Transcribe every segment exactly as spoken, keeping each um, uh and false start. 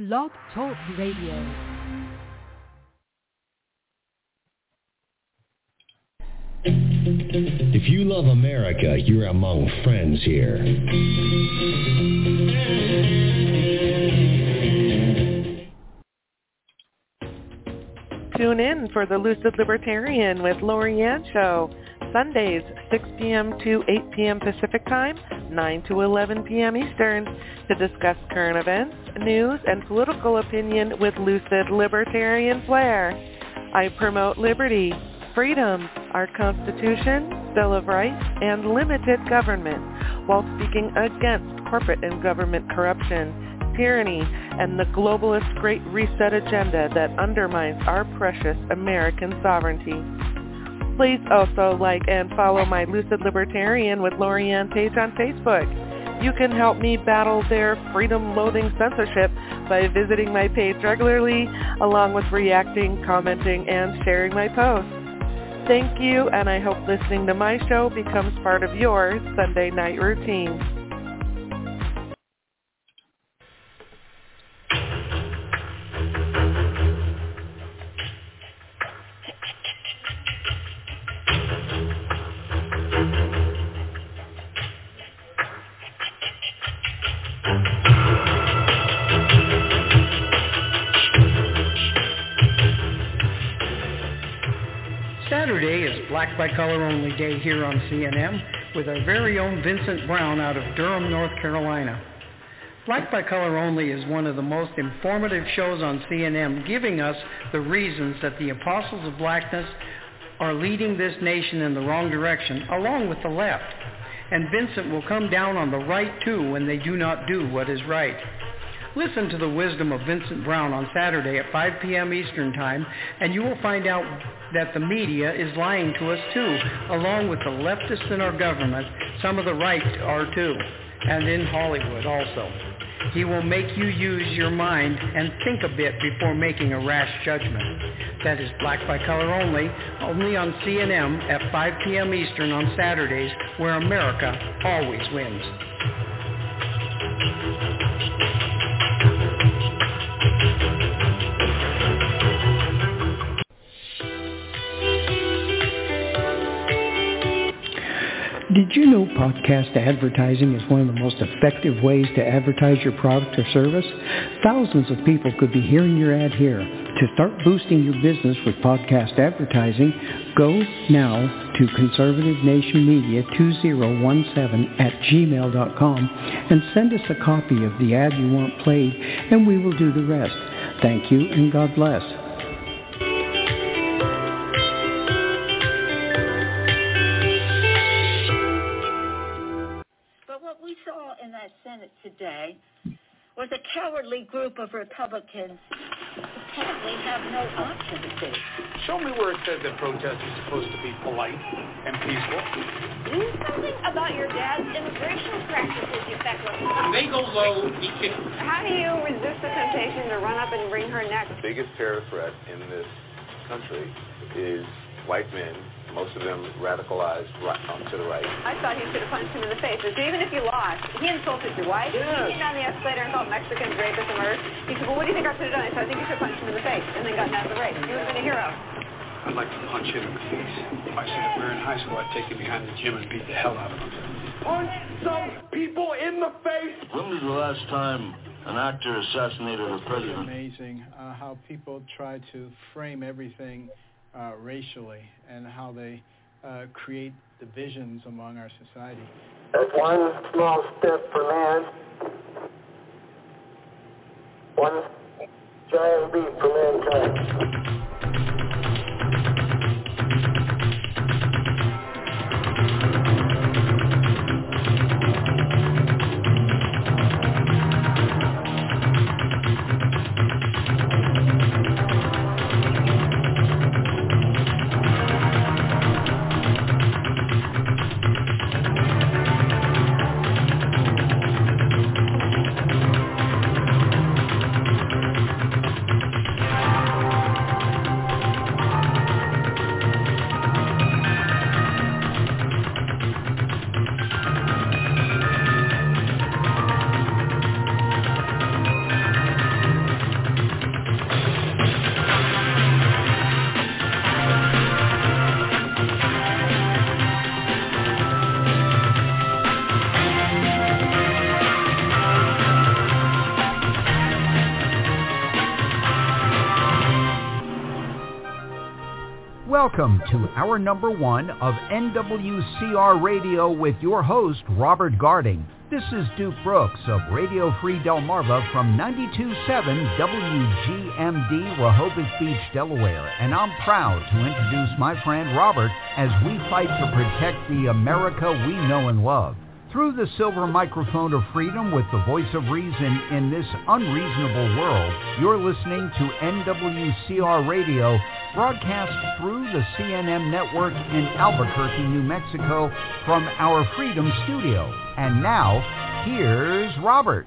Blog Talk Radio. If you love America, you're among friends here. Tune in for the Lucid Libertarian with Lorianne Show, Sundays, six p.m. to eight p.m. Pacific Time, nine to eleven p.m. Eastern, to discuss current events, news, and political opinion with lucid libertarian flair. I promote liberty, freedom, our Constitution, Bill of Rights, and limited government, while speaking against corporate and government corruption, tyranny, and the globalist Great Reset agenda that undermines our precious American sovereignty. Please also like and follow my Lucid Libertarian with Lorianne page on Facebook. You can help me battle their freedom-loathing censorship by visiting my page regularly, along with reacting, commenting, and sharing my posts. Thank you, and I hope listening to my show becomes part of your Sunday night routine. Saturday is Black by Color Only Day here on C N M with our very own Vincent Brown out of Durham, North Carolina. Black by Color Only is one of the most informative shows on C N M, giving us the reasons that the apostles of blackness are leading this nation in the wrong direction, along with the left. And Vincent will come down on the right too when they do not do what is right. Listen to the wisdom of Vincent Brown on Saturday at five p.m. Eastern Time, and you will find out that the media is lying to us too, along with the leftists in our government. Some of the right are too, and in Hollywood also. He will make you use your mind and think a bit before making a rash judgment. That is Black by Color Only, only on C N M at five p.m. Eastern on Saturdays, where America always wins. Did you know podcast advertising is one of the most effective ways to advertise your product or service? Thousands of people could be hearing your ad here. To start boosting your business with podcast advertising, go now to conservative nation media two thousand seventeen at gmail dot com and send us a copy of the ad you want played, and we will do the rest. Thank you, and God bless. Senate today was a cowardly group of Republicans who apparently have no option to. Show me where it says that protest is supposed to be polite and peaceful. Do something about your dad's immigration practices, you feckless. When they go low, he kicks. How do you resist the temptation to run up and wring her neck? The biggest terror threat in this country is white men. Most of them radicalized right onto the right. I thought he should have punched him in the face. So even if you lost, he insulted your wife. Yeah. He came down the escalator and called Mexicans rapists and murderers. He said, well, what do you think I should have done? I said, I think you should have punched him in the face and then gotten out of the race. He would have been a hero. I'd like to punch him in the face. If I said if we were in high school, I'd take him behind the gym and beat the hell out of him. Punch some people in the face! When was the last time an actor assassinated a president? It's amazing uh, how people try to frame everything uh, racially and how they Uh, create divisions among our society. That's one small step for man, one giant leap for mankind. Welcome to hour number one of N W C R Radio with your host, Robert Garding. This is Duke Brooks of Radio Free Delmarva from ninety-two point seven W G M D, Rehoboth Beach, Delaware, and I'm proud to introduce my friend Robert as we fight to protect the America we know and love. Through the silver microphone of freedom with the voice of reason in this unreasonable world, you're listening to N W C R Radio, broadcast through the C N M network in Albuquerque, New Mexico, from our Freedom Studio. And now, here's Robert.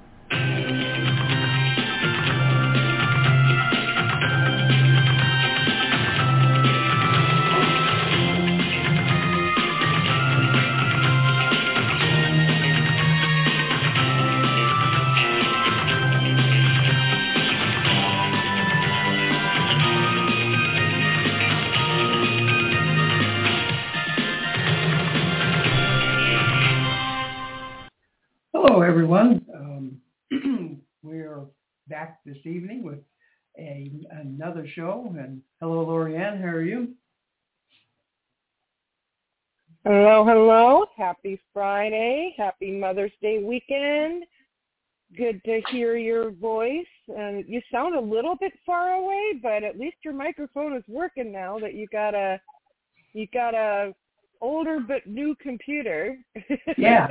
Hello, everyone. Um, we're back this evening with a, another show. And hello, Lorianne. How are you? Hello, hello. Happy Friday. Happy Mother's Day weekend. Good to hear your voice. And you sound a little bit far away, but at least your microphone is working now that you got a you got a older but new computer. Yeah.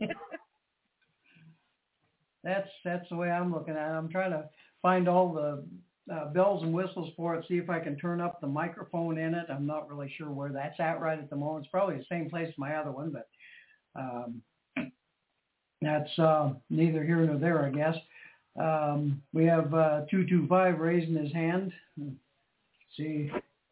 That's that's the way I'm looking at it. I'm trying to find all the uh, bells and whistles for it, see if I can turn up the microphone in it. I'm not really sure where that's at right at the moment. It's probably the same place as my other one, but um, that's uh, neither here nor there, I guess. Um, we have uh, two two five raising his hand. Let's see.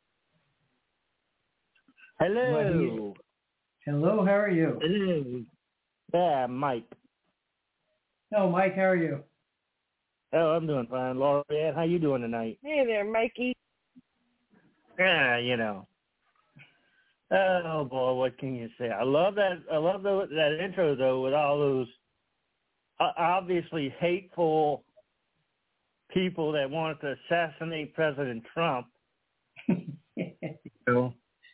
Hello. Hello, how are you? Hello. Yeah, Mike. No, Mike, how are you? Oh, I'm doing fine. Laura, how you doing tonight? Hey there, Mikey. Yeah, you know. Oh boy, what can you say? I love that. I love the, that intro though, with all those uh, obviously hateful people that wanted to assassinate President Trump. You know?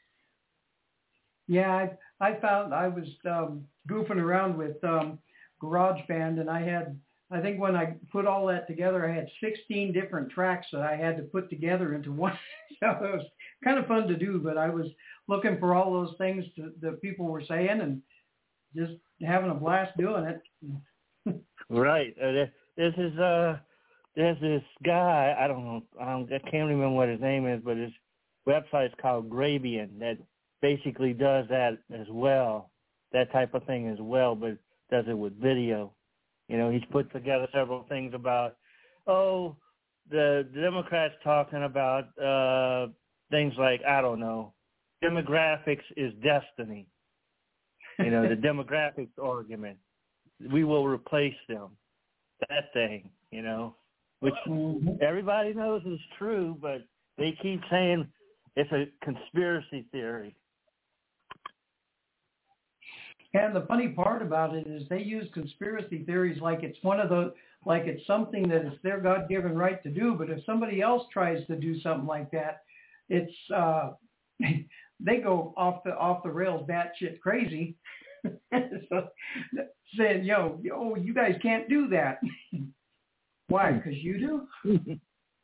Yeah, I, I found I was um, goofing around with um, GarageBand, and I had, I think when I put all that together, I had sixteen different tracks that I had to put together into one. So it was kind of fun to do, but I was looking for all those things to, that people were saying and just having a blast doing it. Right. Uh, this is, uh, there's this guy, I don't know, I, don't, I can't remember what his name is, but his website's called Grabian that basically does that as well, that type of thing as well, but does it with video. You know, he's put together several things about, oh, the Democrats talking about uh, things like, I don't know, demographics is destiny. You know, the demographics argument. We will replace them. That thing, you know, which everybody knows is true, but they keep saying it's a conspiracy theory. And the funny part about it is they use conspiracy theories like it's one of the, like it's something that is their God-given right to do. But if somebody else tries to do something like that, it's uh, they go off the off the rails, batshit crazy, so, saying, "Yo, yo, you guys can't do that." Why? Because you do.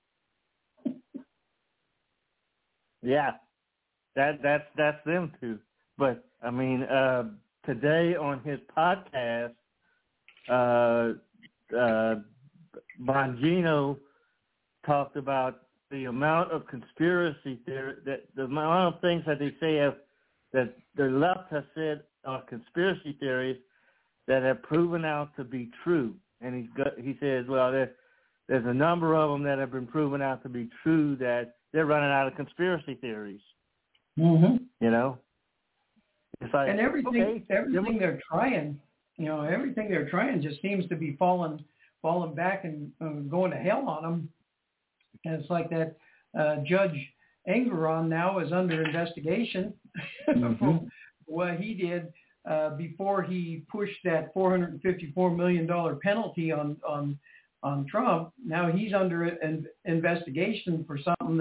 Yeah, that that's that's them too. But I mean. Uh, Today on his podcast, uh, uh, Bongino talked about the amount of conspiracy theory, that the amount of things that they say have, that the left has said are conspiracy theories that have proven out to be true. And he's got, he says, well, there, there's a number of them that have been proven out to be true that they're running out of conspiracy theories. Mm-hmm. You know? It's like, and everything, okay, everything they're trying, you know, everything they're trying just seems to be falling, falling back and uh, going to hell on them. And it's like that uh, Judge Engeron now is under investigation mm-hmm. for what he did uh, before he pushed that four hundred fifty-four million dollars penalty on, on on Trump. Now he's under an investigation for something that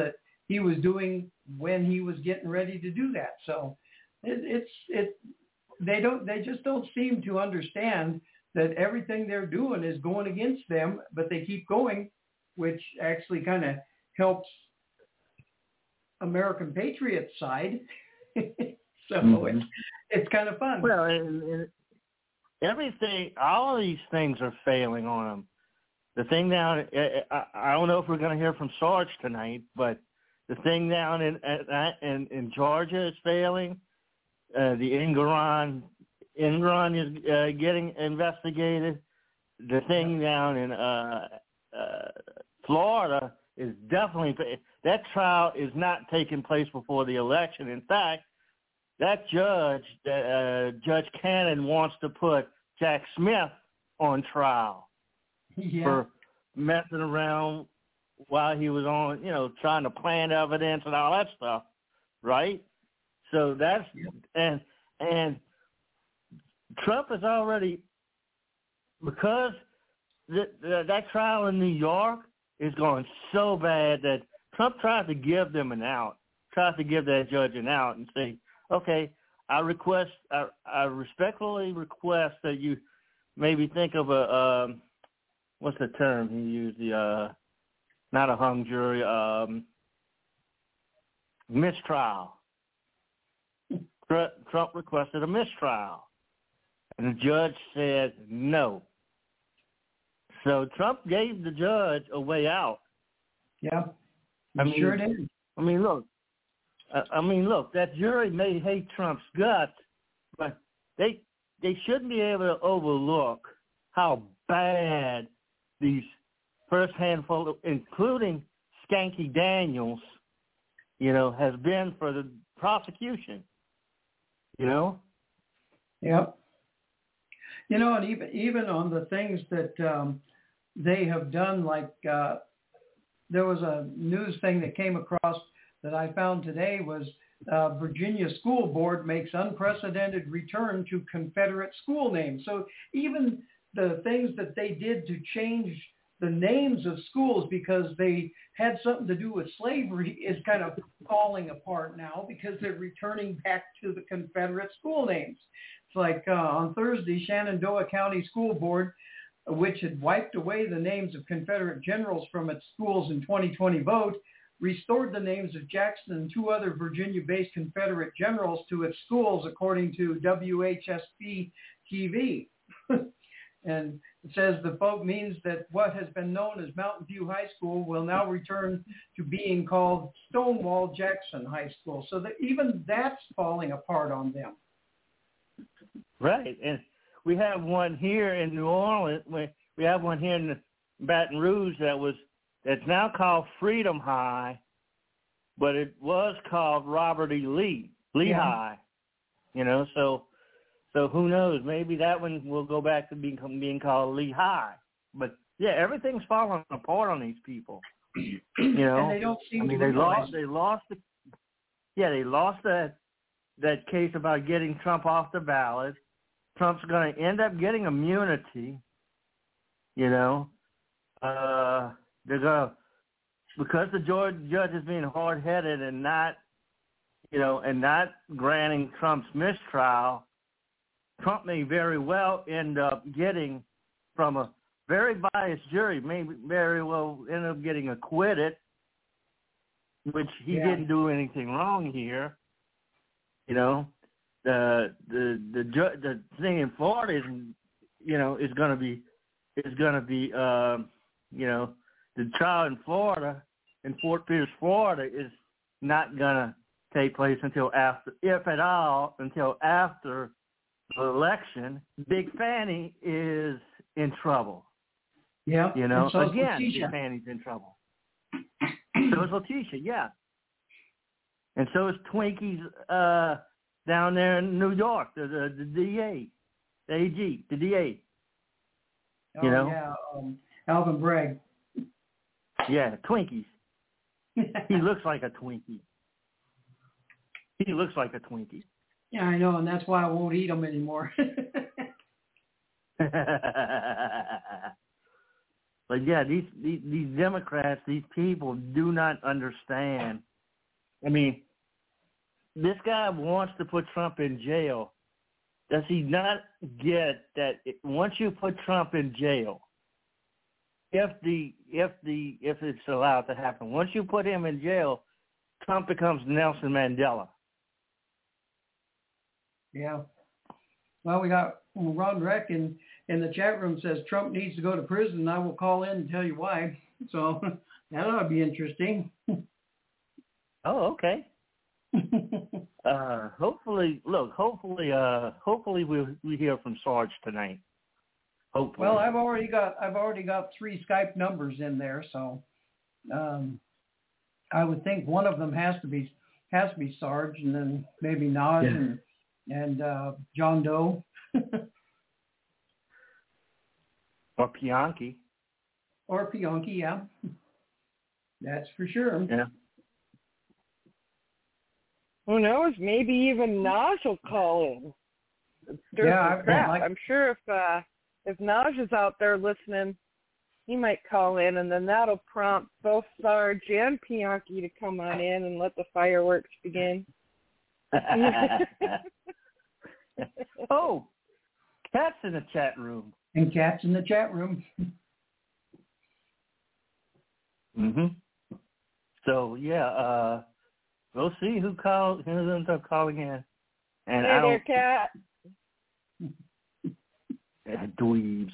he was doing when he was getting ready to do that. So it, it's it they don't they just don't seem to understand that everything they're doing is going against them, but they keep going, which actually kind of helps American Patriot side. So mm-hmm. it's it's kind of fun. Well, and, and everything, all of these things are failing on them. The thing down, I, I don't know if we're going to hear from Sarge tonight, but the thing down in in, in Georgia is failing. Uh, the Enron, Enron is uh, getting investigated. The thing down in uh, uh, Florida is definitely, that trial is not taking place before the election. In fact, that judge, uh, Judge Cannon, wants to put Jack Smith on trial yeah. for messing around while he was on, you know, trying to plant evidence and all that stuff, right? So that's yeah. and and Trump has already, because the, the, that trial in New York is going so bad that Trump tried to give them an out, tried to give that judge an out and say, okay, I request, I, I respectfully request that you maybe think of a, um, what's the term he used, the, uh, not a hung jury, um, mistrial. Trump requested a mistrial, and the judge said no. So Trump gave the judge a way out. Yeah, I mean, sure did. I mean, look, I mean, look, that jury may hate Trump's guts, but they they shouldn't be able to overlook how bad these first handful, including Skanky Daniels, you know, has been for the prosecution. You know? Yep. You know, and even even on the things that um, they have done, like uh, there was a news thing that came across that I found today was uh, Virginia School Board makes unprecedented return to Confederate school names. So even the things that they did to change the names of schools because they had something to do with slavery is kind of falling apart now because they're returning back to the Confederate school names. It's like uh, on Thursday, Shenandoah County School Board, which had wiped away the names of Confederate generals from its schools in twenty twenty vote, restored the names of Jackson and two other Virginia-based Confederate generals to its schools, according to W H S P T V. And it says the vote means that what has been known as Mountain View High School will now return to being called Stonewall Jackson High School. So that even that's falling apart on them. Right. And we have one here in New Orleans. We have one here in Baton Rouge that was that's now called Freedom High, but it was called Robert E. Lee, Lee yeah. High. You know, so so who knows? Maybe that one will go back to being being called Lee High. But yeah, everything's falling apart on these people. You know, and they don't seem I mean, to they realize. lost. They lost. The, yeah, they lost that that case about getting Trump off the ballot. Trump's going to end up getting immunity. You know, uh, they're going to, because the judge is being hard-headed and not, you know, and not granting Trump's mistrial. Trump may very well end up getting, from a very biased jury, may very well end up getting acquitted, which he yeah. didn't do anything wrong here. You know, the the the ju- the thing in Florida is, you know, is going to be is going to be, uh, you know, the trial in Florida, in Fort Pierce, Florida, is not going to take place until after, if at all, until after the election. Big Fanny is in trouble. Yeah. You know, so again, Letitia. Big Fanny's in trouble. So is Letitia, yeah. And so is Twinkies uh, down there in New York, the, the, the D A, the A G, the D A. Oh, you know? yeah, um, Alvin Bragg. Yeah, Twinkies. He looks like a Twinkie. He looks like a Twinkie. Yeah, I know, and that's why I won't eat them anymore. But yeah, these, these these Democrats, these people do not understand I mean, this guy wants to put Trump in jail. Does he not get that it, once you put Trump in jail, if the if the if it's allowed to happen, once you put him in jail, Trump becomes Nelson Mandela. Yeah. Well, we got Ron Reck in, in the chat room says Trump needs to go to prison. I will call in and tell you why. So that ought to be interesting. Oh, okay. uh, hopefully, look. Hopefully, uh, hopefully we we hear from Sarge tonight. Hopefully. Well, I've already got I've already got three Skype numbers in there, so um, I would think one of them has to be has to be Sarge, and then maybe Naj yeah. and and uh, John Doe. Or Pianki. Or Pianki, yeah. That's for sure. Yeah. Who knows? Maybe even Naj will call in. Stir yeah, some crap. like... I'm sure if uh, if Naj is out there listening, he might call in, and then that'll prompt both Sarge and Pianki to come on in and let the fireworks begin. Oh, Cat's in the chat room. And Cat's in the chat room. Mhm. So yeah, uh, we'll see who calls. Who ends up calling in. And hey I there, Cat. Uh, dweebs.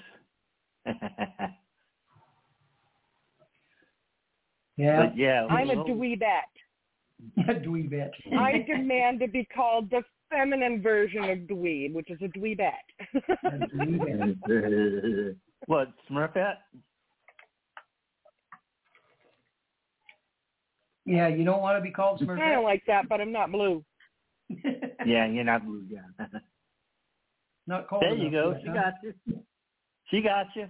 Yeah. But yeah. I'm a dweebette. A dweebette. I demand to be called the feminine version of dweeb, which is a dweebette. A dweebette. What, Smurfette? Yeah, you don't want to be called Smurfette? I don't like that, but I'm not blue. Yeah, you're not blue, yeah. Not cold There you go. Yet, she huh? got you. She got you.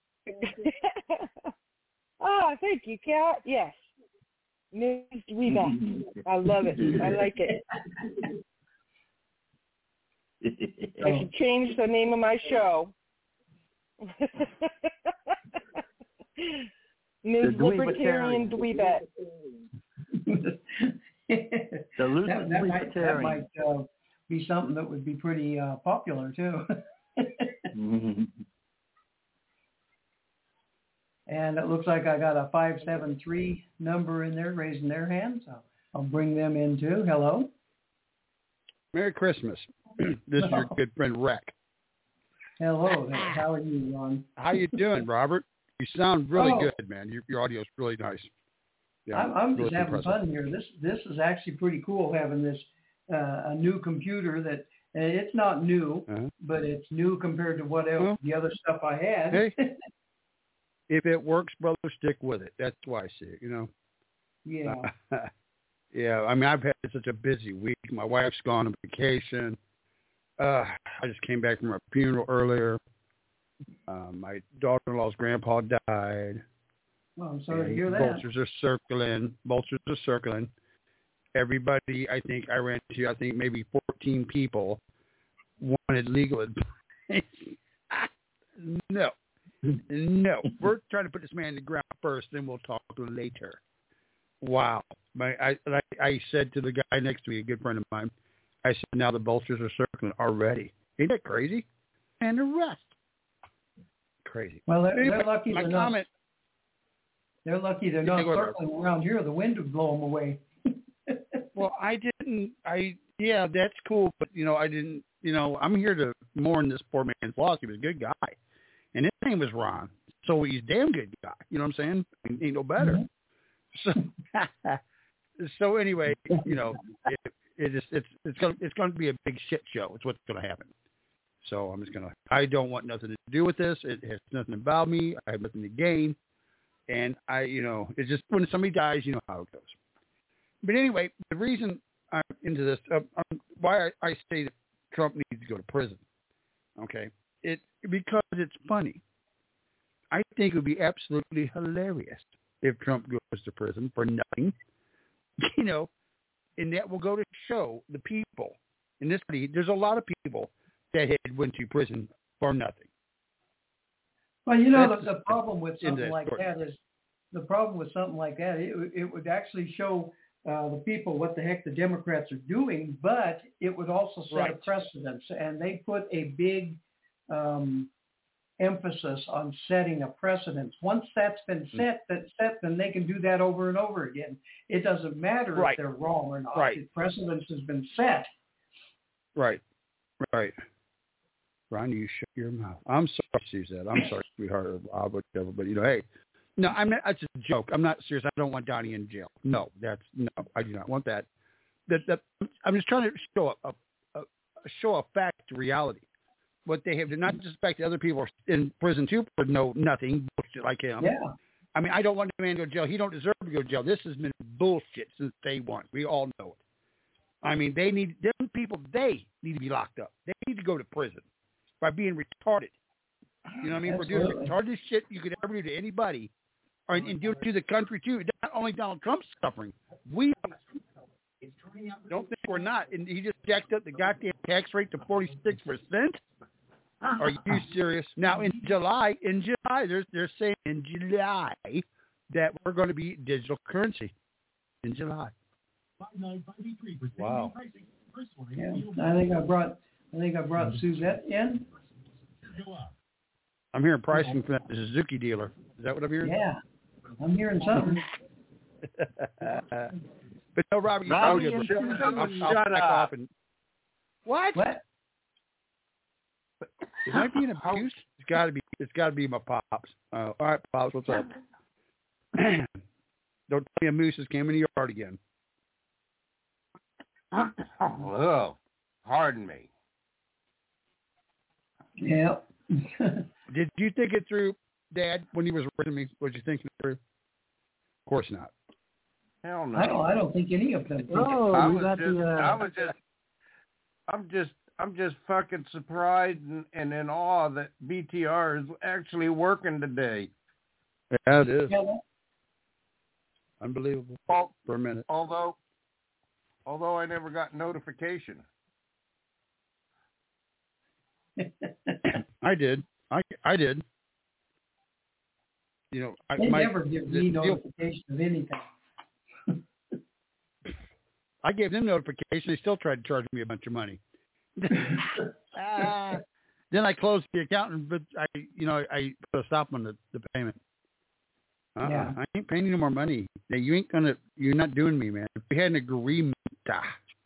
Oh, thank you, Cat. Yes. Miss Dweebette. I love it. I like it. I should change the name of my show. Miss Libertarian Dweebette. that, that might, that might uh, be something that would be pretty uh, popular, too. Mm-hmm. And it looks like I got a five seven three number in there raising their hands. So I'll bring them in, too. Hello. Merry Christmas. This is your good friend, Reck. Hello. How are you, Ron? How you doing, Robert? You sound really oh. good, man. Your, your audio is really nice. Yeah, I'm, I'm really just having impressive. fun here. This this is actually pretty cool having this uh, a new computer that uh, it's not new, uh-huh. but it's new compared to what else well, the other stuff I had. Hey, if it works, brother, stick with it. That's why I see it. You know. Yeah. Uh, yeah. I mean, I've had such a busy week. My wife's gone on vacation. Uh, I just came back from a funeral earlier. Um, my daughter-in-law's grandpa died. Well, I'm sorry and to hear that. Vultures are circling. Vultures are circling. Everybody, I think I ran into, I think maybe fourteen people wanted legal advice. No. No. We're trying to put this man in the ground first, then we'll talk to him later. Wow. My, I, I, I said to the guy next to me, a good friend of mine, I said, now the vultures are circling already. Ain't that crazy? And the rest. Crazy. Well, they're, anyway, they're lucky my they're comment. not. They're lucky they're not circling around here. The wind would blow them away. Well, I didn't. I yeah, that's cool, but you know, I didn't. You know, I'm here to mourn this poor man's loss. He was a good guy, and his name was Ron, so he's a damn good guy. You know what I'm saying? He ain't no better. Mm-hmm. So, so anyway, you know, it, it just it's it's gonna it's gonna be a big shit show. It's what's gonna happen. So I'm just gonna. I don't want nothing to do with this. It has nothing about me. I have nothing to gain, and I, you know, it's just when somebody dies, you know how it goes. But anyway, the reason I'm into this, uh, um, why I, I say that Trump needs to go to prison, okay, it because it's funny. I think it would be absolutely hilarious if Trump goes to prison for nothing, you know, and that will go to show the people in this country. There's a lot of people that had went to prison for nothing. Well, you know, the, the problem with something that like story. that is the problem with something like that. It, it would actually show uh, the people what the heck the Democrats are doing, but it would also set Right. a precedent. And they put a big um, emphasis on setting a precedent. Once that's been set, that's set, then they can do that over and over again. It doesn't matter Right. if they're wrong or not. Right. The precedent has been set. Right. Right. Ron, you shut your mouth. I'm sorry, Suzette. I'm sorry, sweetheart, or Bob, whatever. But you know, hey, no, I'm not. It's a joke. I'm not serious. I don't want Donnie in jail. No, that's no. I do not want that. That, that I'm just trying to show a, a, a show a fact, reality. What they have to not just fact that other people are in prison too for no nothing bullshit like him. Yeah. I mean, I don't want the man to go to jail. He don't deserve to go to jail. This has been bullshit since day one. We all know it. I mean, they need them people. They need to be locked up. They need to go to prison by being retarded. You know what I mean? Absolutely. For doing retarded shit you could ever do to anybody, or and do it to the country too. Not only Donald Trump's suffering, we don't think we're not. And he just jacked up the goddamn tax rate to forty-six percent. Are you serious? Now in July, in July, they're they're saying in July that we're going to be digital currency in July. Wow. Yeah. I think I brought I think I brought Suzette in. I'm hearing pricing from that Suzuki dealer. Is that what I'm hearing? Yeah. I'm hearing something. But no, Robert, you Robbie probably and good. Susan, I'll, I'll shut back up. off and what? What? Is I being abused? It's got to be. It's got to be my pops. Uh, all right, pops, what's up? Don't tell me a moose has came in the yard again. Oh, pardon me. Yeah. Did you think it through, Dad, when he was writing me? Was you thinking it through? Of course not. Hell no. I don't. I don't think any of them. Think Oh, it. I was just, I was just, I'm just, I'm just fucking surprised and, and in awe that B T R is actually working today. Yeah, it is. Unbelievable. Al- For a minute. Although, although I never got notification. I did. I I did. You know, I They my, never give the me deal- notification of anything. I gave them notification. They still tried to charge me a bunch of money. Ah. Then I closed the account, but I, you know, I put a stop on the, the payment. Uh-uh. Yeah. I ain't paying you no more money. Now, you ain't gonna. You're not doing me, man. We had an agreement, ah,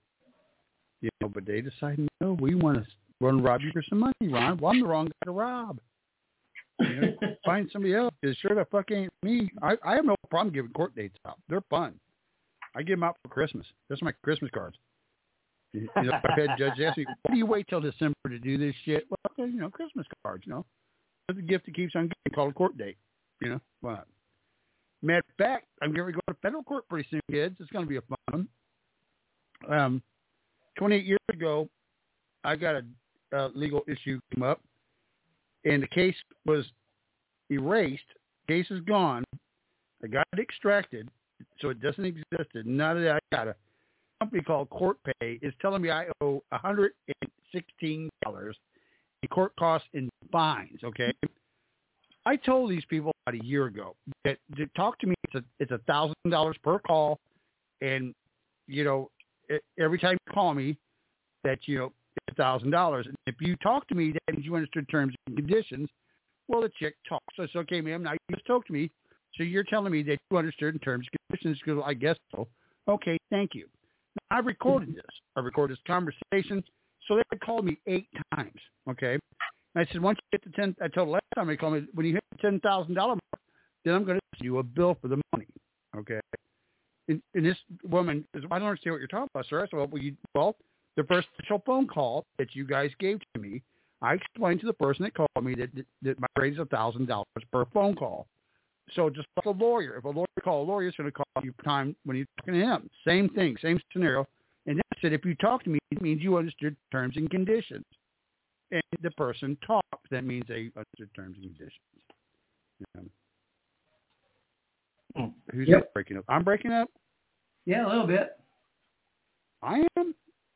you know, but they decided no. We want to run rob you for some money, Ron. Well, I'm the wrong guy to rob. You know, find somebody else. Because sure the fuck ain't me. I, I have no problem giving court dates out. They're fun. I give them out for Christmas. That's my Christmas cards. You know, I've had judges ask me, why do you wait till December to do this shit? Well, you know, Christmas cards, you know. It's a gift that keeps on giving called a court date, you know. But matter of fact, I'm going to go to federal court pretty soon, kids. It's going to be a fun one. Um, twenty-eight years ago, I got a uh, legal issue come up, and the case was erased. Case is gone. I got it extracted, so it doesn't exist. Now that I got a company called CourtPay is telling me I owe one hundred sixteen dollars in court costs and fines. Okay, I told these people about a year ago that to talk to me, it's a it's a thousand dollars per call, and you know it, every time you call me, that you know it's a thousand dollars. And if you talk to me, that means you understood terms and conditions. Well, the chick talks. So it's okay, ma'am. Now you just talk to me. So you're telling me that you understood in terms and conditions. Because I guess so. Okay, thank you. Now, I recorded this. I recorded this conversation. So they called me eight times. Okay. And I said, once you get to ten, I told the last time they called me, when you hit the ten thousand dollars mark, then I'm going to send you a bill for the money. Okay. And, and this woman says, I don't understand what you're talking about, sir. I said, well, well, you, well, the first initial phone call that you guys gave to me, I explained to the person that called me that, that, that my rate is one thousand dollars per phone call. So just like a lawyer, if a lawyer calls a lawyer, it's going to call you time when you're talking to him. Same thing, same scenario. And then I said, if you talk to me, it means you understood terms and conditions. And the person talks, that means they understood terms and conditions. Yeah. Who's Yep. breaking up? I'm breaking up? Yeah, a little bit. I am?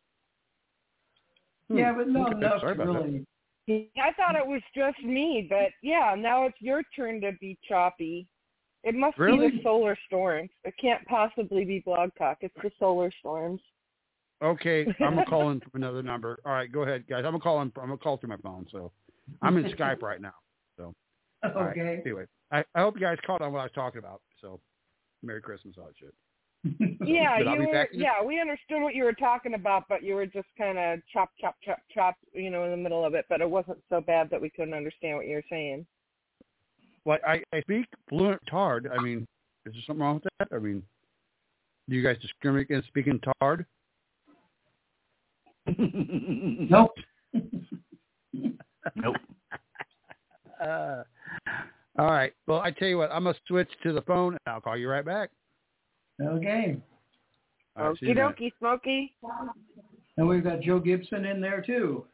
Hmm. Yeah, but not Okay, enough sorry to about that. really. I thought it was just me, but yeah, now it's your turn to be choppy. It must Really? be the solar storms. It can't possibly be Blog Talk. It's the solar storms. Okay, I'm gonna call in from another number. All right, go ahead, guys. I'm gonna call in. I'm gonna call through my phone. So I'm in Skype right now. So all right. Okay. Anyway, I, I hope you guys caught on what I was talking about. So Merry Christmas, all that shit. Yeah, But I'll you be were. back in- Yeah, we understood what you were talking about, but you were just kind of chop, chop, chop, chop, you know, in the middle of it. But it wasn't so bad that we couldn't understand what you were saying. Well, I, I speak fluent Tard. I mean, is there something wrong with that? I mean, do you guys discriminate against speaking Tard? Nope. Nope. Uh, all right. Well, I tell you what, I'm going to switch to the phone, and I'll call you right back. Okay. All right, see you Okie in a minute. dokie, Smokey. And we've got Joe Gibson in there too.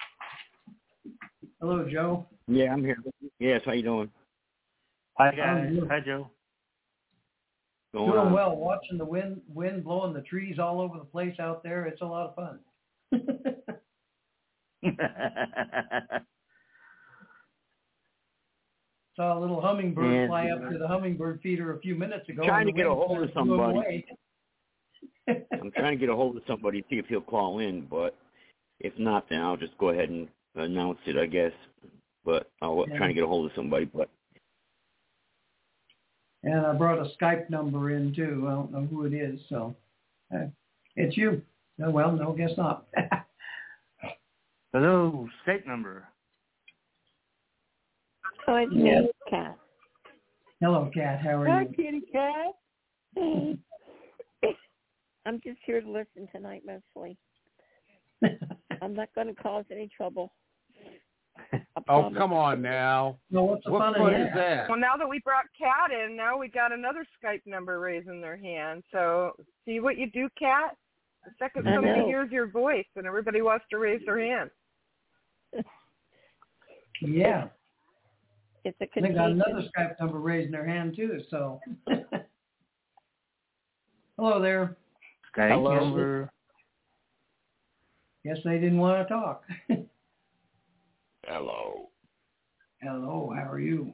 Hello, Joe. Yeah, I'm here. Yes, how you doing? Hi, guys. I'm Hi, Joe. Going Doing on? well. Watching the wind, wind blowing the trees all over the place out there. It's a lot of fun. Saw a little hummingbird And, fly uh, up to the hummingbird feeder a few minutes ago. Trying and to the get a wind hold of blew him somebody. away. I'm trying to get a hold of somebody, see if he'll call in, but if not, then I'll just go ahead and announce it, I guess. But I'll Yeah. try to get a hold of somebody. But And I brought a Skype number in too. I don't know who it is, so uh, it's you. No, well, no, guess not. Hello, Skype number. Oh, it's Yeah. me, Cat. Hello, Kat. How are Hi, you? kitty cat. Hey. I'm just here to listen tonight mostly. I'm not going to cause any trouble. Oh, come on now. No, what's the What fun, fun in is that? that? Well, now that we brought Kat in, now we got another Skype number raising their hand. So see what you do, Kat? The second I somebody know. hears your voice and everybody wants to raise their hand. Yeah. It's a They got contagion. another Skype number raising their hand too. So, hello there. Skype Hello. number. Guess they didn't want to talk. hello. Hello, how are you?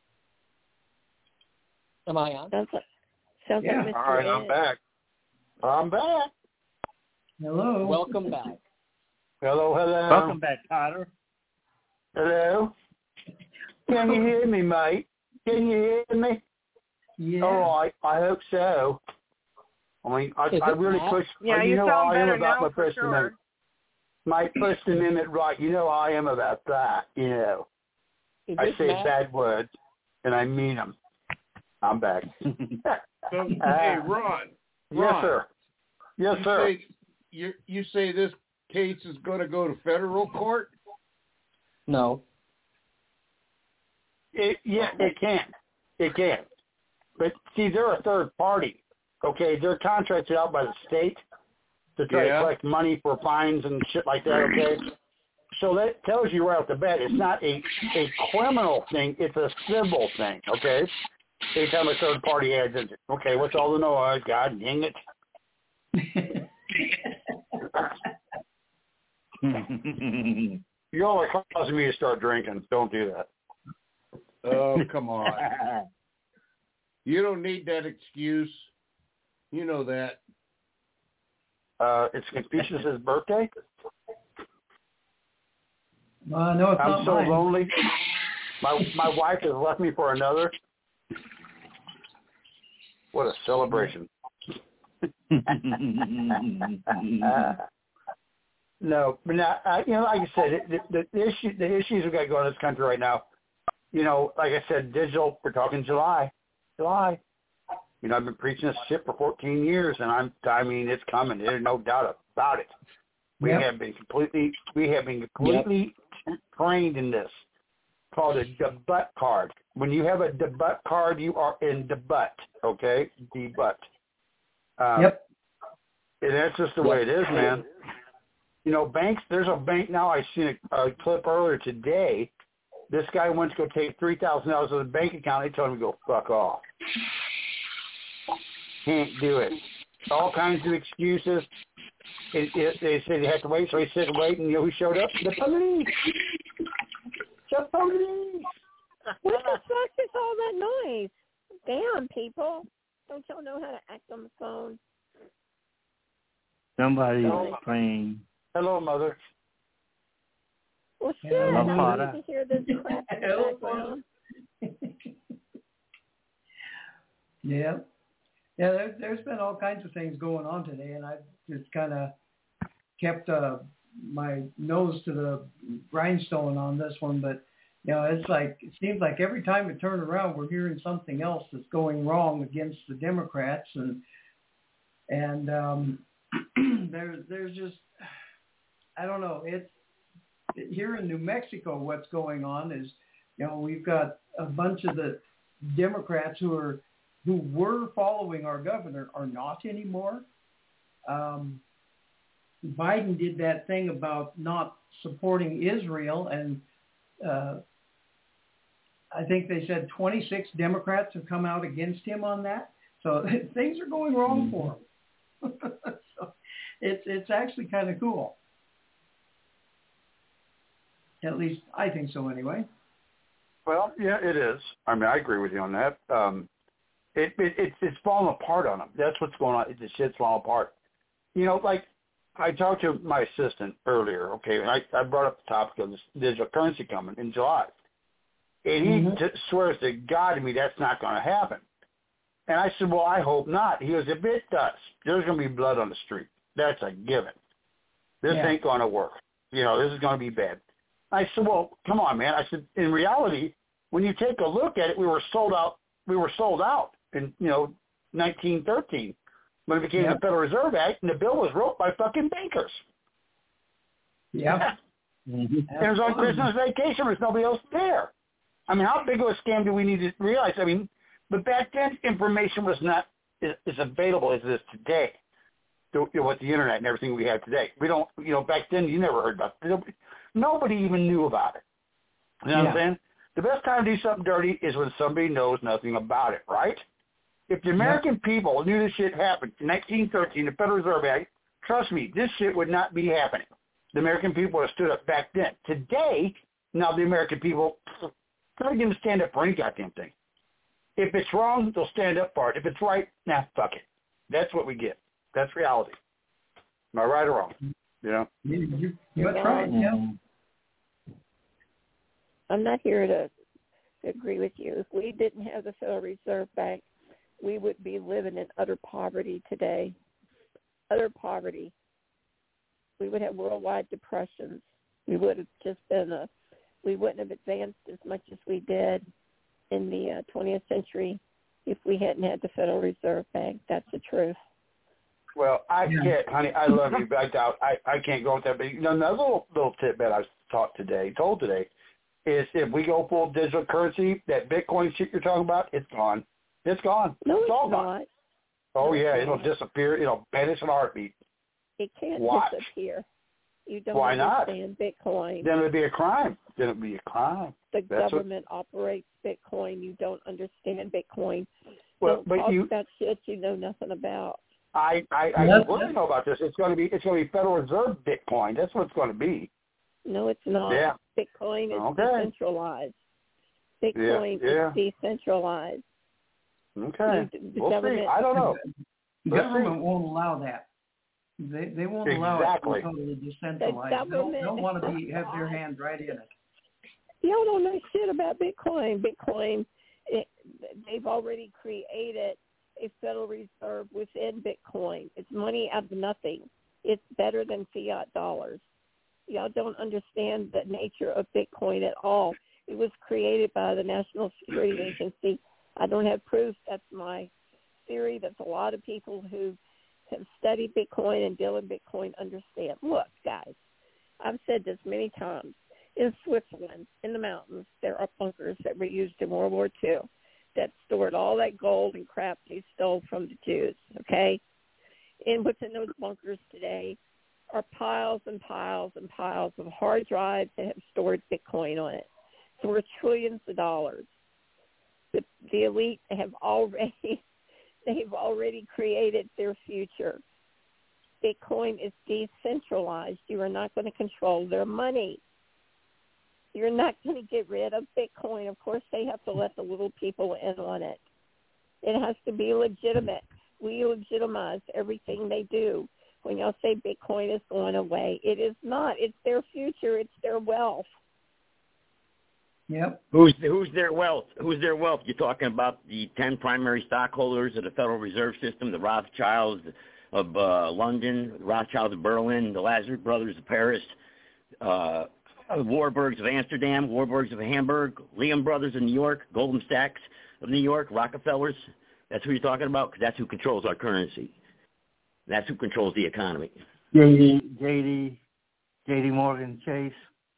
Am I on? Sounds like, sounds Yeah. like Mister All right, I'm Ed. back. I'm back. Hello. Welcome back. Hello, hello. Welcome back, Cotter. Hello. Can you hear me, mate? Can you hear me? Yeah. All right, I hope so. I mean, I, Is I it really Matt? push. Yeah, you you know sound how I am better about now my for First sure. Amendment. My First Amendment right. You know how I am about that. You know, Is I this say Matt? bad words, and I mean them. I'm back. So, hey, Ron. Yes, Ron, sir. Yes, you sir. Say, you you say this case is going to go to federal court? No. It, yeah, it can. It can. But see, they're a third party. Okay, they're contracted out by the state to try Yeah. to collect money for fines and shit like that. Okay, so that tells you right off the bat it's not a a criminal thing; it's a civil thing. Okay, anytime a third party adds in, okay, what's all the noise? God dang it! You're all causing me to start drinking. Don't do that. Oh, come on. You don't need that excuse. You know that. Uh, it's Confucius' birthday. Uh, no, it's I'm not so mine. lonely. My my wife has left me for another. What a celebration. uh, no, but now, I, you know, like I said, the, the, the issue, the issues we got going in this country right now. You know, like I said, digital. We're talking July, July. You know, I've been preaching this shit for fourteen years, and I'm. I mean, it's coming. There's no doubt about it. We Yep. have been completely. We have been completely trained in this. Called a debut card. When you have a debut card, you are in debut. Okay, debut. Um, Yep. And that's just the way it is, man. You know, banks. There's a bank now. I seen a, a clip earlier today. This guy went to go take three thousand dollars out of the bank account. They told him to go fuck off. Can't do it. All kinds of excuses. It, it, they said he had to wait, so he said wait, and you know who showed up? The police. The police. What the fuck is all that noise? down, people. Don't y'all know how to act on the phone? Somebody's Hello. praying. Hello, Mother. Well, shit, Hello, I Father. don't need to hear this crap in the background. Yeah. Yeah, there, there's been all kinds of things going on today, and I just kind of kept uh, my nose to the grindstone on this one. But, you know, it's like, it seems like every time we turn around, we're hearing something else that's going wrong against the Democrats. And, and um, there's, there's just, I don't know, it's, here in New Mexico, what's going on is, you know, we've got a bunch of the Democrats who are, who were following our governor are not anymore. Um, Biden did that thing about not supporting Israel, and uh, I think they said twenty-six Democrats have come out against him on that. So things are going wrong for him. So it's it's actually kind of cool. At least I think so anyway. Well, yeah, it is. I mean, I agree with you on that. Um, it, it, it's it's falling apart on them. That's what's going on. The shit's falling apart. You know, like I talked to my assistant earlier, okay, and I, I brought up the topic of this digital currency coming in July. And he mm-hmm. t- swears to God to me that's not going to happen. And I said, well, I hope not. He goes, if it does, there's going to be blood on the street. That's a given. This yeah. ain't going to work. You know, this is going to be bad. I said, well, come on, man. I said, in reality, when you take a look at it, we were sold out. We were sold out in, you know, nineteen thirteen when it became yep. the Federal Reserve Act, and the bill was wrote by fucking bankers. Yeah. Mm-hmm. And it was on Christmas vacation. There's nobody else there. I mean, how big of a scam do we need to realize? I mean, but back then, information was not as, as available as it is today. You know, with the internet and everything we have today, we don't. You know, back then you never heard about it. Nobody, nobody even knew about it. You know yeah. what I'm saying? The best time to do something dirty is when somebody knows nothing about it, right? If the American yep. people knew this shit happened in nineteen thirteen, the Federal Reserve Act, trust me, this shit would not be happening. The American people would have stood up back then. Today, now the American people, they're not going to stand up for any goddamn thing. If it's wrong, they'll stand up for it. If it's right, nah, fuck it. That's what we get. That's reality. Am I right or wrong? You know? You, you're that's right, yeah. I'm not here to agree with you. If we didn't have the Federal Reserve Bank, we would be living in utter poverty today. Utter poverty. We would have worldwide depressions. We would have just been a, we wouldn't have advanced as much as we did in the uh, twentieth century if we hadn't had the Federal Reserve Bank. That's the truth. Well, I can't, honey, I love you, but I doubt, I, I can't go with that. But you know, another little, little tidbit I was taught today, told today, is if we go full digital currency, that Bitcoin shit you're talking about, it's gone. It's gone. No, it's, it's all not. gone. Oh, no, yeah, it'll disappear. It'll vanish in a heartbeat. It can't Watch. disappear. You don't Why understand not? Bitcoin. Then it would be a crime. Then it would be a crime. The That's government what... operates Bitcoin. You don't understand Bitcoin. Well, don't but talk you... about shit you know nothing about. I I, I completely know about this. It's going to be it's going to be Federal Reserve Bitcoin. That's what it's going to be. No, it's not. Yeah. Bitcoin is okay. decentralized. Bitcoin yeah, yeah. is decentralized. Okay. The we'll government, see. I don't know. The government won't allow that. They they won't allow exactly. it to be totally decentralized. They don't, don't want to be have their hand right in it. Y'all don't know shit about Bitcoin. Bitcoin, it, they've already created a Federal Reserve within Bitcoin. It's money out of nothing. It's better than fiat dollars. Y'all don't understand the nature of Bitcoin at all. It was created by the National Security Agency. I don't have proof. That's my theory. That's a lot of people who have studied Bitcoin and deal in Bitcoin understand. Look, guys, I've said this many times. In Switzerland, in the mountains, there are bunkers that were used in World War Two that stored all that gold and crap they stole from the Jews, okay? And what's in those bunkers today are piles and piles and piles of hard drives that have stored Bitcoin on it. So we're trillions of dollars. The, the elite have already, they've already created their future. Bitcoin is decentralized. You are not going to control their money. You're not going to get rid of Bitcoin. Of course, they have to let the little people in on it. It has to be legitimate. We legitimize everything they do. When y'all say Bitcoin is going away, it is not. It's their future. It's their wealth. Yep. Who's who's their wealth? Who's their wealth? You're talking about the ten primary stockholders of the Federal Reserve System, the Rothschilds of uh, London, the Rothschilds of Berlin, the Lazarus brothers of Paris, uh, Warburgs of Amsterdam, Warburgs of Hamburg, Lehman brothers of New York, Goldman Sachs of New York, Rockefellers. That's who you're talking about, because that's who controls our currency. That's who controls the economy. J D, J D, J D Morgan Chase.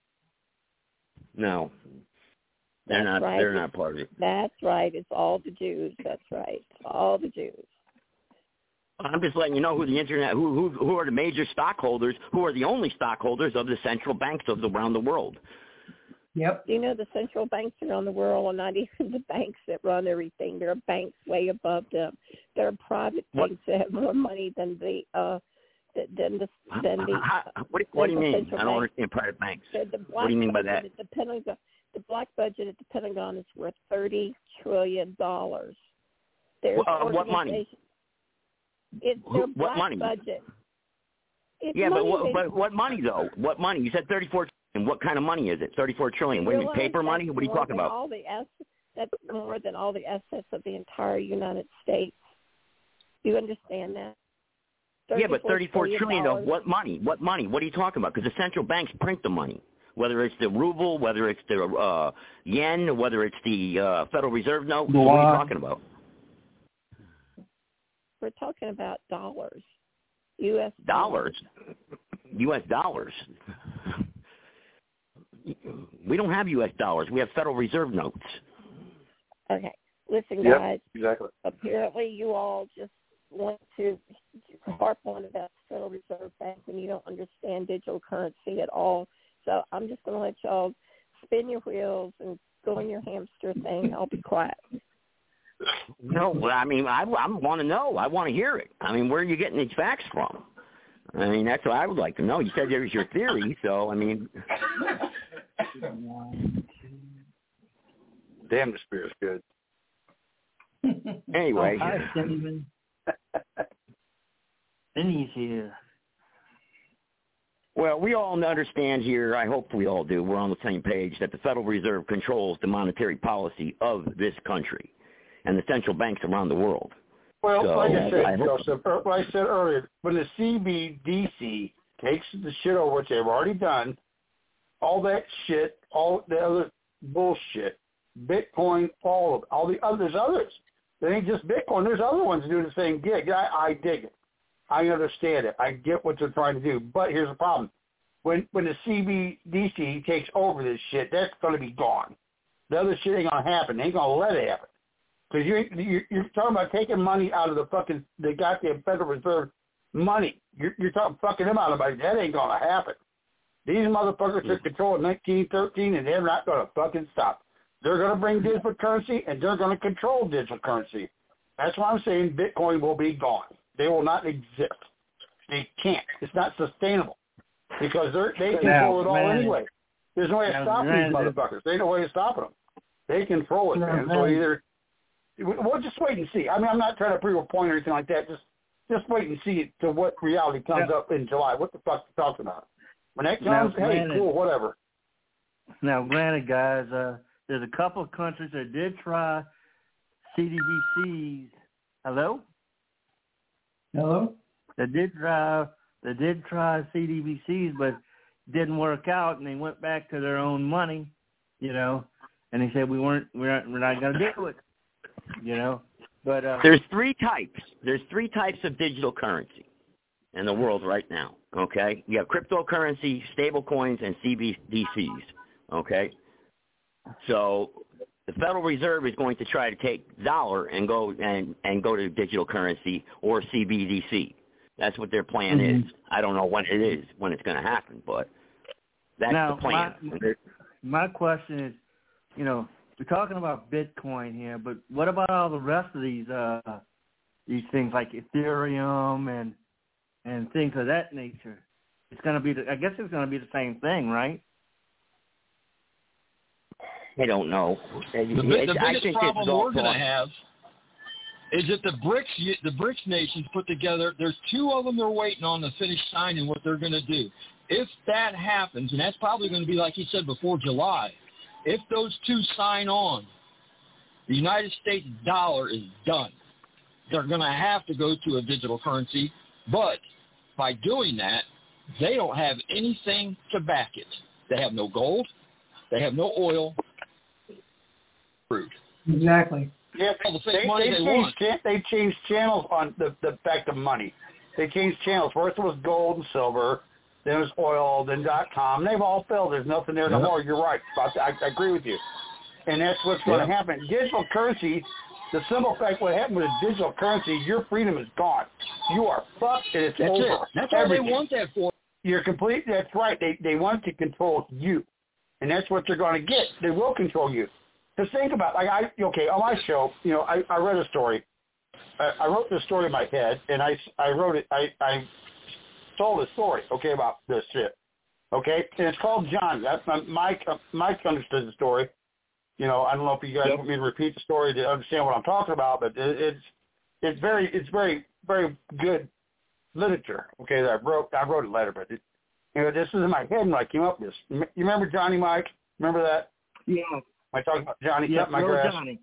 No, they're That's not. right. They're not part of it. That's right. It's all the Jews. That's right. It's all the Jews. I'm just letting you know who the internet, who who who are the major stockholders, who are the only stockholders of the central banks of the, around the world. Yep. You know, the central banks around the world are not even the banks that run everything. There are banks way above them. There are private What? banks that have more money than the uh than the than the. How, what, what do you mean? I don't bank. understand private banks. The, the What do you mean by that? At the Pentagon, the black budget at the Pentagon is worth thirty trillion dollars. There's Well, uh, what money? organizations- It's their What black money? budget. It's Yeah, but money what, they- but what money though? What money? You said thirty-four trillion. What kind of money is it? thirty-four trillion. What do you mean? realize Paper money? that's What are you more talking than about? All the ass- that's more than all the assets of the entire United States. Do you understand that? Yeah, but thirty-four trillion dollars. of what money? What money? What are you talking about? Because the central banks print the money, whether it's the ruble, whether it's the uh, yen, whether it's the uh, Federal Reserve note. The what are you yuan. talking about? We're talking about dollars, U S Dollars, U S dollars. We don't have U S dollars. We have Federal Reserve notes. Okay, listen, Yep, guys. exactly. Apparently, you all just want to harp on about the Federal Reserve Bank when you don't understand digital currency at all. So I'm just going to let y'all spin your wheels and go on your hamster thing. I'll be quiet. No, well, I mean, I, I want to know. I want to hear it. I mean, where are you getting these facts from? I mean, that's what I would like to know. You said there was your theory, so, I mean. Damn, the spirit's good. Anyway. Oh, hi, Cinnamon. Vinny's here. Well, we all understand here, I hope we all do, we're on the same page, that the Federal Reserve controls the monetary policy of this country and the central banks around the world. Well, So, like I said, I hope- Joseph, uh, like I said earlier, when the C B D C takes the shit over, which they've already done, all that shit, all the other bullshit, Bitcoin, all of all the others, others. It ain't just Bitcoin. There's other ones doing the same gig. I, I dig it. I understand it. I get what they're trying to do. But here's the problem. When when the C B D C takes over this shit, that's going to be gone. The other shit ain't going to happen. They ain't going to let it happen. Because you're, you're, you're talking about taking money out of the fucking, the goddamn Federal Reserve money. You're, you're talking fucking them out of money. That ain't going to happen. These motherfuckers took control in nineteen thirteen, and they're not going to fucking stop. They're going to bring digital currency, and they're going to control digital currency. That's why I'm saying Bitcoin will be gone. They will not exist. They can't. It's not sustainable because they're, they control Now, it all man, anyway. There's no way of now, stopping man, these motherfuckers. There's no way of stopping them. They control it, Now, man. So man. either we'll just wait and see. I mean, I'm not trying to prove a point or anything like that. Just just wait and see to what reality comes Yeah. up in July. What the fuck you talking about? When that Now, comes, hey, granted- cool, whatever. Now, granted, guys, uh, there's a couple of countries that did try C D B Cs. Hello? Hello? They did try. They did try C D B Cs, but didn't work out, and they went back to their own money, you know. And they said we weren't. We're not. We're not going to do it, you know. But uh, There's three types. There's three types of digital currency in the world right now, okay? You have cryptocurrency, stable coins, and C B D Cs, okay? So the Federal Reserve is going to try to take dollar and go and, and go to digital currency or C B D C. That's what their plan Mhm. is. I don't know when it is, when it's going to happen, but that's now, the plan. My, my question is, you know, we're talking about Bitcoin here, but what about all the rest of these uh, these things like Ethereum and and things of that nature? It's going to be, the, I guess, it's going to be the same thing, right? I don't know. The, the biggest problem we're going to have, is that the BRICS, the BRICS nations put together, there's two of them they're waiting on to finish signing what they're going to do. If that happens, and that's probably going to be, like you said, before July, if those two sign on, the United States dollar is done. They're going to have to go to a digital currency, but by doing that, they don't have anything to back it. They have no gold. They have no oil. Crude. Exactly. Yeah, All the they, fake money they, they changed, want. they changed channels on the, the back to money. They changed channels. First it was gold and silver, then it was oil, then dot com. They've all failed. There's nothing there no Yep. more. You're right. I, I agree with you. And that's what's going Yep. to happen. Digital currency, the simple fact what happened with digital currency, your freedom is gone. You are fucked and it's That's over. it. That's all Everything. they want that for. You're complete. That's right. They they want to control you, and that's what they're going to get. They will control you. Because think about, like I okay on my show, you know, I, I read a story. I, I wrote this story in my head, and I, I wrote it. I I told a story, okay, about this shit, okay, and it's called Johnny. That's my Mike. Uh, Mike understood the story. You know, I don't know if you guys Yep. want me to repeat the story to understand what I'm talking about, but it, it's it's very it's very very good literature. Okay, that I wrote I wrote a letter, but it, you know, this is in my head when I came up with this. You remember Johnny, Mike? Remember that? Yeah. Am I talking about Johnny Yeah, cut my little grass? Johnny.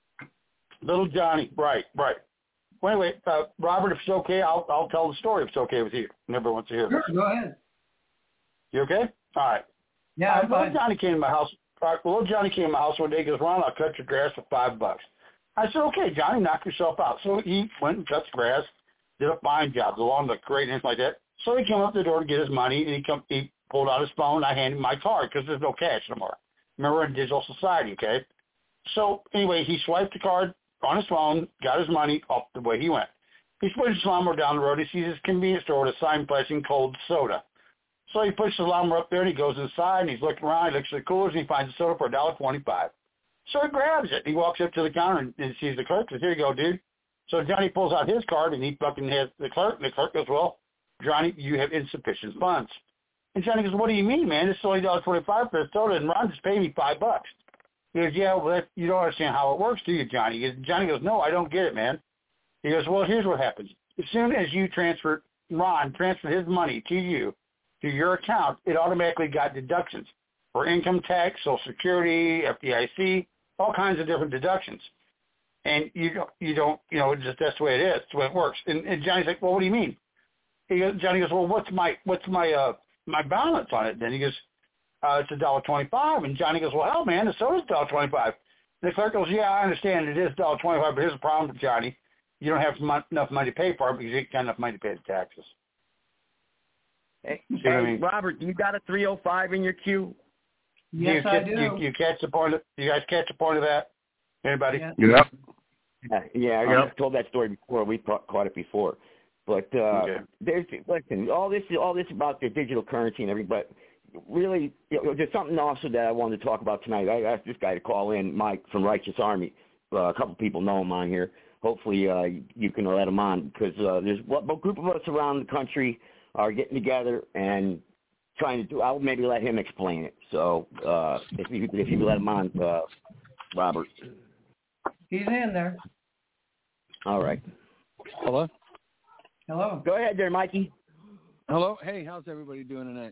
Little Johnny, right, right. Well, anyway, uh, Robert, if it's okay, I'll I'll tell the story if it's okay with you. Nobody wants to hear Sure, this. go ahead. You okay? All right. Yeah, uh, I'm little fine. Johnny came to my house. Uh, little Johnny came to my house one day. He goes, "Ron, I'll cut your grass for five bucks." I said, "Okay, Johnny, knock yourself out." So he went and cut the grass, did a fine job, along the crate and anything like that. So he came up to the door to get his money, and he come he pulled out his phone. I handed him my card because there's no cash anymore. Remember, we're in digital society, okay? So anyway, he swiped the card on his phone, got his money, off the way he went. He's pushing his lawnmower down the road. He sees his convenience store with a sign flashing cold soda. So he pushes the lawnmower up there, and he goes inside, and he's looking around. He looks at the coolers, and he finds a soda for one dollar twenty-five. So he grabs it. He walks up to the counter and, and sees the clerk. Says, "Here you go, dude." So Johnny pulls out his card, and he fucking has the clerk. And the clerk goes, "Well, Johnny, you have insufficient funds." And Johnny goes, "What do you mean, man? It's only one dollar twenty-five for a soda, and Ron just paid me five bucks." He goes, "Yeah, well, that, you don't understand how it works, do you, Johnny?" He goes, Johnny goes, "No, I don't get it, man." He goes, "Well, here's what happens. As soon as you transfer, Ron transferred his money to you, to your account, it automatically got deductions for income tax, Social Security, F D I C, all kinds of different deductions. And you don't, you don't, you know, it's just that's the way it is. That's the way it works." And, and Johnny's like, "Well, what do you mean?" He goes, Johnny goes, "Well, what's my, what's my, uh, my balance on it?" Then he goes, uh, "It's a dollar twenty-five." And Johnny goes, "Well, hell, man, the soda's a dollar twenty-five." And the clerk goes, "Yeah, I understand it is a dollar twenty-five, but here's the problem, Johnny. You don't have mo- enough money to pay for it because you ain't got enough money to pay the taxes." Hey, See hey what I mean? Robert, you got a three oh five in your queue? Yes, you, I you, do. You, you catch the point of, you guys catch the point of that? Anybody? Yeah. Yep. Uh, yeah, I Yep. told that story before. We ca- caught it before. But uh, Okay. there's listen, all this all this about the digital currency and everything, but really, you know, there's something also that I wanted to talk about tonight. I asked this guy to call in, Mike from Righteous Army. Uh, a couple people know him on here. Hopefully, uh, you can let him on because uh, there's a group of us around the country are getting together and trying to do. I'll maybe let him explain it. So uh, if you if you let him on, uh, Robert. He's in there. All right. Hello? Hello. Go ahead there, Mikey. Hello. Hey, how's everybody doing tonight?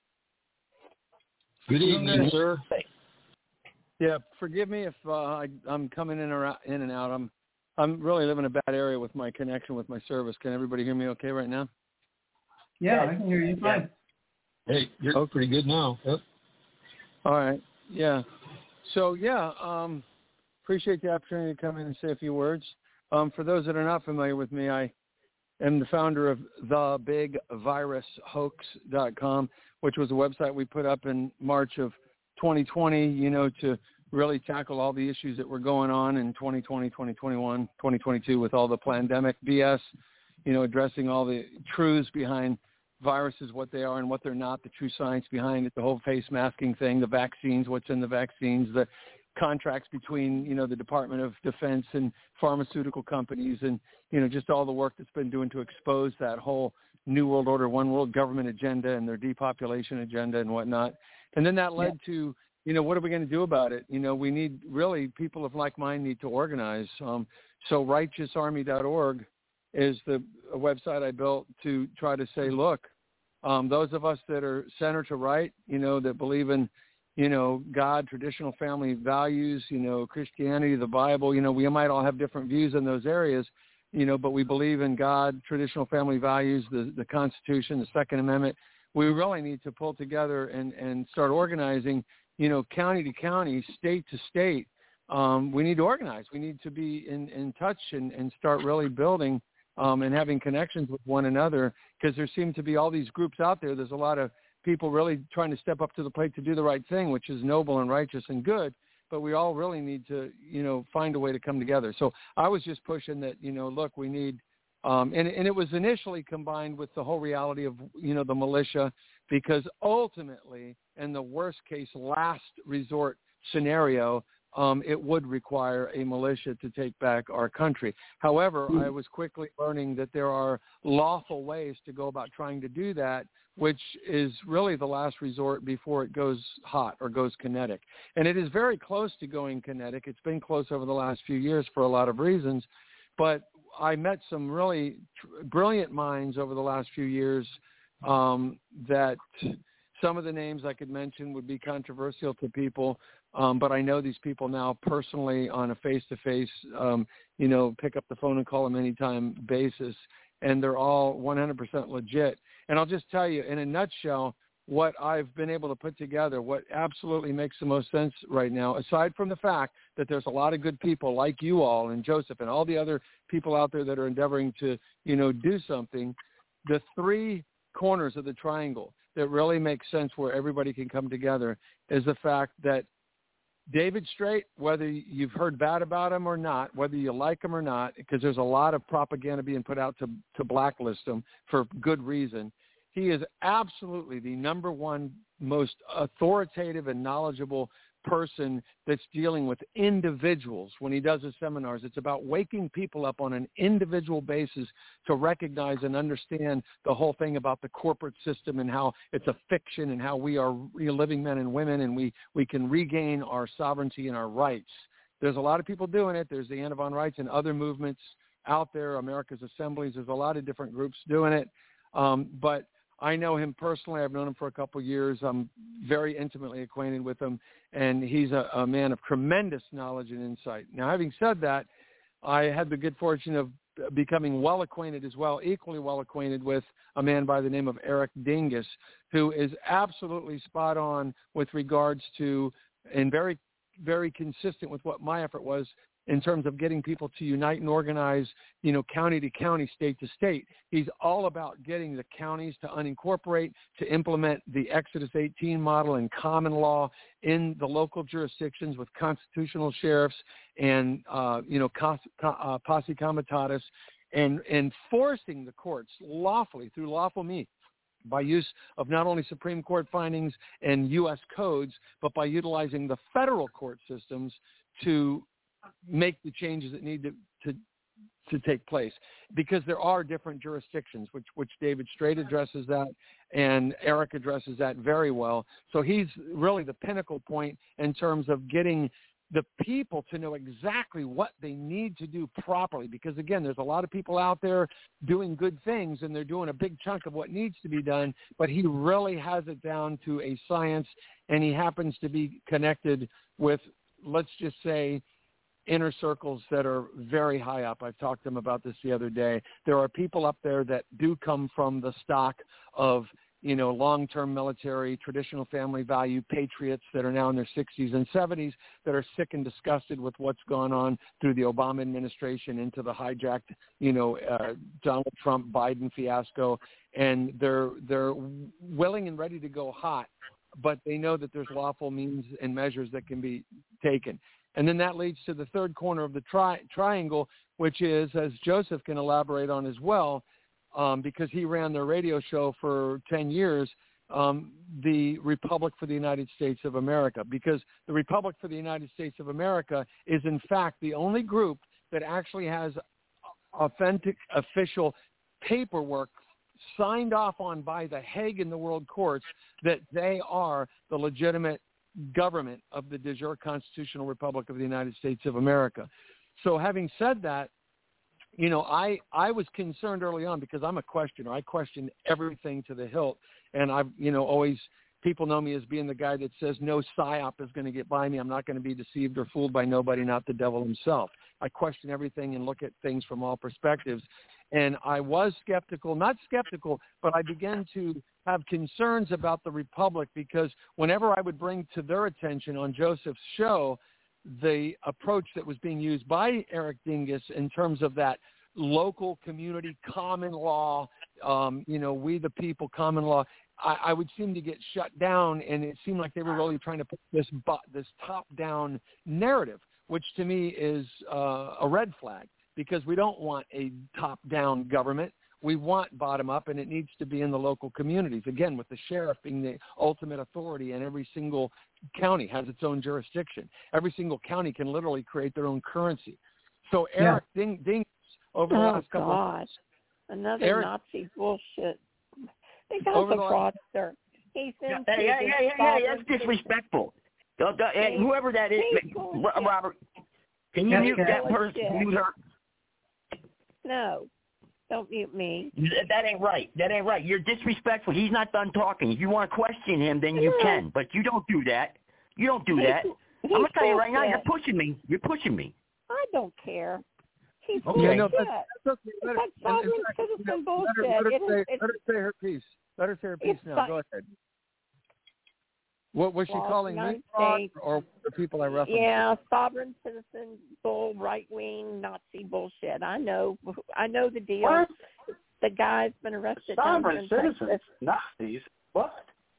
Good Doing evening, good. sir. Yeah, forgive me if uh, I, I'm coming in or out, in and out. I'm I'm really living in a bad area with my connection with my service. Can everybody hear me okay right now? Yeah, I can hear you fine. Hey, you're oh. pretty good now. Yep. All right. Yeah. So, yeah, um, appreciate the opportunity to come in and say a few words. Um, for those that are not familiar with me, I am the founder of the big virus hoax dot com, which was a website we put up in March of twenty twenty, you know, to really tackle all the issues that were going on in twenty twenty, twenty twenty-one, twenty twenty-two with all the pandemic B S, you know, addressing all the truths behind viruses, what they are and what they're not, the true science behind it, the whole face masking thing, the vaccines, what's in the vaccines, the contracts between, you know, the Department of Defense and pharmaceutical companies and, you know, just all the work that's been doing to expose that whole New World Order, One World Government agenda and their depopulation agenda and whatnot. And then that led yeah. to, you know, what are we going to do about it? You know, we need really people of like mind need to organize. Um, So righteous army dot org is the website I built to try to say, look, um, those of us that are center to right, you know, that believe in, you know, God, traditional family values, you know, Christianity, the Bible, you know, we might all have different views in those areas, you know, but we believe in God, traditional family values, the, the Constitution, the Second Amendment. We really need to pull together and, and start organizing, you know, county to county, state to state. Um, we need to organize. We need to be in, in touch and, and start really building um, and having connections with one another, because there seem to be all these groups out there. There's a lot of people really trying to step up to the plate to do the right thing, which is noble and righteous and good. But we all really need to, you know, find a way to come together. So I was just pushing that, you know, look, we need, um, and, and it was initially combined with the whole reality of, you know, the militia, because ultimately, in the worst case, last resort scenario, um, it would require a militia to take back our country. However, mm-hmm. I was quickly learning that there are lawful ways to go about trying to do that, which is really the last resort before it goes hot or goes kinetic. And it is very close to going kinetic. It's been close over the last few years for a lot of reasons. But I met some really tr- brilliant minds over the last few years um, that some of the names I could mention would be controversial to people. Um, but I know these people now personally on a face-to-face, um, you know, pick up the phone and call them anytime basis. And they're all one hundred percent legit. And I'll just tell you, in a nutshell, what I've been able to put together, what absolutely makes the most sense right now, aside from the fact that there's a lot of good people like you all and Joseph and all the other people out there that are endeavoring to, you know, do something, the three corners of the triangle that really make sense where everybody can come together is the fact that David Straight, whether you've heard bad about him or not, whether you like him or not, because there's a lot of propaganda being put out to, to blacklist him for good reason, he is absolutely the number one most authoritative and knowledgeable person that's dealing with individuals when he does his seminars. It's about waking people up on an individual basis to recognize and understand the whole thing about the corporate system and how it's a fiction and how we are real living men and women and we, we can regain our sovereignty and our rights. There's a lot of people doing it. There's the Antivon Rights and other movements out there, America's Assemblies. There's a lot of different groups doing it. Um, but I know him personally. I've known him for a couple of years. I'm very intimately acquainted with him, and he's a, a man of tremendous knowledge and insight. Now, having said that, I had the good fortune of becoming well acquainted as well, equally well acquainted with a man by the name of Eric Dingus, who is absolutely spot on with regards to, and very, very consistent with what my effort was, in terms of getting people to unite and organize, you know, county to county, state to state. He's all about getting the counties to unincorporate, to implement the Exodus eighteen model and common law in the local jurisdictions with constitutional sheriffs and, uh, you know, cos, uh, posse comitatus, and, and forcing the courts lawfully, through lawful means, by use of not only Supreme Court findings and U S codes, but by utilizing the federal court systems to make the changes that need to, to to take place, because there are different jurisdictions, which which David Straight addresses that, and Eric addresses that very well. So he's really the pinnacle point in terms of getting the people to know exactly what they need to do properly, because again, there's a lot of people out there doing good things and they're doing a big chunk of what needs to be done, but he really has it down to a science, and he happens to be connected with, let's just say, inner circles that are very high up. I've talked to them about this the other day. There are people up there that do come from the stock of, you know, long-term military, traditional family value patriots that are now in their sixties and seventies that are sick and disgusted with what's gone on through the Obama administration into the hijacked, you know, uh, Donald Trump Biden fiasco, and they're they're willing and ready to go hot, but they know that there's lawful means and measures that can be taken. And then that leads to the third corner of the tri- triangle, which is, as Joseph can elaborate on as well, um, because he ran their radio show for ten years, um, the Republic for the United States of America. Because the Republic for the United States of America is, in fact, the only group that actually has authentic official paperwork signed off on by the Hague and the World Courts that they are the legitimate government of the de jure constitutional Republic of the United States of America. So having said that, you know, I, I was concerned early on because I'm a questioner. I question everything to the hilt. And I've, you know, always people know me as being the guy that says no psyop is going to get by me. I'm not going to be deceived or fooled by nobody, not the devil himself. I question everything and look at things from all perspectives. And I was skeptical, not skeptical, but I began to have concerns about the Republic because whenever I would bring to their attention on Joseph's show the approach that was being used by Eric Dingus in terms of that local community common law, um, you know, we the people common law, I, I would seem to get shut down, and it seemed like they were really trying to put this this top-down narrative, which to me is uh, a red flag because we don't want a top-down government. We want bottom-up, and it needs to be in the local communities. Again, with the sheriff being the ultimate authority, and every single county has its own jurisdiction. Every single county can literally create their own currency. So Eric yeah. Ding, Ding over the oh, last couple gosh. of Another Eric, Nazi bullshit. They got the fraudster. He's yeah, hey, yeah, yeah, yeah, yeah, that's disrespectful. The, the, uh, whoever that is, Robert, can you mute that person? Mute her. No. Don't mute me. That ain't right. That ain't right. You're disrespectful. He's not done talking. If you want to question him, then you can. But you don't do that. You don't do that. I'm going to tell you right now, you're pushing me. You're pushing me. I don't care. He's okay. Yeah, no, that's, that's okay. Let her, sovereign citizen you know, bullshit. Let her, let, her it say, is, let her say her piece. Let her say her piece now. Like, Go ahead. What was she well, calling me fraud or the people I referenced? Yeah, sovereign citizen bull, right wing Nazi bullshit. I know. I know the deal. What? The guy's been arrested. Sovereign citizens, Nazis. What?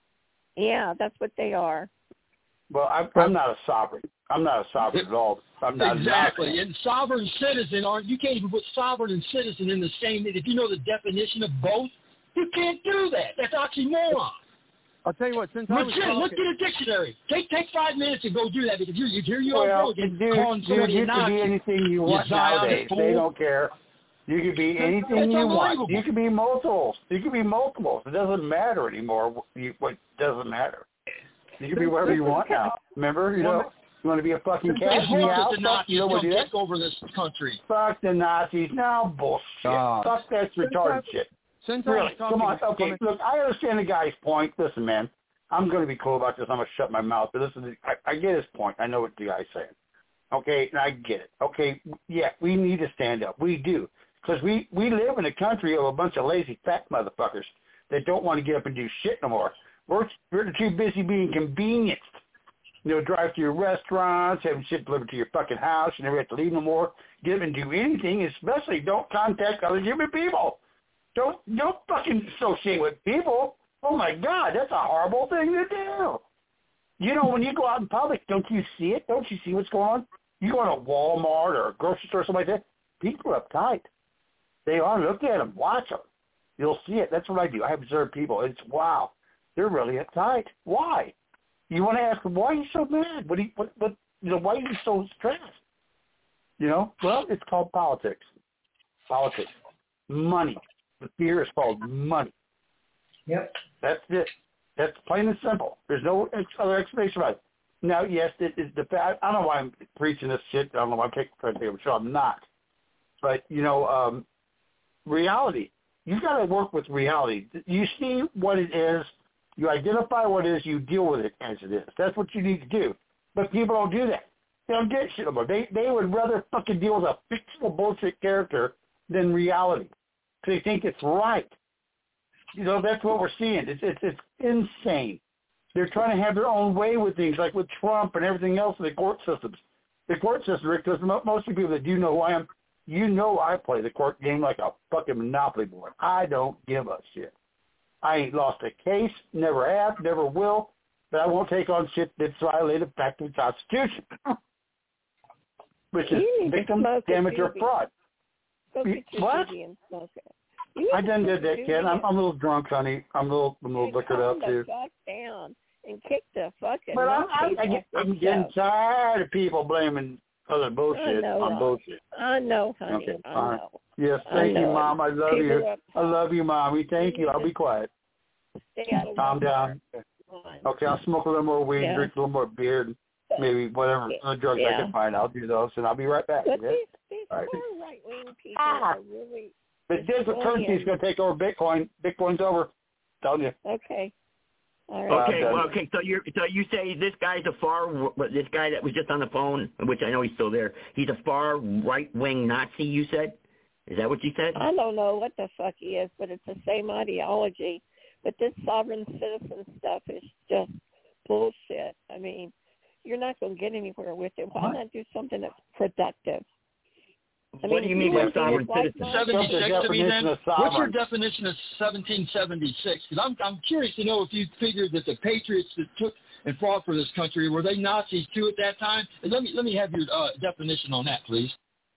Yeah, that's what they are. Well, I'm, I'm not a sovereign. I'm not a sovereign at all. I'm not exactly. And sovereign citizen, aren't you can't even put sovereign and citizen in the same. If you know the definition of both, you can't do that. That's oxymoron. I'll tell you what. Since I was Legit, talking, look at a dictionary. Take take five minutes and go do that because you you hear you well, all go again. Dude, calling dude, you can be anything you want you nowadays. They don't care. You can be anything you want. You can be multiples. You can be multiples. It doesn't matter anymore. You, what doesn't matter? You can be whatever you want now. Remember, you know, you want to be a fucking cat? The Nazis come take over this country. Fuck the Nazis. No bullshit. Uh, Fuck that retarded shit. Since really? I Come on. Okay, look, I understand the guy's point. Listen, man, I'm going to be cool about this. I'm going to shut my mouth. But listen, I, I get his point. I know what the guy's saying. Okay, and I get it. Okay, yeah, we need to stand up. We do. Because we, we live in a country of a bunch of lazy fat motherfuckers that don't want to get up and do shit no more. We're, we're too busy being convenienced. You know, drive to your restaurants, having shit delivered to your fucking house. You never have to leave no more. Get up and do anything, especially don't contact other human people. Don't don't fucking associate with people. Oh, my God, that's a horrible thing to do. You know, when you go out in public, don't you see it? Don't you see what's going on? You go to a Walmart or a grocery store or something like that, people are uptight. They are. Look at them. Watch them. You'll see it. That's what I do. I observe people. It's, wow, they're really uptight. Why? You want to ask them, why are you so mad? What, do you, what, what, you know, why are you so stressed? You know, well, it's called politics. Politics. Money. The fear is called money. Yep. That's it. That's plain and simple. There's no ex- other explanation about it. Now, yes, it, it, the fact, I don't know why I'm preaching this shit. I don't know why I'm taking credit for it. Sure, I'm not. But, you know, um, reality. You got to work with reality. You see what it is. You identify what it is. You deal with it as it is. That's what you need to do. But people don't do that. They don't get shit about it. They, they would rather fucking deal with a fictional bullshit character than reality. Because they think it's right. You know, that's what we're seeing. It's, it's, it's insane. They're trying to have their own way with things, like with Trump and everything else in the court systems. The court system, Rick, because most of the people that do know who I am, you know I play the court game like a fucking Monopoly board. I don't give a shit. I ain't lost a case, never have, never will, but I won't take on shit that's violated back to the Constitution, which is victim, damage, or fraud. What? I done did that, kid. I'm, I'm a little drunk, honey. I'm a little, I'm a little liquored up, too. Fuck down and kick the fucking But I'm, I, I get, I'm getting tired of people blaming other bullshit on bullshit. I know, honey. Okay, I all right. know. Yes, thank you, Mom. I love Keep you. up, I love you, Mommy. Thank you. I'll be quiet. Stay out of Calm down. Okay, I'll smoke a little more weed, yeah. drink a little more beer, and maybe whatever Yeah. other drugs I Yeah. can find. I'll do those, and I'll be right back. But Okay? these, these All right. poor right-wing people are really The digital currency is destroying. going to take over Bitcoin. Bitcoin's over. Telling you. Okay. All right. Okay, well, okay. So you so you say this guy's a far but this guy that was just on the phone, which I know he's still there. He's a far right wing Nazi. You said, is that what you said? I don't know what the fuck he is, but it's the same ideology. But this sovereign citizen stuff is just bullshit. I mean, you're not going to get anywhere with it. Why not do something that's productive? I What mean, do you if mean you by want to sovereign be like citizen? mine- seventy-six to me then? of What's your sovereign. definition of seventeen seventy-six? Because I'm, I'm curious to know if you figured that the patriots that took and fought for this country, were they Nazis too at that time? And let me let me have your uh, definition on that, please.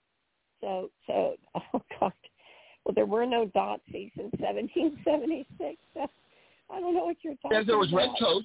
So, so, oh God. Well, there were no Nazis in seventeen seventy-six. I don't know what you're talking If there was about. red coats.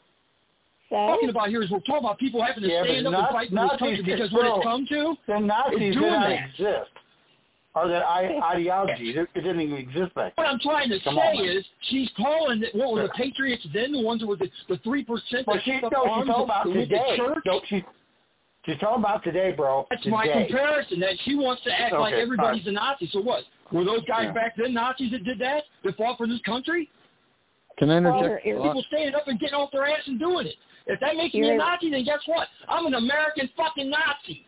So? Talking about here is we're talking about people having to Yeah, stand but up and not- fight for Nazis this country could because what still- it's come to The Nazis is did doing not that. exist. Or that I- ideology. It, it didn't even exist back then. What I'm trying to Come say on, man. is she's calling it, what were the Patriots then, the ones that were the, the three percent Well, that she, took up no, she's arms talking about that went to today. church? No, she, she's talking about today, bro. That's today. my comparison, that she wants to act Okay, like everybody's all a Nazi. So what? Were those guys Yeah. back then Nazis that did that, that fought for this country? Can I Well, interject? you're- People standing up and getting off their ass and doing it. If that makes me a You're- Nazi, then guess what? I'm an American fucking Nazi.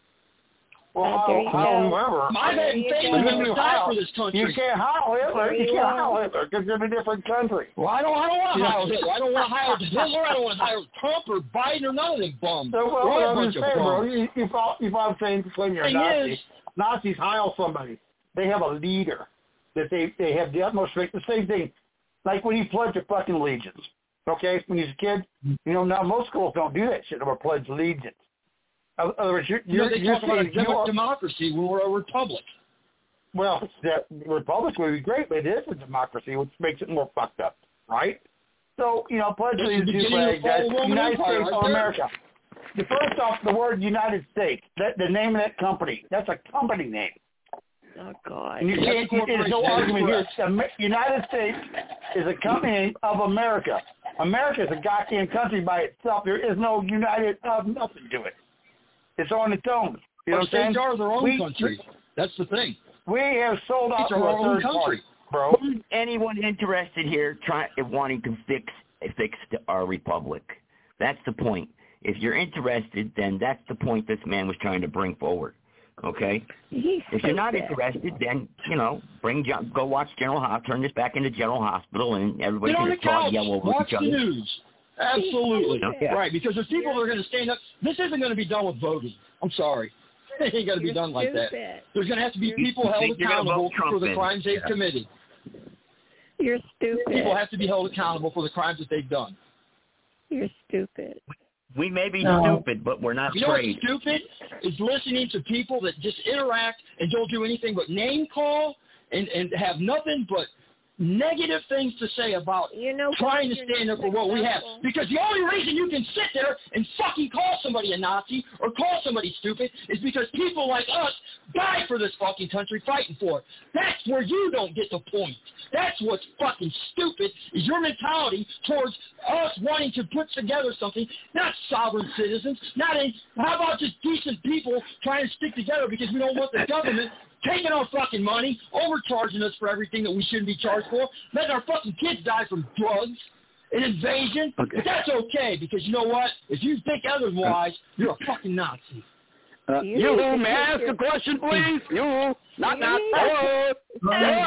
Well, Uh, there you how- go. however, My There head you family go. members died for this country. you can't howl Hitler. There You you can't are. howl Hitler because it's a different country. Well, I don't, I don't want to Yeah. hire Hitler. I don't want to hire Hitler. I don't want to hire Trump or Biden or none of them bums. So, well, They're all a I'm bunch just of saying, bro, bums. you, you, follow, you follow the same claim you're a Thing Nazi. is- Nazis hire somebody. They have a leader that they, they have the utmost respect. The same thing, like when you pledge your fucking allegiance, okay? When you're a kid, you know, now most schools don't do that shit, or pledge allegiance. In other words, you're, You know, you're, they you're talk about a saying you demo- are, democracy when we're a republic. well, that republic would be great, but it is a democracy, which makes it more fucked up, right? So, you know, pledge It's the allegiance to the beginning of flag, guys, the Roman United Empire States right of there. America. The first off, the word United States, that, the name of that company, that's a company name. Oh God. And you can't, there's no argument here. It's Amer- United States is a company of America. America is a goddamn country by itself. There is no United of nothing to it. It's on its own. You know Well, what I'm saying? states are their own we, country. That's the thing. We have sold out States to are a our own third country. party, bro. Who's anyone interested here trying wanting to fix fix our republic? That's the point. If you're interested, then that's the point this man was trying to bring forward. Okay. He's If you're not so bad. interested, then you know, bring go watch General Hospital. Turn this back into General Hospital, and everybody Get on can the just talk couch. yell over Watch each other. the news. Absolutely. Yeah. Right, because there's people that are going to stand up. This isn't going to be done with voting. I'm sorry. It ain't going to be You're done like that. stupid. There's going to have to be You're people held think you're gonna accountable vote Trump for the in. crimes they've Yeah. committed. You're stupid. People have to be held accountable for the crimes that they've done. You're stupid. We may be No. stupid, but we're not You know what's afraid. stupid? Is listening to people that just interact and don't do anything but name call and, and have nothing but negative things to say about You know trying to what? You're stand up not for what we have. successful. Because the only reason you can sit there and fucking call somebody a Nazi or call somebody stupid is because people like us died for this fucking country fighting for it. That's where you don't get the point. That's what's fucking stupid is your mentality towards us wanting to put together something, not sovereign citizens, not in, how about just decent people trying to stick together because we don't want the government taking our fucking money, overcharging us for everything that we shouldn't be charged for, letting our fucking kids die from drugs and invasion. Okay. But that's okay because you know what? If you think otherwise, you're a fucking Nazi. Uh, You you, need to may I take ask your- a question, please? You, not, You not, need- hello, hello,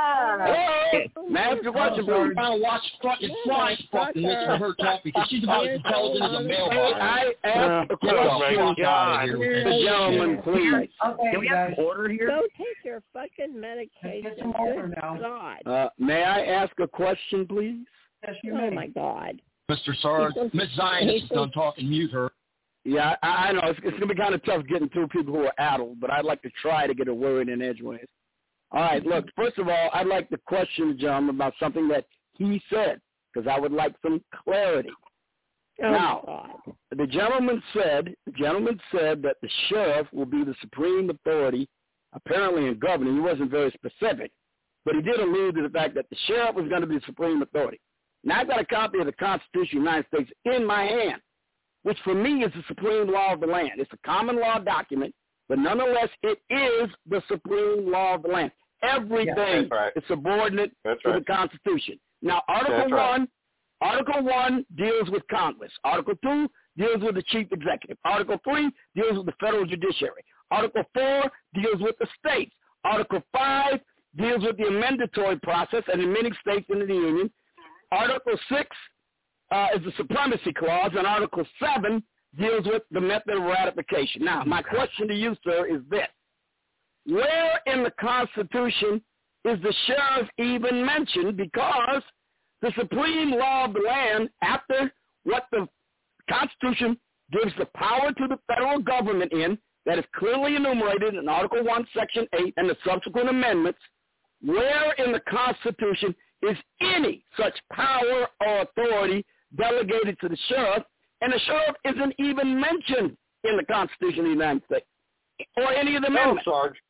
hello. May I ask a question, I'm please? trying to watch fucking flies fucking listen to her talk because she's about as intelligent as a May mailbox. I ask a Get the question? fuck out of here. The gentleman, please. Okay, Can we have some order here? Go take your fucking medication. some order Good now. God. Uh, may I ask a question, please? Yes, you Oh may. my God. Mister Sarge, Miss Zionist is done talking. Mute her. Yeah, I, I know. It's, it's going to be kind of tough getting through people who are addled, but I'd like to try to get a word in edgeways. All right, look, first of all, I'd like to question the gentleman about something that he said, because I would like some clarity. Oh Now, my God. the gentleman said, the gentleman said that the sheriff will be the supreme authority, apparently in governing. He wasn't very specific, but he did allude to the fact that the sheriff was going to be the supreme authority. Now, I've got a copy of the Constitution of the United States in my hand. which for me is the supreme law of the land. It's a common law document, but nonetheless, it is the supreme law of the land. Everything yeah, right. is subordinate that's to right. the Constitution. Now, Article that's right. one, Article one deals with Congress. Article two deals with the chief executive. Article three deals with the federal judiciary. Article four deals with the states. Article five deals with the amendatory process and in many states in the Union. Article six uh, is the supremacy clause, and Article seven deals with the method of ratification. Now, my question to you, sir, is this. Where in the Constitution is the sheriff even mentioned? Because the supreme law of the land, after what the Constitution gives the power to the federal government in, that is clearly enumerated in Article one, Section eight, and the subsequent amendments, where in the Constitution is any such power or authority delegated to the sheriff? And the sheriff isn't even mentioned in the Constitution of the United States or any of the amendments. No, Sarge.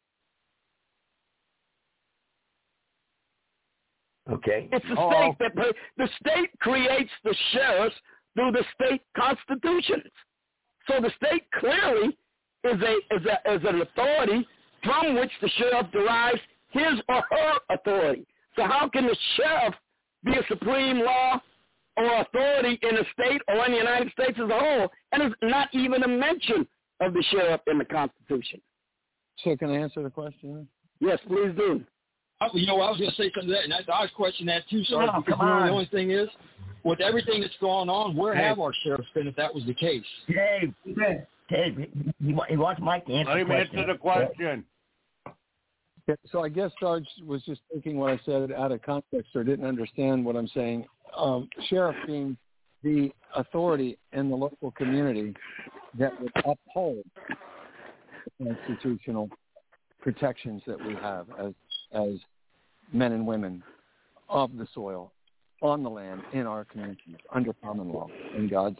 Okay. It's the oh. state that the state creates the sheriffs through the state constitutions. So the state clearly is a is a is an authority from which the sheriff derives his or her authority. So how can the sheriff be a supreme law or authority in a state or in the United States as a whole? And there's not even a mention of the sheriff in the Constitution. So can I answer the question? Yes, please do. You know, I was going to say something to that, and I, I was questioning that too, sir, No, because come you know, on. the only thing is, with everything that's going on, where Hey. have our sheriffs been if that was the case? Dave, Dave, he, wa- he wants Mike to answer Let the him question. answer the question. Yeah, so I guess Sarge was just taking what I said out of context or didn't understand what I'm saying. Um, sheriff being the authority in the local community that would uphold the constitutional protections that we have as as men and women of the soil, on the land, in our communities, under common law, in God's.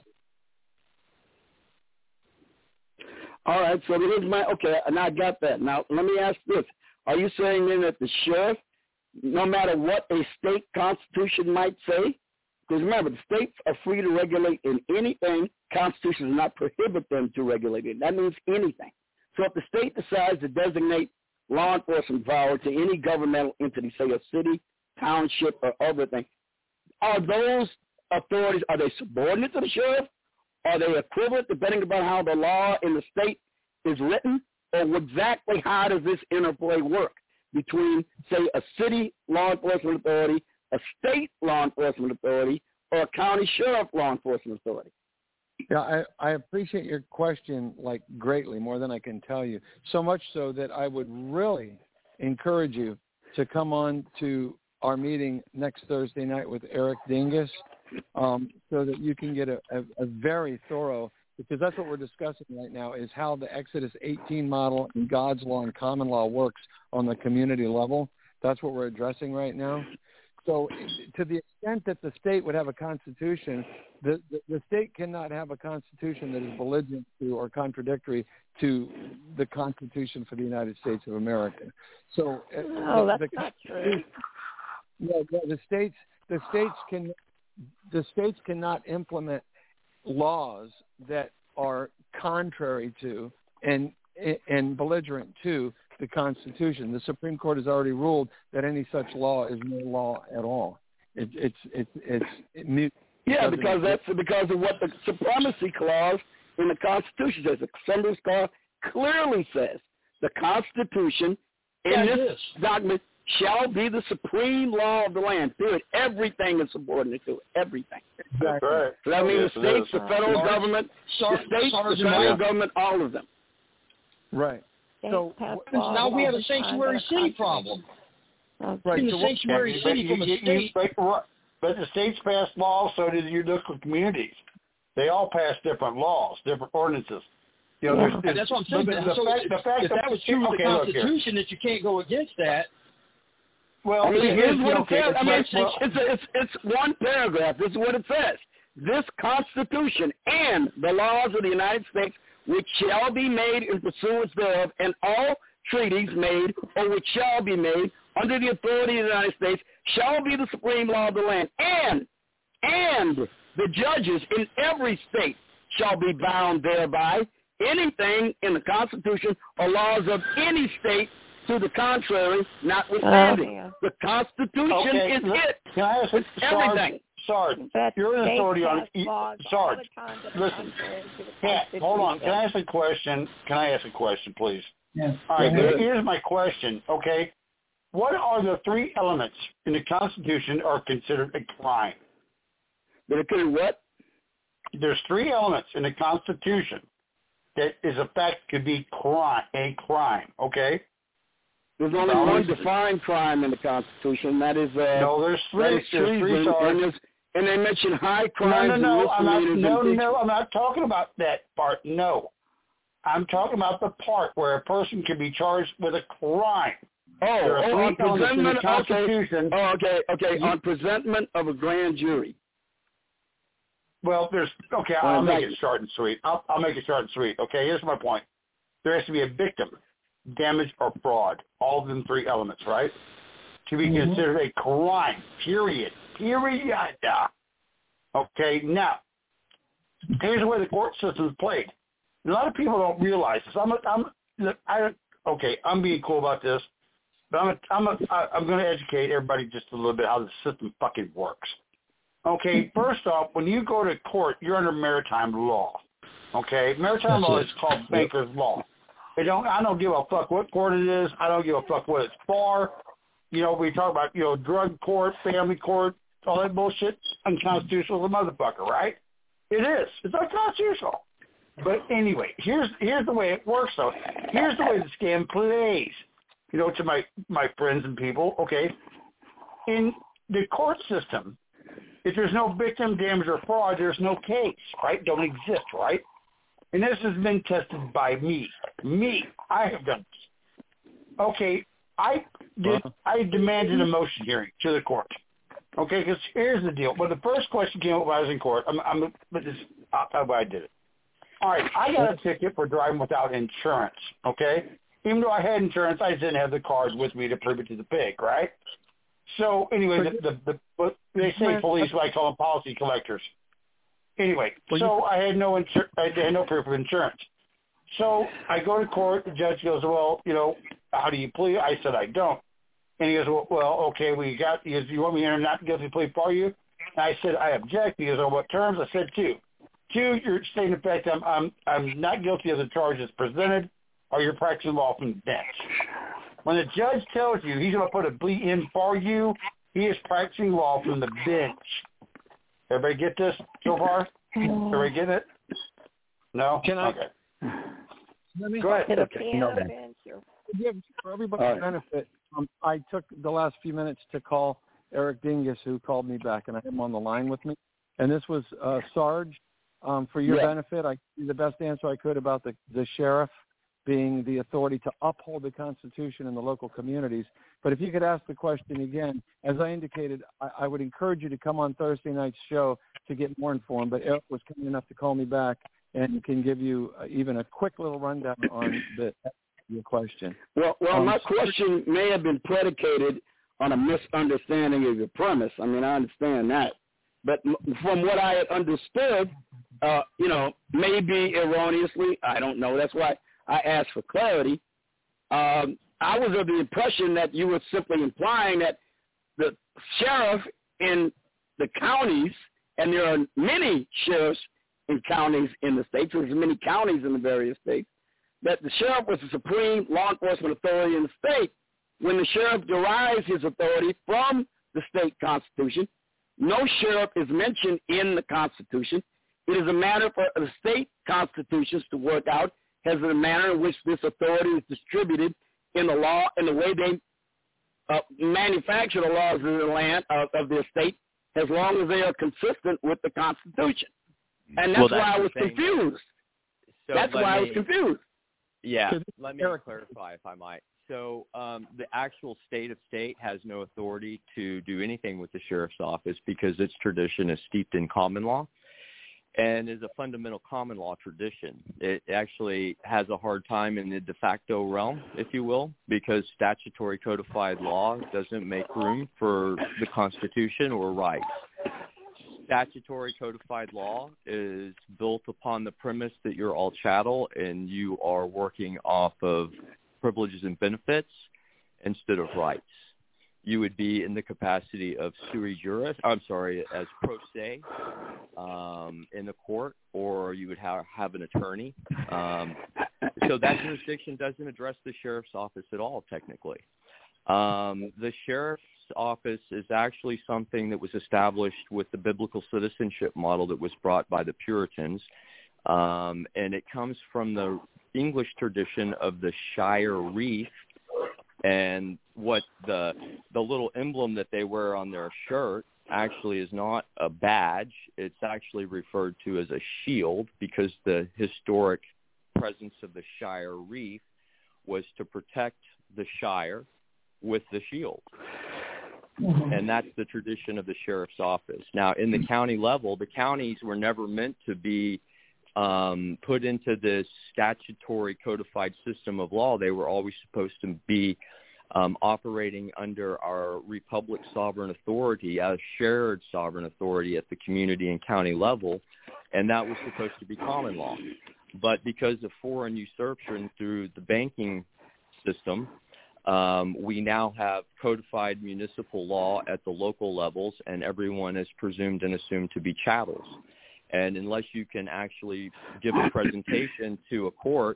All right, so here's my, okay, and I got that. Now, let me ask this. Are you saying then that the sheriff, no matter what a state constitution might say, because remember, the states are free to regulate in anything, Constitution does not prohibit them to regulate it. That means anything. So if the state decides to designate law enforcement power to any governmental entity, say a city, township, or other thing, are those authorities, are they subordinate to the sheriff? Are they equivalent, depending upon how the law in the state is written? Or exactly how does this interplay work between, say, a city law enforcement authority, a state law enforcement authority, or a county sheriff law enforcement authority? Yeah, I, I appreciate your question, like, greatly, more than I can tell you. So much so that I would really encourage you to come on to our meeting next Thursday night with Eric Dingus, um, so that you can get a, a, a very thorough, because that's what we're discussing right now, is how the Exodus eighteen model and God's law and common law works on the community level. That's what we're addressing right now. So to the extent that the state would have a constitution, the, the, the state cannot have a constitution that is belligerent to or contradictory to the Constitution for the United States of America. So No, the, that's the, not true. No, the states the states can the states cannot implement laws that are contrary to and and belligerent to the Constitution. The Supreme Court has already ruled that any such law is no law at all. It, it's it's it's it mute. Yeah, because that's because of what the supremacy clause in the Constitution says. The supremacy clause clearly says the Constitution in Yeah, it this is. document shall be the supreme law of the land. Period. Everything is subordinate to it. Everything. That's right. So that means Yes, the it states, is. the federal Sarge- government, Sarge- the states, Sarge- the federal yeah. government, all of them. Right. So now we have a sanctuary city problem. Right. In the So what- sanctuary But city you- from a you- state. But, but the states pass laws, so do your local communities. They all pass different laws, different ordinances. You know, there's, And there's, that's what I'm saying. The, the so fact, the fact if that, that was true with the okay, look here. Constitution, that you can't go against that. Well, I mean, it here's is, what it okay, says. I mean, it's it's, like, well, it's, it's, it's one paragraph. This is what it says. This Constitution and the laws of the United States, which shall be made in pursuance thereof, and all treaties made or which shall be made under the authority of the United States, shall be the supreme law of the land. And, and the judges in every state shall be bound thereby. Anything in the Constitution or laws of any state to the contrary, notwithstanding. Oh, yeah. The Constitution okay, is look, it. Can I ask it's everything. Sarge, Sarge, you're an authority on Sarge. Listen, yeah, hold on. Can I ask a question? Can I ask a question, please? Yeah. All right. Yeah, here's my question. Okay, what are the three elements in the Constitution are considered a crime? They're considered what? There's three elements in the Constitution that is a fact could be crime, a crime. Okay. There's only no, one defined crime in the Constitution. That is uh, no. There's three. There's three and, and they mention high crimes. No, no, no. I'm not. No, and no. I'm not talking about that part. No, I'm talking about the part where a person can be charged with a crime. Oh, there are oh on presentment. Okay. Oh, okay. Okay. You, on presentment of a grand jury. Well, there's okay. I'll, I'll make it short and sweet. I'll, I'll make it short and sweet. Okay. Here's my point. There has to be a victim. Damage or fraud, all of them three elements, right? To be mm-hmm. considered a crime, period, period. Okay, now, here's the way the court system is played. A lot of people don't realize this. I'm, a, I'm, I, okay, I'm being cool about this, but I'm, a, I'm, a, I'm going to educate everybody just a little bit how the system fucking works. Okay, first off, when you go to court, you're under maritime law. Okay, maritime That's law it. is called banker's law. They don't. I don't give a fuck what court it is. I don't give a fuck what it's for. You know, we talk about, you know, drug court, family court, all that bullshit. Unconstitutional as a motherfucker, right? It is. It's unconstitutional. But anyway, here's here's the way it works, though. Here's the way the scam plays. You know, to my, my friends and people, okay, in the court system, if there's no victim, damage, or fraud, there's no case, right? Don't exist, right? And this has been tested by me. Me. I have done this. Okay, I did. I demanded a motion hearing to the court. Okay, because here's the deal. When the first question came up when I was in court, I'm, I'm but this uh, I did it. All right, I got a ticket for driving without insurance. Okay, even though I had insurance, I didn't have the card with me to prove it to the pig, right? So anyway, the the, the they say police, I call them policy collectors. Anyway, so I had no insur- I had no proof of insurance. So I go to court. The judge goes, "Well, you know, how do you plead?" I said, "I don't." And he goes, "Well, well okay, we got." He goes, "You want me to enter not guilty plea for you?" And I said, "I object." He goes, "On what terms?" I said, two. Two, you're stating the fact I'm I'm I'm not guilty of the charges presented, or you're practicing law from the bench. When the judge tells you he's going to put a plea in for you, he is practicing law from the bench. Everybody get this so far? Everybody get it? No? Can I? Okay. Let me Go ahead. Okay. No, yeah, for everybody's right. benefit, um, I took the last few minutes to call Eric Dingus, who called me back, and I have him on the line with me. And this was uh, Sarge. Um, for your yeah. benefit, I gave the best answer I could about the, the sheriff being the authority to uphold the Constitution in the local communities. But if you could ask the question again, as I indicated, I, I would encourage you to come on Thursday night's show to get more informed. But Eric was kind enough to call me back and can give you uh, even a quick little rundown on the, your question. Well, well, um, my question may have been predicated on a misunderstanding of your premise. I mean, I understand that. But from what I had understood, uh, you know, maybe erroneously, I don't know. That's why I asked for clarity. Um, I was of the impression that you were simply implying that the sheriff in the counties, and there are many sheriffs in counties in the states, there's many counties in the various states, that the sheriff was the supreme law enforcement authority in the state. When the sheriff derives his authority from the state constitution, no sheriff is mentioned in the Constitution. It is a matter for the state constitutions to work out as a manner in which this authority is distributed in the law and the way they uh, manufacture the laws of the land uh, of their state, as long as they are consistent with the Constitution. And that's, well, that's why I was thing. confused. So that's why me, I was confused. Yeah, let me clarify if I might. So um, the actual state of state has no authority to do anything with the sheriff's office because its tradition is steeped in common law and is a fundamental common law tradition. It actually has a hard time in the de facto realm, if you will, because statutory codified law doesn't make room for the Constitution or rights. statutory codified law is built upon the premise that you're all chattel and you are working off of privileges and benefits instead of rights. You would be in the capacity of sui juris, I'm sorry, as pro se um, in the court, or you would have, have an attorney. Um, so that jurisdiction doesn't address the sheriff's office at all, technically. Um, the sheriff's office is actually something that was established with the biblical citizenship model that was brought by the Puritans, um, and it comes from the English tradition of the shire reef. And what the the little emblem that they wear on their shirt actually is not a badge. It's actually referred to as a shield because the historic presence of the shire reef was to protect the shire with the shield. Mm-hmm. And that's the tradition of the sheriff's office. Now, in the county level, the counties were never meant to be um, put into this statutory codified system of law. They were always supposed to be um, operating under our republic sovereign authority, a shared sovereign authority at the community and county level, and that was supposed to be common law. But because of foreign usurpation through the banking system, um, we now have codified municipal law at the local levels, and everyone is presumed and assumed to be chattels. And unless you can actually give a presentation to a court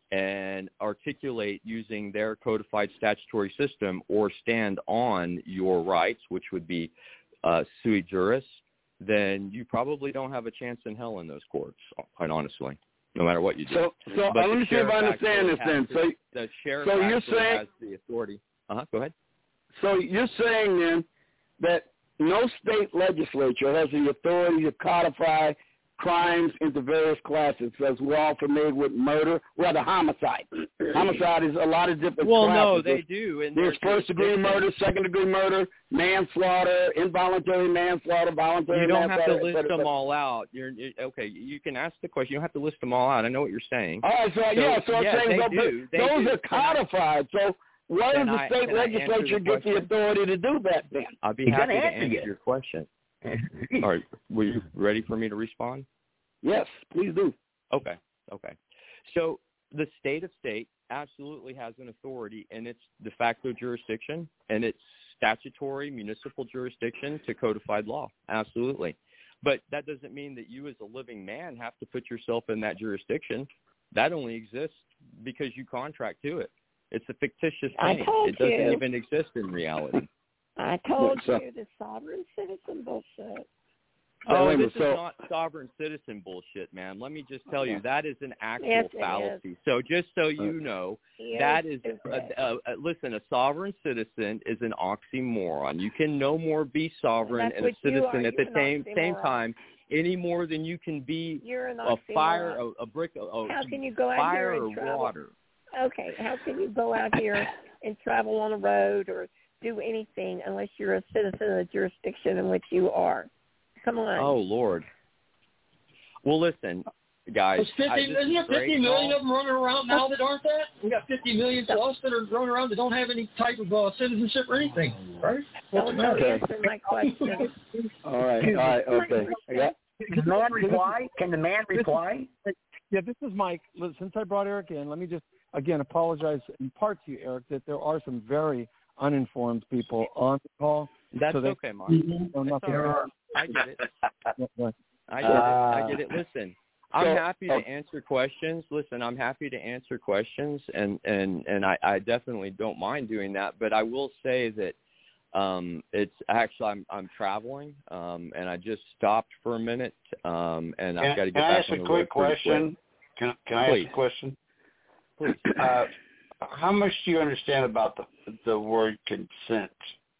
and articulate using their codified statutory system or stand on your rights, which would be uh, sui juris, then you probably don't have a chance in hell in those courts, quite honestly, no matter what you do. So, so but I want to see if I understand this then. So, the sheriff so you're actually saying, has the authority. Uh-huh, go ahead. So you're saying then that no state legislature has the authority to codify crimes into various classes, as we're all familiar with murder, rather homicide. Homicide is a lot of different well, classes. Well, no, they do. And there's first-degree murder, second-degree murder, manslaughter, involuntary manslaughter, voluntary You don't manslaughter. have to list them all out. You're, you're okay. You can ask the question. You don't have to list them all out. I know what you're saying. All right, so, so yeah, so yeah, I'm saying they so, do. They those do. are codified. So why does the I, state legislature the get the authority to do that then? I'll be He's happy to answer answer you. your question. All right. Were you ready for me to respond? Yes, please do. Okay, okay. So the state of state absolutely has an authority in its de facto jurisdiction and its statutory municipal jurisdiction to codified law. Absolutely. But that doesn't mean that you as a living man have to put yourself in that jurisdiction. That only exists because you contract to it. It's a fictitious thing. I told it doesn't you. even exist in reality. I told So- you the sovereign citizen bullshit. Oh, Wait, this so- is not sovereign citizen bullshit, man. Let me just tell you, that is an actual Yes, it fallacy. is. So just so you know, Yes, that is, it a, a, a, listen, a sovereign citizen is an oxymoron. You can no more be sovereign That's and a what you citizen are. at the You're same an same oxymoron. time any more than you can be You're an a fire, oxymoron. a, a brick, a, a How can you go out fire here or and travel? water. Okay, how can you go out here and travel on a road or do anything unless you're a citizen of the jurisdiction in which you are? Come on. Oh, Lord. Well, listen, guys. There's I, fifty, this isn't there is great fifty million and all. of them running around now that aren't that? We got fifty million plus that are running around that don't have any type of uh, citizenship or anything, right? What's the Don't matter? answer my question. All right, all right, okay. I got, Can the man reply? Can the man reply? Yeah, this is Mike. Listen, since I brought Eric in, let me just, again, apologize in part to you, Eric, that there are some very uninformed people on the call. That's so they, okay, Mark. know nothing There about- I get it. Yeah, right. I get it. I get it. Listen, I'm So- happy to oh. answer questions. Listen, I'm happy to answer questions, and and and I, I definitely don't mind doing that. But I will say that um, it's actually I'm I'm traveling, um, and I just stopped for a minute, um, and I've got to get Can I back ask on a the quick road pretty question? Can, can I Please. ask a question? Please. Uh, how much do you understand about the the word consent?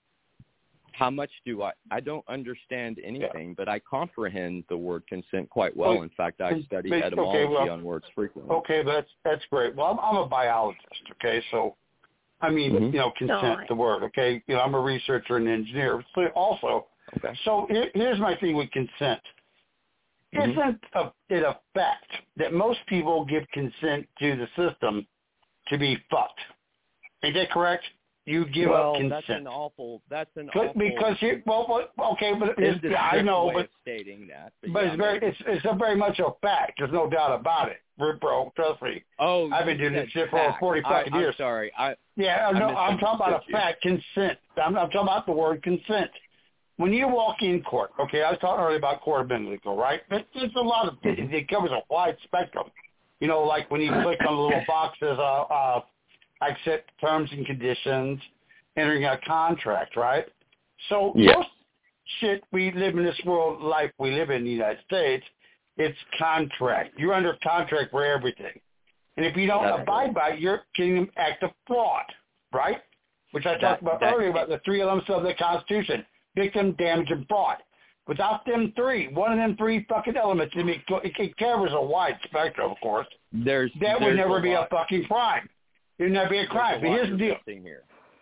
How much do I? I don't understand anything, but I comprehend the word consent quite well. Well, In fact, I study okay, etymology well, on words frequently. Okay, that's that's great. Well, I'm, I'm a biologist. Okay, so I mean, Mhm. you know, consent, No, I- the word. Okay, you know, I'm a researcher and engineer. So also, Okay. so here, here's my thing with consent. Mhm. Isn't a, it a fact that most people give consent to the system to be fucked? Ain't that correct? You give well, up consent. that's an awful. That's an but, awful. Because you well, well okay, but it's, it's I know, way but of stating that. But, but yeah, it's very, it's it's a very much a fact. There's no doubt about it, bro. Trust me. Oh, I've been doing this shit for over forty fucking I, years. I'm sorry. I yeah, I no, I'm talking about a you. fact. Consent. I'm, I'm talking about the word consent. When you walk in court, okay, I was talking earlier about court a minute ago, right? But there's a lot of it, it covers a wide spectrum. You know, like when you click on the little boxes, uh, uh, accept terms and conditions, entering a contract, right? So yeah. most shit we live in this world life we live in the United States, it's contract. You're under contract for everything. And if you don't That's abide by it, you're getting an act of fraud, right? Which I that, talked about that, earlier about the three elements of the Constitution, victim, damage, and fraud. Without them three, one of them three fucking elements, I mean, it covers a wide spectrum, of course. There's That there's would never a be lot. a fucking crime. It would never be a crime. But here's the deal. Here.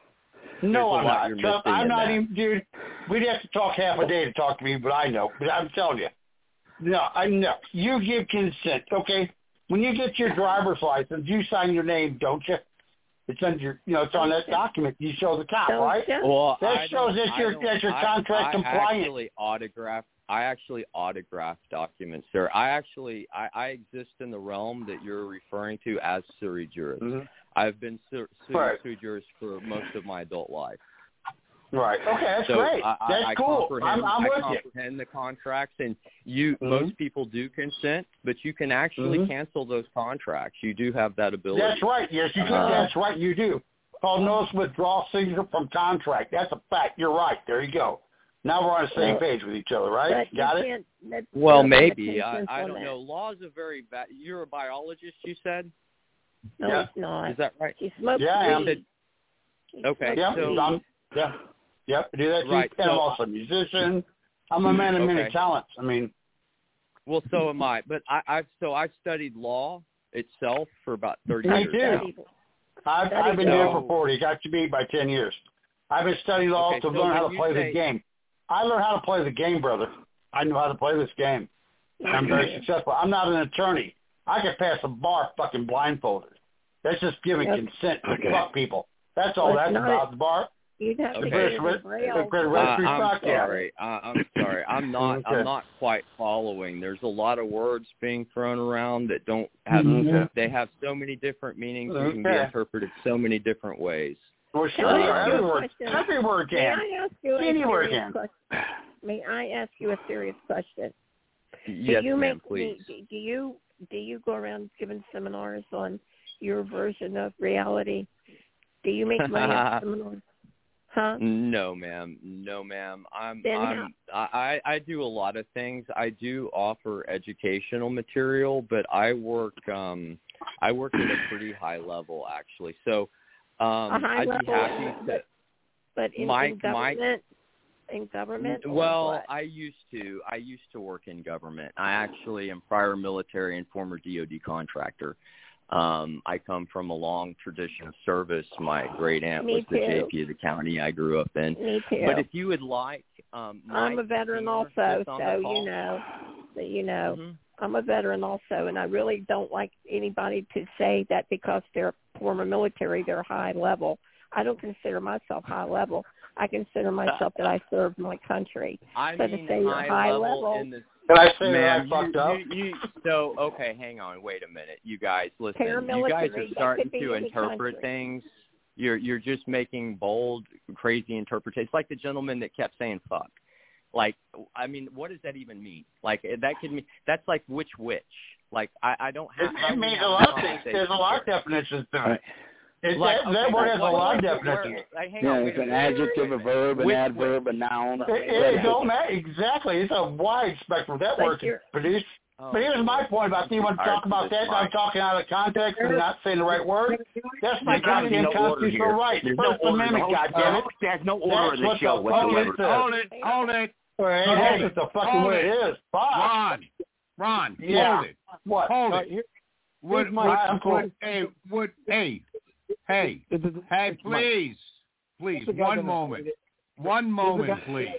No, There's I'm not. I'm not that. even, dude. We'd have to talk half a day to talk to me, but I know. But I'm telling you, no, I know. You give consent, okay? When you get your driver's license, you sign your name, don't you? It's under your, you know, it's on that document. You show the cop, right? Well, that I shows that you're that your contract I, I compliant. actually autograph. I actually autograph documents, sir. I actually I, I exist in the realm that you're referring to as sui juris. Mm-hmm. I've been sui, sui, right. sui juris for most of my adult life. Right. Okay, that's so great. I, That's I, cool. I comprehend, I'm, I'm I with you. comprehend the contracts, and you Mm-hmm. most people do consent, but you can actually Mm-hmm. cancel those contracts. You do have that ability. That's right. Yes, you do. Uh, that's right. You do. Called notice withdrawal signature from contract. That's a fact. You're right. There you go. Now we're on the same page with each other, right? Got it? Well, maybe. I, I don't know. Law is a very bad. You're a biologist, you said? No, yeah. he's not. Is that right? He smokes yeah, I am. weed. Okay. Yeah, so, I'm, yeah. Yep, I do that too. Right, And so, I'm also a musician. I'm a man of okay. many talents. I mean. Well, so am I. But I, I've so I've studied law itself for about thirty Me years too. now. I've, I've been doing it for forty. Got to be by ten years. I've been studying law okay, to so learn how to you play say, the game. I learned how to play the game, brother. I know how to play this game. I'm very successful. I'm not an attorney. I can pass a bar fucking blindfolded. That's just giving Yep. consent to Okay. fuck people. That's all Well, that's not about. a, The bar. You'd have Okay. to British, go to the British, Braille. British Uh, I'm yeah. sorry. Uh, I'm sorry. I'm not. Okay. I'm not quite following. There's a lot of words being thrown around that don't have. Mhm. They have so many different meanings and can be Okay. interpreted so many different ways. Well, Can sure. I ask you Every a word, question? every word May can. I ask you a Any word serious can. question? May I ask you a serious question? Yes, do you ma'am. make Please. me, do you do you go around giving seminars on your version of reality? Do you make money at seminars? Huh? No, ma'am. No, ma'am. I'm. Then I'm. I. I do a lot of things. I do offer educational material, but I work. Um. I work at a pretty high level, actually. So, um, a high I'd level, be happy to. but, but in, my, in government, in government. or Well, what? I used to. I used to work in government. I actually am prior military and former D O D contractor. Um, I come from a long tradition of service. My great aunt Me was the too. J P of the county I grew up in. Me too. But if you would like, um, I'm a Mike veteran Senior also, that's on the so call. you know, so you know, Mhm. I'm a veteran also, and I really don't like anybody to say that because they're former military, they're high level. I don't consider myself high level. I consider myself that I served my country. I so mean to say you're high, high level, level, in the. Can I say Ma'am, that I fucked you, up? you, you, so okay, hang on, wait a minute, you guys. Listen, you Paramilitary, guys are that starting could be to any interpret country. things. You're you're just making bold, crazy interpretations. Like the gentleman that kept saying "fuck." Like, I mean, what does that even mean? Like that could mean that's like which which. Like I, I don't have. It, it means a lot of things. There's a lot of definitions to it. It's, Like, that, okay, that word has what- a lot of what- definitions. where- like, hang Yeah, on, it's wait a an minute. adjective, a verb, an Which- adverb, a noun. It, it, it don't matter exactly. It's a wide spectrum. That Like word can you're- produce. Oh, But here's my point about you want to talk about that. I'm talking out of context and not saying the right word. That's my goddamn no order constitutional here. right. There's First no order. Amendment, The host- goddammit. There's no order That's in the what show the fuck whatsoever. it says. Hold it, hold it. Well, Hold that's it. the fucking Hold way it. it is. Fuck. Ron, Ron, Yeah. hold it. What? Hold Uh, it. here- Would, here's my- would, I'm cool. would, hey, would, hey, hey, This is- hey, it's Mike. please, please, This is the guy one that- moment, one This is the moment, guy- please.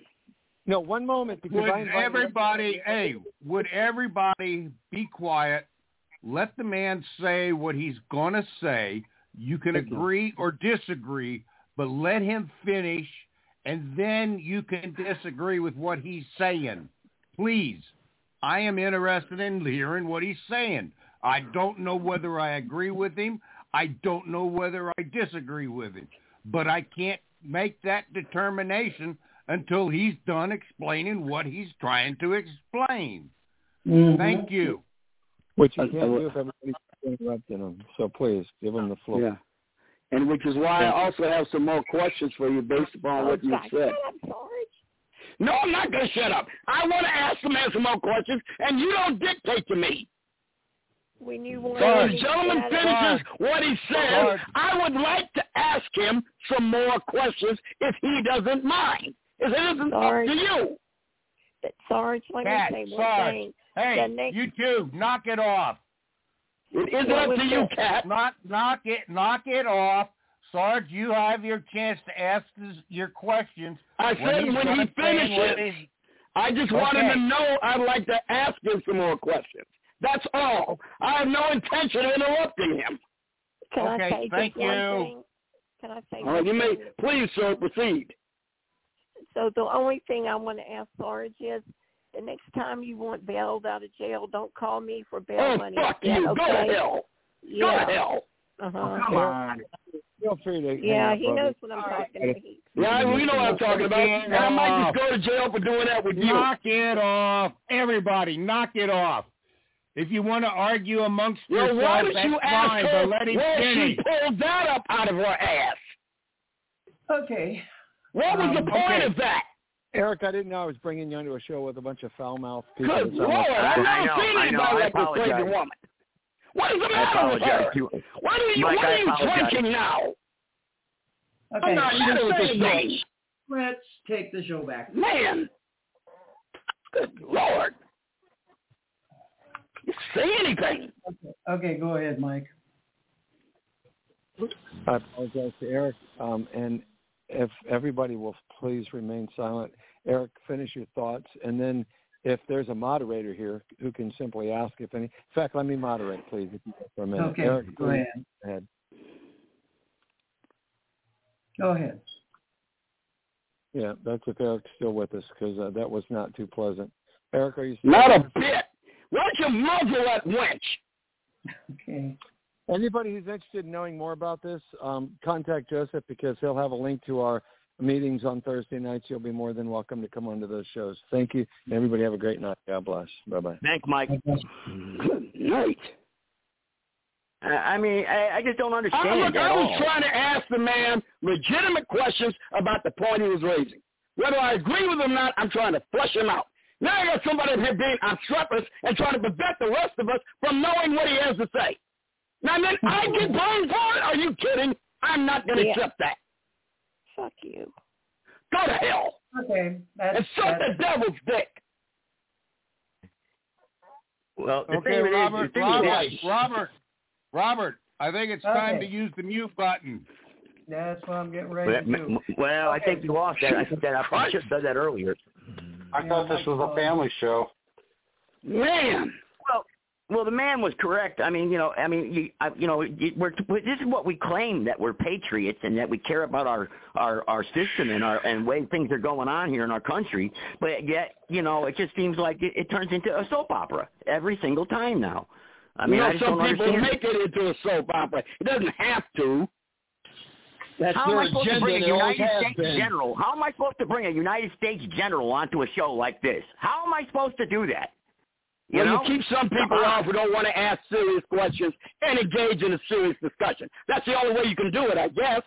No, one moment because Would I invited everybody, hey, would everybody be quiet? Let the man say what he's going to say. You can Thank you. agree or disagree, but let him finish, and then you can disagree with what he's saying. Please. I am interested in hearing what he's saying. I don't know whether I agree with him. I don't know whether I disagree with him. But I can't make that determination until he's done explaining what he's trying to explain. Mm-hmm. Thank you. Which you can't do if everybody's interrupting him. So please, give him the floor. Yeah. And which is why I also have some more questions for you based upon what you said. No, I'm not going to shut up. I want to ask the man some more questions, and you don't dictate to me. When you want so the gentleman finishes what he says, I would like to ask him some more questions if he doesn't mind. If it isn't Sarge, up to you. Sarge, let Cat, me say one Sarge. thing. Hey, next... you two, knock it off. It isn't up to you, Cat. Knock, knock it, knock it off. Sarge, you have your chance to ask this, your questions. I said when, when he finishes, I just okay. wanted to know I'd like to ask him some more questions. That's all. I have no intention of interrupting him. Can okay, I say thank just you. One thing? Can I say all right, you may, thing? please, sir, proceed. So the only thing I want to ask Sarge is, the next time you want bailed out of jail, don't call me for bail oh, money. Oh, fuck yeah, you. Okay? Go to hell. Yeah. Go to hell. Uh-huh. Oh, come on. Feel free to. Yeah, he brother. knows what I'm talking about. Yeah, we know what I'm talking about. And I might just go to jail for doing that with you. Knock it off. Everybody, knock it off. If you want to argue amongst well, yourselves, why did that's you ask fine, her but let him where finish. she pulled that up out of her ass? Okay. What was um, the point okay. of that? Eric, I didn't know I was bringing you onto a show with a bunch of foul-mouthed people. Good Lord, I've never seen anybody like this crazy woman. What is the matter with her? What are you, Mike, what are you drinking now? Okay, I'm not sure with this thing. Let's take the show back. Man. Good Lord. You say anything. Okay, okay, go ahead, Mike. I apologize to Eric. Um, and if everybody will please remain silent. Eric, finish your thoughts. And then if there's a moderator here who can simply ask if any. In fact, let me moderate, please, if you go for a minute. Okay, Eric, go ahead. Go ahead. Go ahead. Yeah, that's if Eric's still with us, because uh, that was not too pleasant. Eric, are you still Not with a bit. Why don't you muzzle that wench? Okay. Anybody who's interested in knowing more about this, um, contact Joseph, because he'll have a link to our meetings on Thursday nights. You'll be more than welcome to come onto those shows. Thank you. Everybody have a great night. God bless. Bye-bye. Thanks, Mike. Good night. Uh, I mean, I, I just don't understand I, look, at I was all. trying to ask the man legitimate questions about the point he was raising. Whether I agree with him or not, I'm trying to flush him out. Now I got somebody here being obstreperous and trying to prevent the rest of us from knowing what he has to say. Now then I get blamed for it? Are you kidding? I'm not going to yeah. accept that. Fuck you. Go to hell. Okay. That's, and suck that's... the devil's dick. Well, the okay, thing Robert, is, the thing Robert, is, Robert, Robert, I think it's okay. time to use the mute button. That's what I'm getting ready to do. Well, okay. I think you lost that. I think that I should have done that earlier. I yeah, thought this was a family show. Man. Well, well, the man was correct. I mean, you know, I mean, you, I, you know, you, we're this is what we claim, that we're patriots and that we care about our our our system and our and way things are going on here in our country. But yet, you know, it just seems like it, it turns into a soap opera every single time now. I mean, you know, I just some don't people understand. make it into a soap opera. It doesn't have to. That's How am I supposed to bring a United States been. general? How am I supposed to bring a United States general onto a show like this? How am I supposed to do that? You well, know? you keep some people off who don't want to ask serious questions and engage in a serious discussion. That's the only way you can do it, I guess.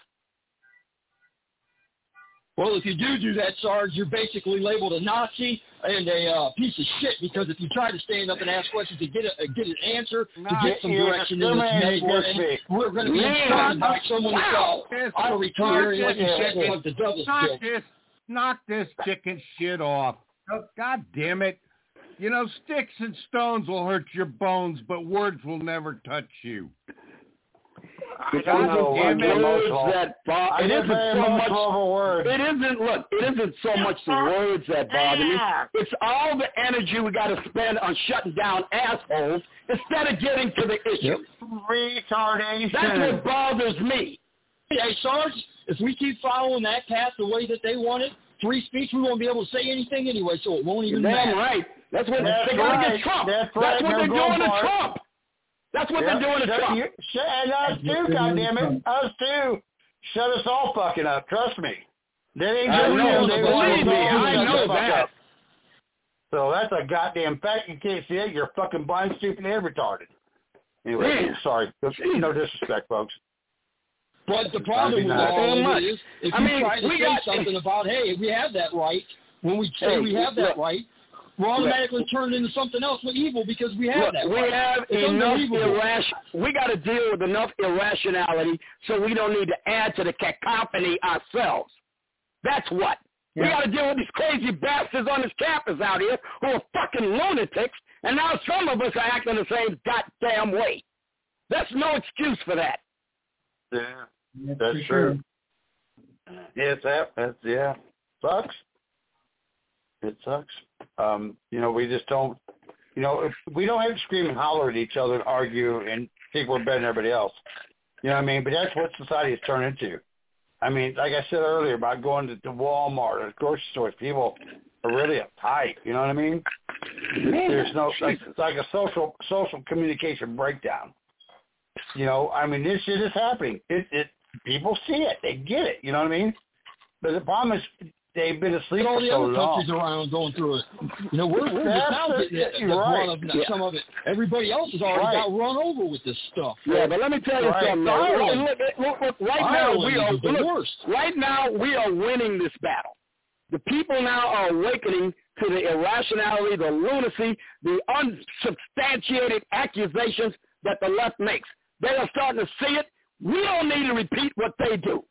Well, if you do do that, Sarge, you're basically labeled a Nazi and a uh, piece of shit, because if you try to stand up and ask questions to get a, get an answer, to no, get some direction in this neighborhood, and we're going to be insulted by someone wow. that's auto retiring, like you said, like the devil's knock dick. this, knock this chicken shit off. Oh, God damn it. You know, sticks and stones will hurt your bones, but words will never touch you. I don't know words that bother. It isn't so much. It isn't. Look, it isn't so much the words that bother me. It's all the energy we got to spend on shutting down assholes instead of getting to the issue. Retardation. That's what bothers me. Hey, Sarge, if we keep following that path the way that they want it, free speech, we won't be able to say anything anyway, so it won't even You're matter. damn right. That's what That's they got to right. get Trump. That's, That's right. what They're they're doing to for it. Trump. That's what Yep. they're doing to Shut Trump. You, shut, and us too, goddammit. Us too. Shut us all fucking up. Trust me. They ain't I doing know. it. They Believe me, I shut know the fuck that. up. So that's a goddamn fact. You can't see it. You're fucking blind, stupid, and retarded. Anyway, Man. sorry. No disrespect, folks. But the problem with all of it is, if I you mean, try to we say got- something about, hey, we have that right, when we say Hey, we have that look, right, we're automatically turned into something else with evil because we have Look, that we right. have It's enough unbelievable. irration. We got to deal with enough irrationality, so we don't need to add to the cacophony ourselves. That's what. We Yeah. got to deal with these crazy bastards on this campus out here who are fucking lunatics, and now some of us are acting the same goddamn way. That's no excuse for that. Yeah, That's, that's for sure. true. Yes, that, that's, yeah. Sucks. It sucks. Um, you know, we just don't, you know, if we don't have to scream and holler at each other and argue and think we're better than everybody else. You know what I mean? But that's what society has turned into. I mean, like I said earlier about going to, to Walmart or grocery stores, people are really uptight. You know what I mean? There's no, like, it's like a social social communication breakdown. You know, I mean, this shit is happening. It, it, people see it. They get it. You know what I mean? But the problem is they've been asleep all for the so other long. countries around going through it. You know, we're, we're just That's now the- getting it, you're the right. brunt of Yeah. some of it. Everybody else has already Right. got run over with this stuff. Yeah, but let me tell you Right. something. though. Ireland. Look, look, look, look, right Ireland now we are is the look, worst. right now we are winning this battle. The people now are awakening to the irrationality, the lunacy, the unsubstantiated accusations that the left makes. They are starting to see it. We don't need to repeat what they do.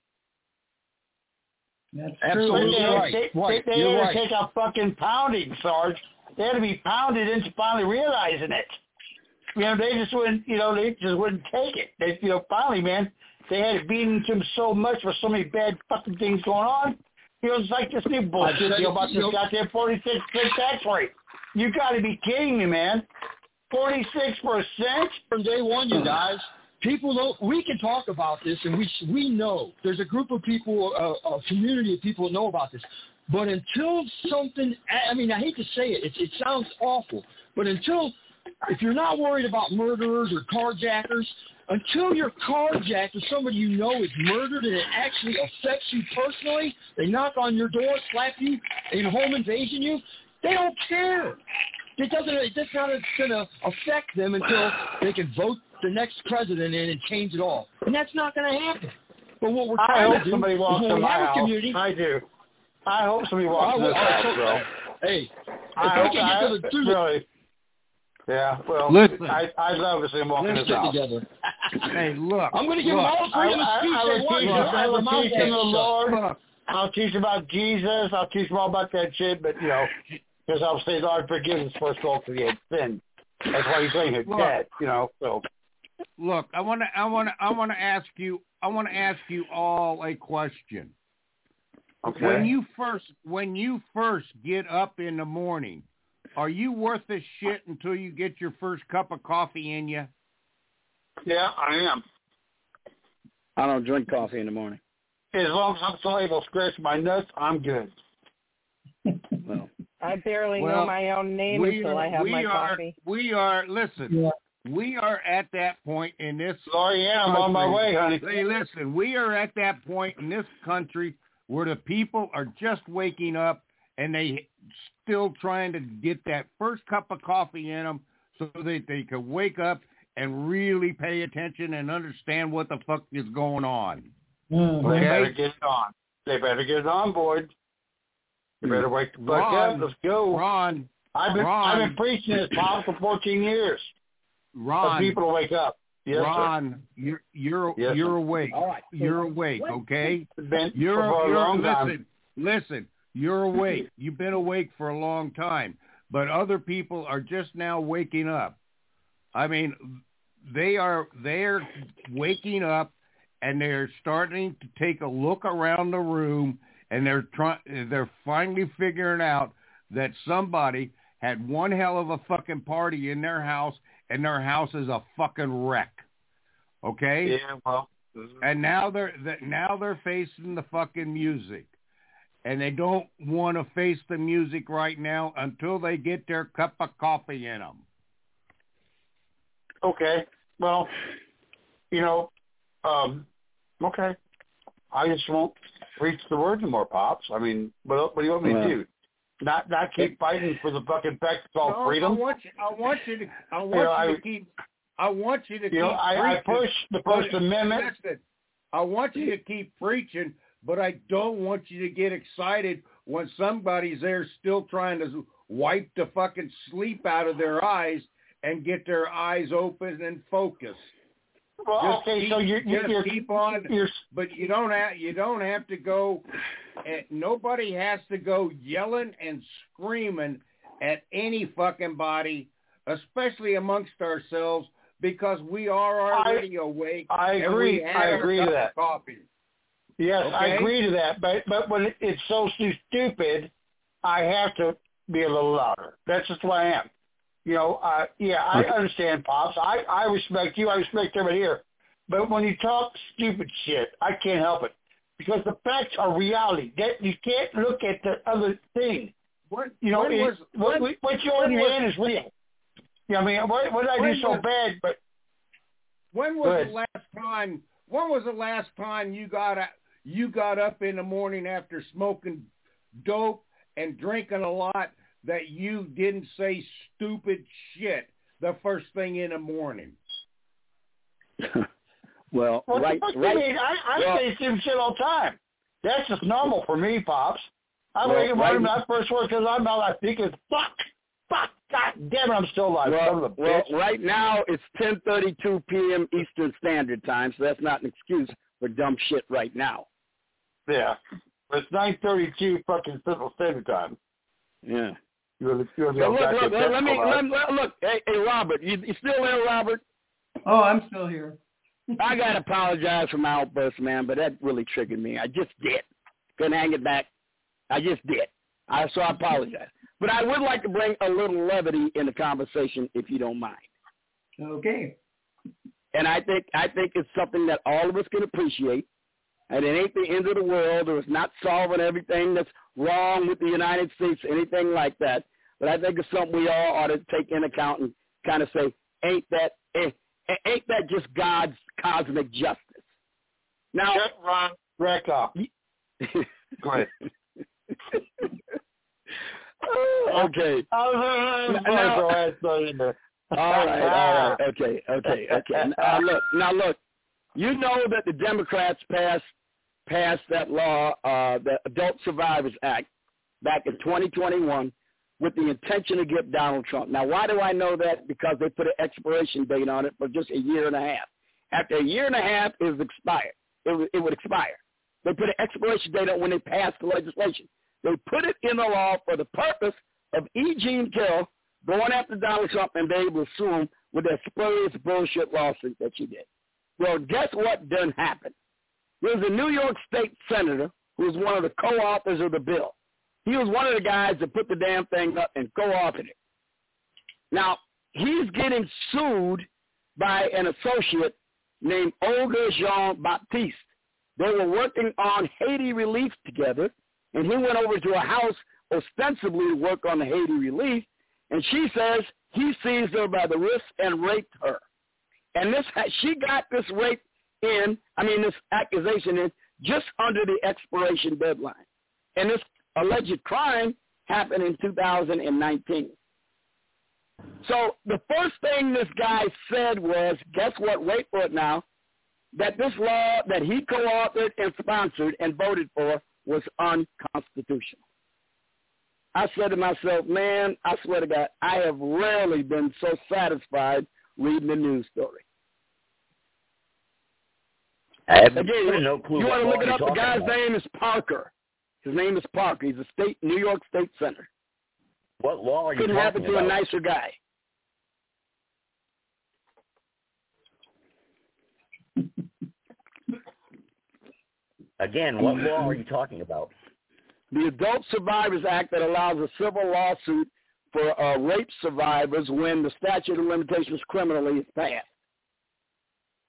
That's Absolutely true. They, right. they, Right. they, they You're had right. to take a fucking pounding, Sarge. They had to be pounded into finally realizing it. You know, they just wouldn't, you know, they just wouldn't take it. They, you know, finally, man, they had it beaten into them so much for so many bad fucking things going on. You know, it's like this new bullshit said deal it, about you this know- goddamn forty-six percent tax rate. You got to be kidding me, man. forty-six percent? From day one, you guys, people don't, we can talk about this, and we we know there's a group of people, a, a community of people that know about this. But until something, I mean, I hate to say it, it, it sounds awful, but until, if you're not worried about murderers or carjackers, until you're carjacked or somebody you know is murdered and it actually affects you personally, they knock on your door, slap you, and home invasion you, they don't care. It doesn't. It's not going to affect them until they can vote the next president in and change it all, and that's not going to happen. But what we're I trying hope to do somebody is walks when in we my have a house. community. I do. I hope somebody walks in Oh, this oh, house, so- bro. Hey, I if hope they can get I, to the through the really. Yeah, well, Listen. I, I'd love to see him walk in Let's this get house. together. Hey, look. I'm going to give look. them all the I, freedom of I, speech I they would want. teach, just I have would their mouth teach them the shut. Lord. Look. I'll teach them about Jesus. I'll teach them all about that shit. But, you know, because I'll say, Lord, forgive us first of all because he had sinned. That's why he's laying here Look. dead, you know. So, Look, I want to, I want to, I want to ask you, I want to ask you all a question. okay. When you first, when you first get up in the morning, are you worth a shit until you get your first cup of coffee in you? Yeah, I am. I don't drink coffee in the morning. As long as I'm still able to scratch my nuts, I'm good. Well, I barely Well, know my own name we until are, I have we my are, coffee. We are, listen, Yeah. we are at that point in this Sorry, yeah, I'm on my country. way, honey. Hey, listen, we are at that point in this country where the people are just waking up and they still trying to get that first cup of coffee in them so that they can wake up and really pay attention and understand what the fuck is going on. Mm. They Okay. better get it on. They better get it on, boys. You better wake the fuck Ron, up. Let's go. Ron, I've been Ron, I've been preaching this pop for fourteen years. For Ron, people to wake up. Yes, Ron, you're you're Yes, you're sir. awake. All right. You're awake, okay? sir. Been You're for a you're long time. listen, listen. You're awake. You've been awake for a long time, but other people are just now waking up. I mean, they are they're waking up and they're starting to take a look around the room and they're trying they're finally figuring out that somebody had one hell of a fucking party in their house and their house is a fucking wreck. Okay? Yeah, well, And now they're now they're facing the fucking music, and they don't want to face the music right now until they get their cup of coffee in them. Okay, well, you know, um, okay, I just won't preach the word anymore, Pops. I mean, what, what do you want me well, to do? Not not keep fighting for the fucking fact called no, freedom? I want you. I want you to. I want you, know, you I, to keep. I want you to you keep. know, I, I push the First Amendment. Listen, I want you to keep preaching, but I don't want you to get excited when somebody's there still trying to wipe the fucking sleep out of their eyes and get their eyes open and focused. Well, just okay, keep, so you're, just you're keep on, you're, but you don't have you don't have to go. Uh, nobody has to go yelling and screaming at any fucking body, especially amongst ourselves, because we are already I, awake. I and agree. We had I agree our to cup that. of coffee. Yes, okay? I agree to that. But but when it, it's so stupid, I have to be a little louder. That's just who I am. You know, uh, yeah, I understand, Pops. I, I respect you. I respect everybody here. But when you talk stupid shit, I can't help it. Because the facts are reality. That you can't look at the other thing. What, you know, when it, was, what, when, what you in your was, hand is real. Yeah, I mean, what, what did I do so was, bad? But when was the last time? When was the last time you got a, you got up in the morning after smoking dope and drinking a lot that you didn't say stupid shit the first thing in the morning? well, what right, the fuck right. You mean? I, I well, say stupid shit all the time. That's just normal for me, Pops. I well, wake up right, morning, my first word because I'm out. I think is fuck, fuck, God damn it, I'm still alive. Well, well bitch. right now it's ten thirty-two p.m. Eastern Standard Time, so that's not an excuse for dumb shit right now. Yeah, it's nine thirty-two fucking Central Standard Time. Yeah. You're, you're so look, look, let, let me let, let, look. Hey, hey, Robert, you, you still there, Robert? Oh, I'm still here. I gotta apologize for my outburst, man, but that really triggered me. I just did. Couldn't hang it back. I just did. I so I apologize. But I would like to bring a little levity in the conversation, if you don't mind. Okay. And I think I think it's something that all of us can appreciate. And it ain't the end of the world, or it's not solving everything that's wrong with the United States, anything like that. But I think it's something we all ought to take into account and kind of say, ain't that eh, ain't that just God's cosmic justice? Now, Shut Ron Rack off. Go ahead. Okay. Now, all right, all right. Okay, okay, okay. Now look, now look. You know that the Democrats passed passed that law, uh, the Adult Survivors Act, back in twenty twenty-one, with the intention to get Donald Trump. Now, why do I know that? Because they put an expiration date on it for just a year and a half. After a year and a half, it was expired. It, w- it would expire. They put an expiration date on when they passed the legislation. They put it in the law for the purpose of E. Jean Carroll going after Donald Trump and being able to sue him with that spurious bullshit lawsuit that she did. Well, guess what done happened? There was a New York State senator who was one of the co-authors of the bill. He was one of the guys that put the damn thing up and co-authored it. Now, he's getting sued by an associate named Olga Jean-Baptiste. They were working on Haiti relief together, and he went over to a house ostensibly to work on the Haiti relief, and she says he seized her by the wrist and raped her. And this, she got this rape in, I mean, this accusation in just under the expiration deadline. And this alleged crime happened in two thousand nineteen. So the first thing this guy said was, guess what, wait for it now, that this law that he co-authored and sponsored and voted for was unconstitutional. I said to myself, man, I swear to God, I have rarely been so satisfied reading the news story. I have Again, no clue. You want to look it up? The guy's about. name is Parker. His name is Parker. He's a state New York State senator. What law are you Couldn't talking happen to about? a nicer guy. Again, what law are you talking about? The Adult Survivors Act that allows a civil lawsuit for uh, rape survivors when the statute of limitations criminally is passed.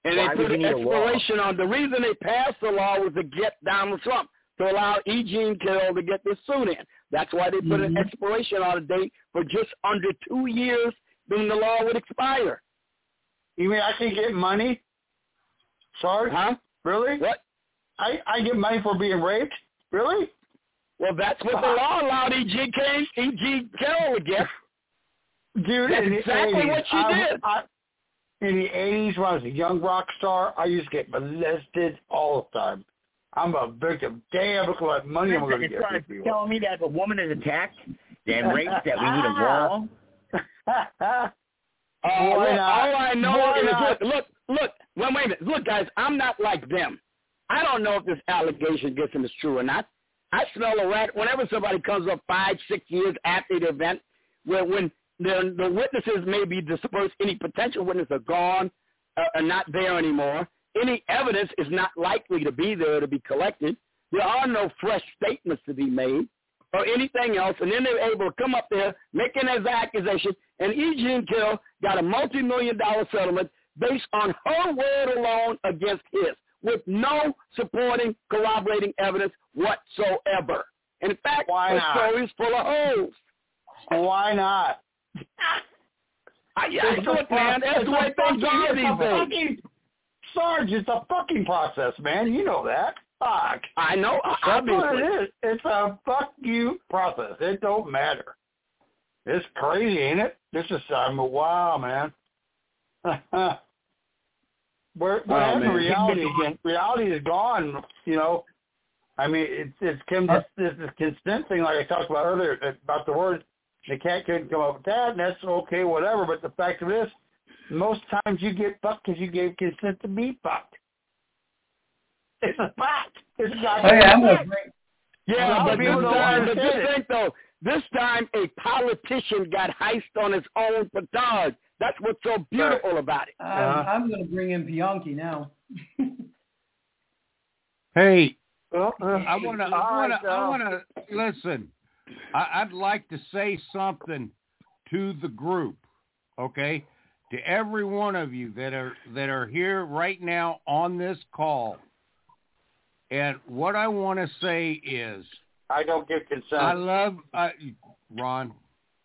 And Why they would put you an need a law? expiration on. The reason they passed the law was to get Donald Trump, to allow E. Jean Carroll to get this suit in. That's why they put Mm-hmm. an expiration on a date for just under two years, then the law would expire. You mean I can get money? Sarge? Huh? Really? What? I, I get money for being raped? Really? Well, that's what the law allowed E. Jean Carroll to get. Dude, That's in the exactly eighties, what she I, did. I, in the eighties, when I was a young rock star, I used to get molested all the time. I'm a victim. Damn, look what money I'm going to It's get. like telling me that if a woman is attacked and raped, that we need a law. Uh, Why look, not? all I know Why is, not? look, look, look, wait, wait a minute. Look, guys, I'm not like them. I don't know if this allegation against him is true or not. I smell a rat whenever somebody comes up five, six years after the event, where when the, the witnesses may be dispersed, any potential witnesses are gone, uh, are not there anymore. Any evidence is not likely to be there to be collected. There are no fresh statements to be made or anything else, and then they're able to come up there, make an accusation, and E. Jean Carroll got a multi-million dollar settlement based on her word alone against his, with no supporting, corroborating evidence whatsoever. In fact, Why the not? story's full of holes. Why not? I, I look, man, that's the way things are these days. Fucking, Sarge, it's a fucking process, man. You know that. Fuck. I know, That's what obviously. it is. It's a fuck you process. It don't matter. It's crazy, ain't it? This is I'm a wow, man. Where, what Oh, happened to man. reality again? Reality is gone. You know, I mean, it's it's Kim, this, this this consent thing, like I talked about earlier about the word. The cat couldn't come up with that, and that's okay, whatever. But the fact of it is, most times you get fucked because you gave consent to be fucked. It's a fact. It's not. Okay, I'm gonna fact. bring, Yeah, Well, but this people don't time, but understand this it. thing though, this time a politician got heist on his own petard. That's what's so beautiful about it. I'm, Uh-huh. I'm going to bring in Bianchi now. Hey, Well, uh, I want to, I want to, I want to listen. I, I'd like to say something to the group, okay? To every one of you that are that are here right now on this call. And what I want to say is, I don't give consent. I love uh, Ron.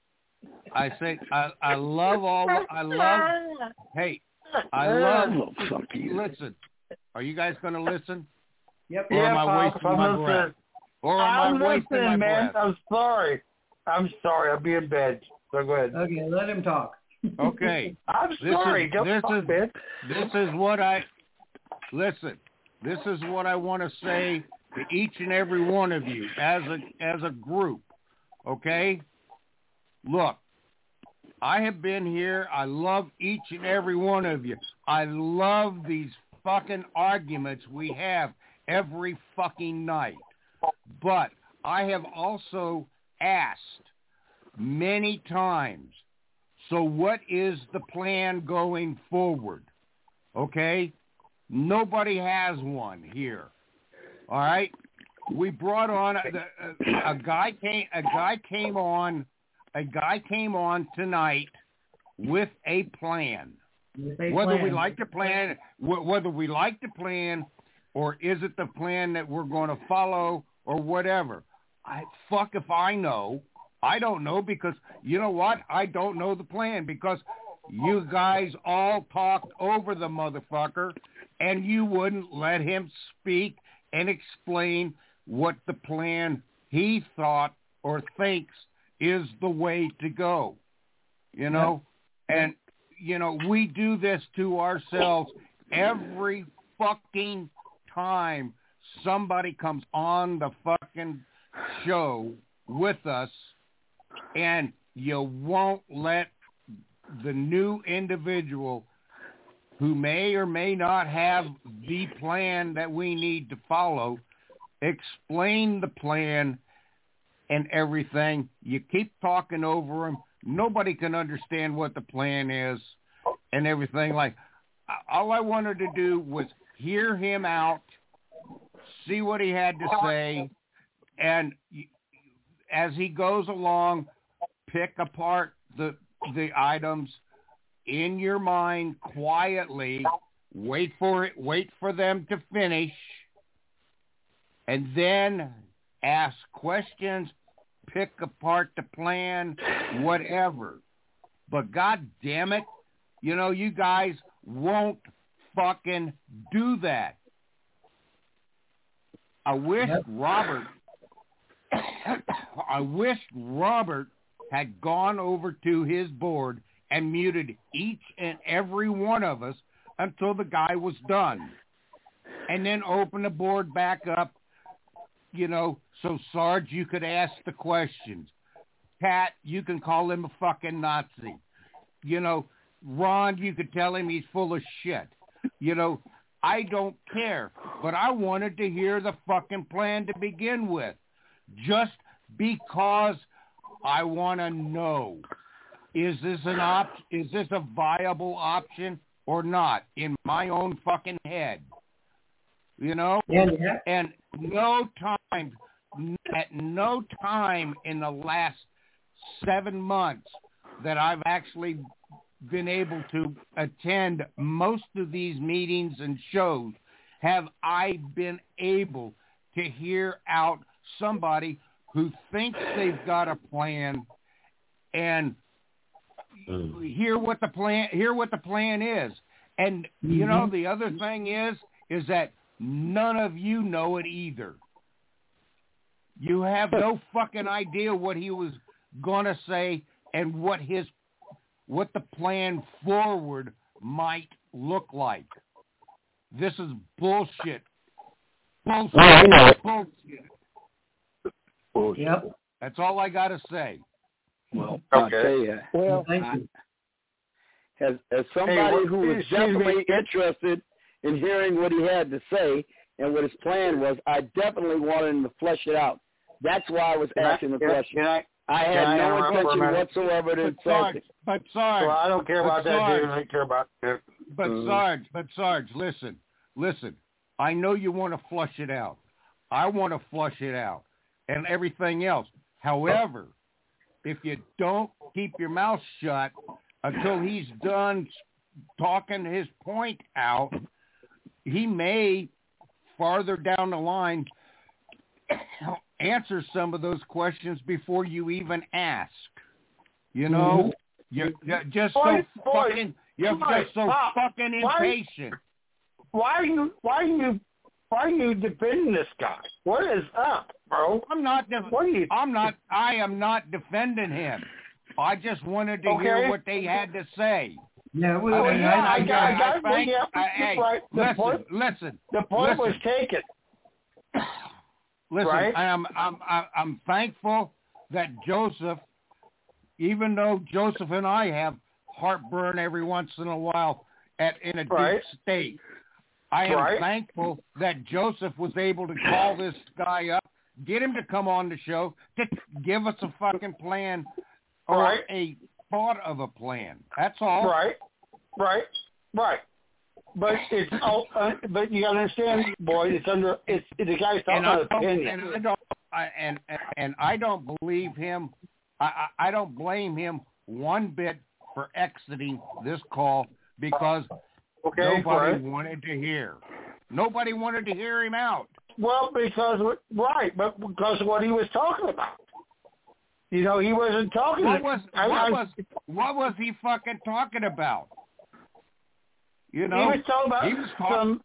I say I, I love all. I love. Hey, I love. Listen, are you guys going to listen? Yep. Or yeah, am I Pop, wasting I'm my listening. breath? Or am I'm I wasting listening, my man. breath? I'm sorry. I'm sorry. I'll be in bed. So go ahead. Okay, let him talk. Okay. I'm This sorry. is- Don't this talk, is- man. This is what I listen. This is what I want to say to each and every one of you as a as a group. Okay? Look, I have been here. I love each and every one of you. I love these fucking arguments we have every fucking night. But I have also asked many times, so what is the plan going forward? Okay? Nobody has one here. All right? We brought on a, a, a guy came a guy came on a guy came on tonight with a plan. With a Whether plan. we like the plan, wh- whether we like the plan, or is it the plan that we're going to follow, or whatever. I fuck if I know. I don't know because you know what? I don't know the plan because you guys all talked over the motherfucker, and you wouldn't let him speak and explain what the plan he thought or thinks is the way to go. You know, and you know, we do this to ourselves every fucking time somebody comes on the fucking show with us, and you won't let the new individual who may or may not have the plan that we need to follow explain the plan and everything. You keep talking over them. Nobody can understand what the plan is and everything. Like, all I wanted to do was hear him out, see what he had to say, and as he goes along, pick apart the the items in your mind quietly wait for it, wait for them to finish, and then ask questions, pick apart the plan, whatever. But God damn it, you know, you guys won't fucking do that. I wish yep. Robert, I wish Robert had gone over to his board and muted each and every one of us until the guy was done. And then open the board back up, you know, so Sarge, you could ask the questions. Pat, you can call him a fucking Nazi. You know, Ron, you could tell him he's full of shit. You know, I don't care, but I wanted to hear the fucking plan to begin with, just because I want to know, is this an op? Is this a viable option or not in my own fucking head? You know, yeah, yeah. And no time, at no time in the last seven months that I've actually been able to attend most of these meetings and shows have I been able to hear out somebody who thinks they've got a plan and mm. hear what the plan hear what the plan is. And mm-hmm. you know, the other thing is is that none of you know it either. You have no fucking idea what he was gonna say and what his what the plan forward might look like. This is bullshit. Bullshit. Oh, I know it. Bullshit. Bullshit. Yep. That's all I got to say. Well, okay. I'll tell you. Well, thank I, you. As, as somebody hey, who was definitely me. interested in hearing what he had to say and what his plan was, I definitely wanted him to flesh it out. That's why I was can asking I, the question. Can I, I had can no I intention whatsoever to but Sarge, it. But Sarge, well, I don't care about that, Sarge, dude. I don't care about it. But mm-hmm. Sarge, but Sarge, listen, listen. I know you want to flush it out. I want to flush it out, and everything else. However, if you don't keep your mouth shut until he's done talking his point out, he may farther down the line answer some of those questions before you even ask. You know, you're, you're just boy, so boy, fucking, you're boy, just so Bob, fucking impatient. Why, why are you, why are you, why are you defending this guy? What is up, bro? I'm not. Def- what are you? I'm not. I am not defending him. I just wanted to okay. hear what they had to say. Yeah, well, oh, yeah, I, I got, I got, I think, yeah, uh, hey, right. The listen, point, listen. The point listen. was taken. Listen, right? I'm, I'm, I'm thankful that Joseph, even though Joseph and I have heartburn every once in a while at in a right. deep state, I am right. thankful that Joseph was able to call this guy up, get him to come on the show, to give us a fucking plan or right. a thought of a plan. That's all. Right, right, right. But it's all, uh, but you gotta understand, boy. It's under. It's the guy's talking about opinion. And I don't. I, and and I don't believe him. I I don't blame him one bit for exiting this call because okay, nobody right. wanted to hear. Nobody wanted to hear him out. Well, because right, but because of what he was talking about. You know, he wasn't talking. What was I, what I, was what was he fucking talking about? You know, he was talking about he was talking, some.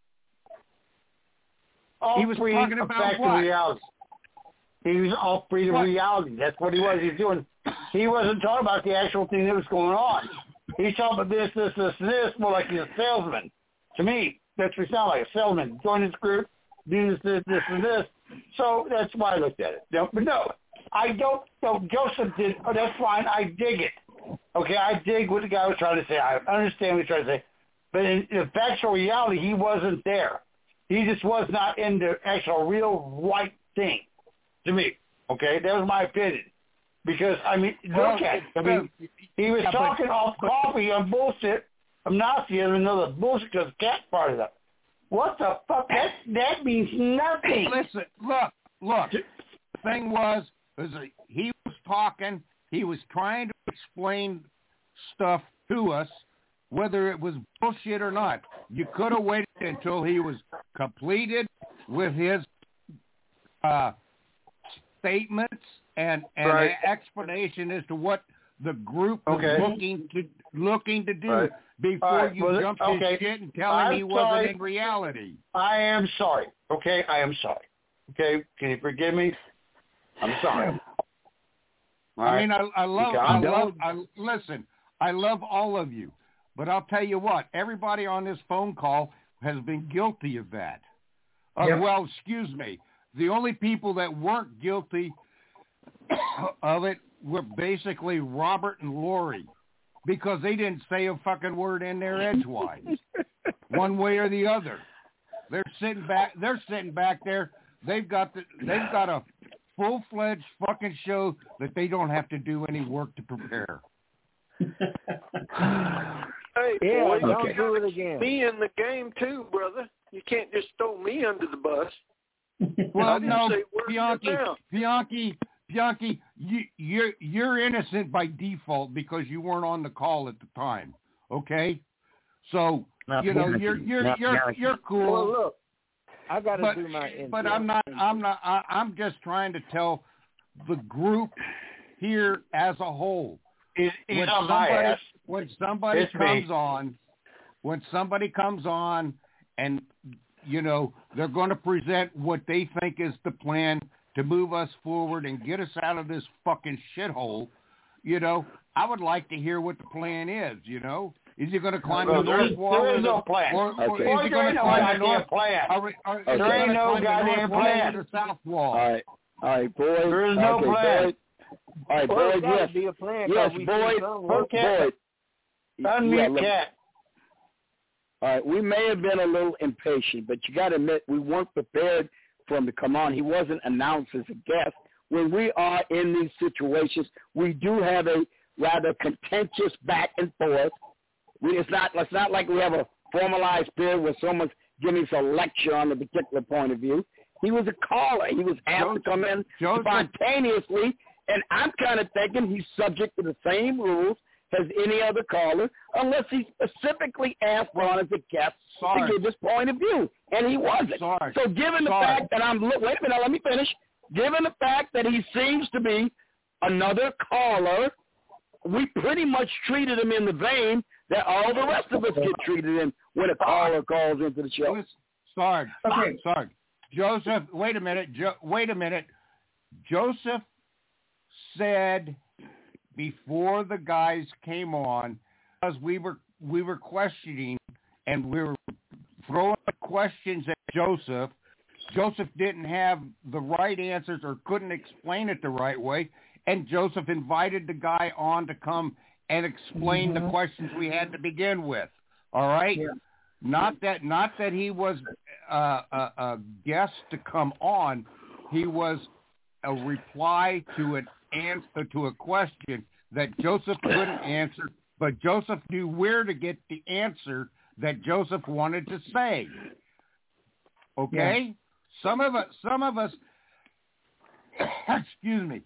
All he was free talking about what? reality. He was all free to what? reality. That's what he was. He was doing. He wasn't talking about the actual thing that was going on. He's talking about this, this, this, this, more like he's a salesman. To me, that's what he sounds like, a salesman. Join this group, do this, this, this, and this. So that's why I looked at it. No, but no, I don't. No, Joseph did. Oh, that's fine. I dig it. Okay, I dig what the guy was trying to say. I understand what he's trying to say. But in, in factual reality, he wasn't there. He just was not in the actual real right thing to me. Okay, that was my opinion. Because, I mean, look well, at it. I mean, he was yeah, talking but, off coffee on bullshit. I'm Nazi and another bullshit because the cat part of that. What the fuck? That, that means nothing. Listen, look, look. The thing was, was he was talking. He was trying to explain stuff to us whether it was bullshit or not. You could have waited until he was completed with his uh, statements and, and Right. an explanation as to what the group was Okay. looking to looking to do Right. before All right. you Well, jumped okay. his shit and tell him I'm he wasn't sorry. in reality. I am sorry. Okay, I am sorry. Okay, can you forgive me? I'm sorry. All I right. mean, I, I love, Okay, I I'm love, done. I listen. I love all of you, but I'll tell you what. Everybody on this phone call has been guilty of that. Uh, Yep. Well, excuse me. The only people that weren't guilty of it were basically Robert and Lori, because they didn't say a fucking word in there edgewise, one way or the other. They're sitting back. They're sitting back there. They've got the, They've got a full-fledged fucking show that they don't have to do any work to prepare. Hey, Yeah, boy, don't you do gotta it keep again. me in the game too, brother. You can't just throw me under the bus. Well, I didn't no, say word Bianchi, now. Bianchi, Bianchi, you, you're you're innocent by default because you weren't on the call at the time. Okay, so Not you know Bianchi, you're you're not you're Bianchi. you're cool. Well, look, I got to but, do my intro. but I'm not. I'm not. I, I'm just trying to tell the group here as a whole. It, When it's on my somebody, ass. when somebody It's me. comes on, when somebody comes on, and you know they're going to present what they think is the plan to move us forward and get us out of this fucking shithole. You know, I would like to hear what the plan is. You know, is he going to climb Well, the there north is- wall? there or is the- no plan. Or, or Okay. is he going to no climb the goddamn north? plan. Are we, are, is Okay. he There ain't gonna no climb the goddamn north wall plan. or the south wall? All right. All right, boys. There is no okay, plan. Boys. All right, Well, boys, there's gotta yes. be a plan. 'cause Yes, we boys. see someone- Okay. Boys. Unmute Yeah, look, Cat. all right, we may have been a little impatient, but you got to admit we weren't prepared for him to come on. He wasn't announced as a guest. When we are in these situations, we do have a rather contentious back and forth. We, it's not it's not like we have a formalized period where someone's giving us a lecture on a particular point of view. He was a caller. He was asked Joseph, to come in Joseph. spontaneously, and I'm kind of thinking he's subject to the same rules as any other caller, unless he specifically asked on as a guest Sorry. to give his point of view, and he wasn't. Sorry. So given the Sorry. fact that I'm, wait a minute, let me finish. Given the fact that he seems to be another caller, we pretty much treated him in the vein that all the rest of us get treated in when a caller calls into the show. Listen, Sarge, Okay. Sarge, Joseph, wait a minute, jo- wait a minute. Joseph said before the guys came on, because we were we were questioning and we were throwing questions at Joseph. Joseph didn't have the right answers or couldn't explain it the right way, and Joseph invited the guy on to come and explain Mhm. the questions we had to begin with. All right? Yeah. Not that not that he was uh, a, a guest to come on. He was a reply to an answer to a question that Joseph couldn't answer, but Joseph knew where to get the answer that Joseph wanted to say. Okay? Some of us some of us excuse me.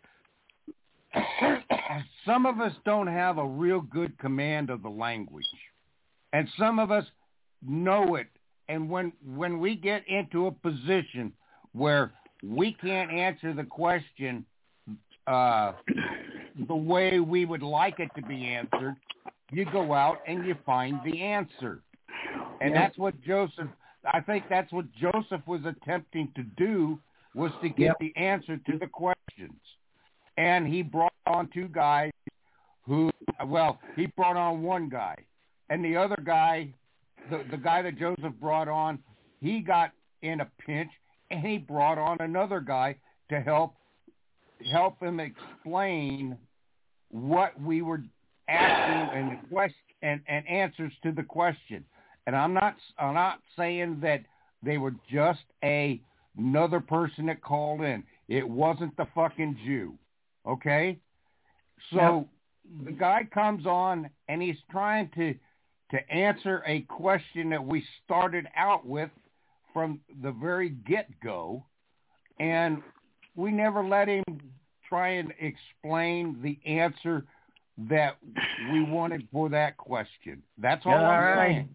Some of us don't have a real good command of the language. And some of us know it. And when when we get into a position where we can't answer the question uh, the way we would like it to be answered, you go out and you find the answer. And Yeah. that's what Joseph, I think that's what Joseph was attempting to do, was to get Yep. the answer to the questions. And he brought on two guys who, well, he brought on one guy. And the other guy, the, the guy that Joseph brought on, he got in a pinch, and he brought on another guy to help help him explain what we were asking and the quest and, and answers to the question. And I'm not I'm not saying that they were just a another person that called in. It wasn't the fucking Jew. Okay? So the guy comes on and he's trying to to answer a question that we started out with from the very get-go, and we never let him try and explain the answer that we wanted for that question. That's all, all I'm right. saying.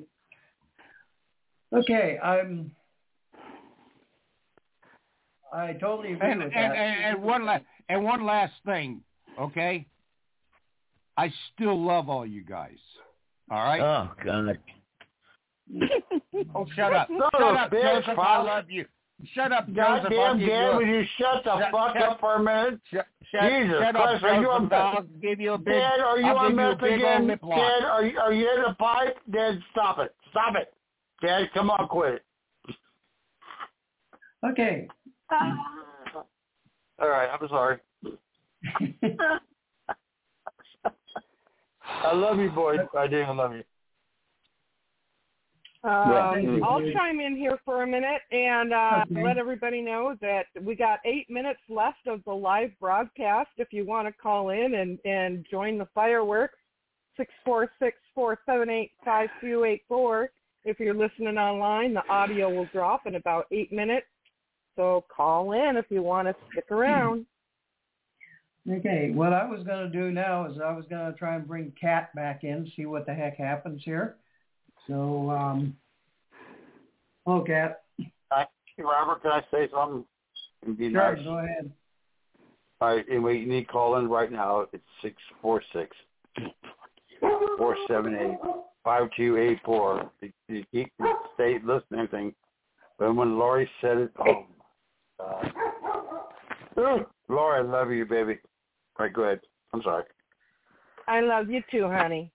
Okay, I'm. I totally agree And, with and, that. and, and one la- and one last thing, okay? I still love all you guys. All right? Oh, God. Oh, shut up. Son Shut of a up, bitch, Joseph. I Pop. love you. Shut up, Joseph. I'll Goddamn, give Dan, you would a, you shut the shut, fuck shut, up for a minute? Shut, Jesus shut up, Christ, are you Joseph. on I'll give you a big, Dad, are you I'll on give you a meth big again? old lip lock. Dad, are you, are you in the pipe? Dad, stop it. Stop it. Dad, come on, quit it. Okay. All right, I'm sorry. I love you, boys. I do. I love you. Um, I'll chime in here for a minute and uh, Okay. let everybody know that we got eight minutes left of the live broadcast. If you want to call in and, and join the fireworks, six four six, four seven eight, five two eight four. If you're listening online, the audio will drop in about eight minutes. So call in if you want to stick around. Okay, what I was going to do now is I was going to try and bring Kat back in, see what the heck happens here. So, um, oh, Kat. I, Robert, can I say something? And be Sure, nice? go ahead. All right, anyway, you need to call in right now. It's six four six, four seven eight, five two eight four. You keep stay listening to everything. But when Lori said it, oh, my God. Lori, I love you, baby. All right, go ahead. I'm sorry. I love you too, honey.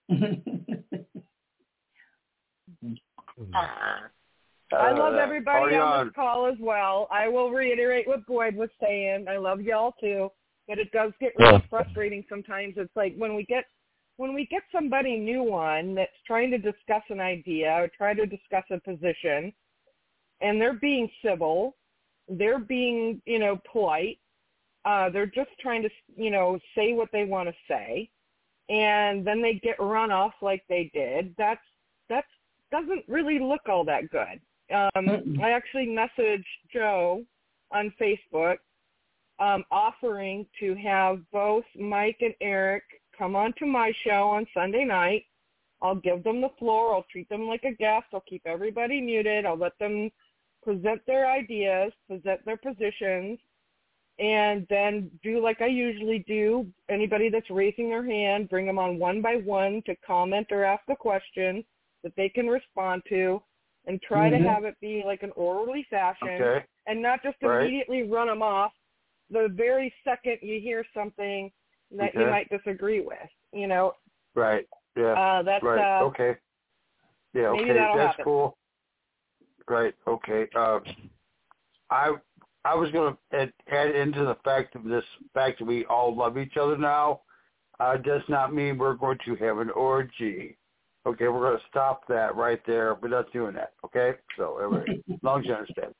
I love everybody uh, on this call as well. I will reiterate what Boyd was saying. I love y'all too, but it does get really frustrating sometimes. It's like when we get when we get somebody new on that's trying to discuss an idea or try to discuss a position, and they're being civil, they're being, you know, polite. Uh, they're just trying to, you know, say what they want to say, and then they get run off like they did. That's that's doesn't really look all that good. Um, I actually messaged Joe on Facebook um, offering to have both Mike and Eric come on to my show on Sunday night. I'll give them the floor. I'll treat them like a guest. I'll keep everybody muted. I'll let them present their ideas, present their positions, and then do like I usually do. Anybody that's raising their hand, bring them on one by one to comment or ask a question that they can respond to, and try mm-hmm. to have it be like an orderly fashion, okay. and not just right. immediately run them off the very second you hear something that okay. you might disagree with, you know. Right, yeah, uh, that's, right, uh, okay. Yeah, maybe okay, that'll that's happen. cool. Right, okay. Uh, I I was going to add, add into the fact of this fact that we all love each other now uh, does not mean we're going to have an orgy. Okay, we're going to stop that right there. We're not doing that, okay? So, anyway, as long as you understand.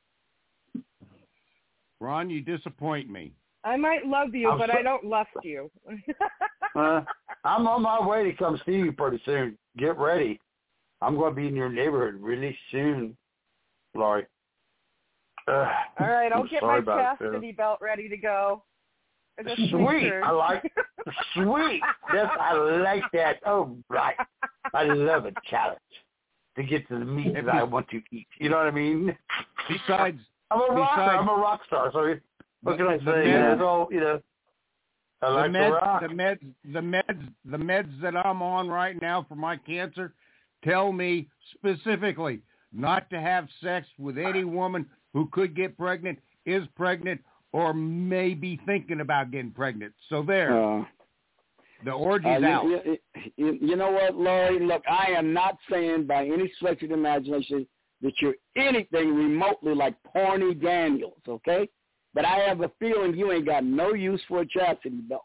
Ron, you disappoint me. I might love you, I'm but so- I don't lust you. uh, I'm on my way to come see you pretty soon. Get ready. I'm going to be in your neighborhood really soon, Laurie. Uh, All right, I'll I'm get my sorry about it, chastity belt ready to go. Just Sweet. I like sweet. That's I like that. Oh, right. I love a challenge to get to the meat that I want to eat. You know what I mean? Besides, I'm a rock besides, star. I'm a rock star. So what can I the say? meds, It's all, you know. I like the meds, the rock. the meds, the meds, the meds that I'm on right now for my cancer tell me specifically not to have sex with any woman who could get pregnant, is pregnant, or may be thinking about getting pregnant. So there, uh, the orgy's uh, you, out. You, you, you know what, Laurie? Look, I am not saying by any stretch of the imagination that you're anything remotely like Porny Daniels, okay? But I have a feeling you ain't got no use for a chastity belt.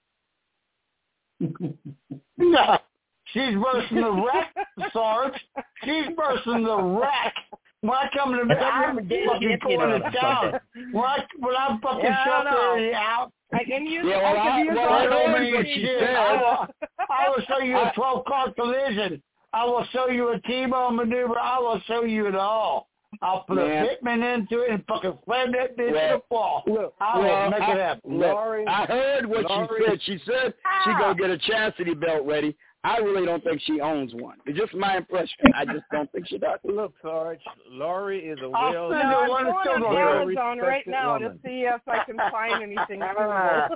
No, she's bursting the wreck, Sarge. She's bursting the wreck. When I come to the I'm fucking going to town. When I when I fucking yeah, shut I the out. I can use yeah, well, I I, use well, all I the don't words mean you shit. said. I will, I will show you a twelve car collision. I will show you a T-bone maneuver. I will show you it all. I'll put Man. a Pikmin into it and fucking slam that bitch Well, to the wall. Look, I'll well, make I, it happen. Look, I heard what Laurie, she said. She said she go get a chastity belt ready. I really don't think she owns one. It's just my impression. I just don't think she does. Look, Sarge, Laurie is a I'll well. send her one I'm going on Amazon right now woman. to see if I can find anything suitable.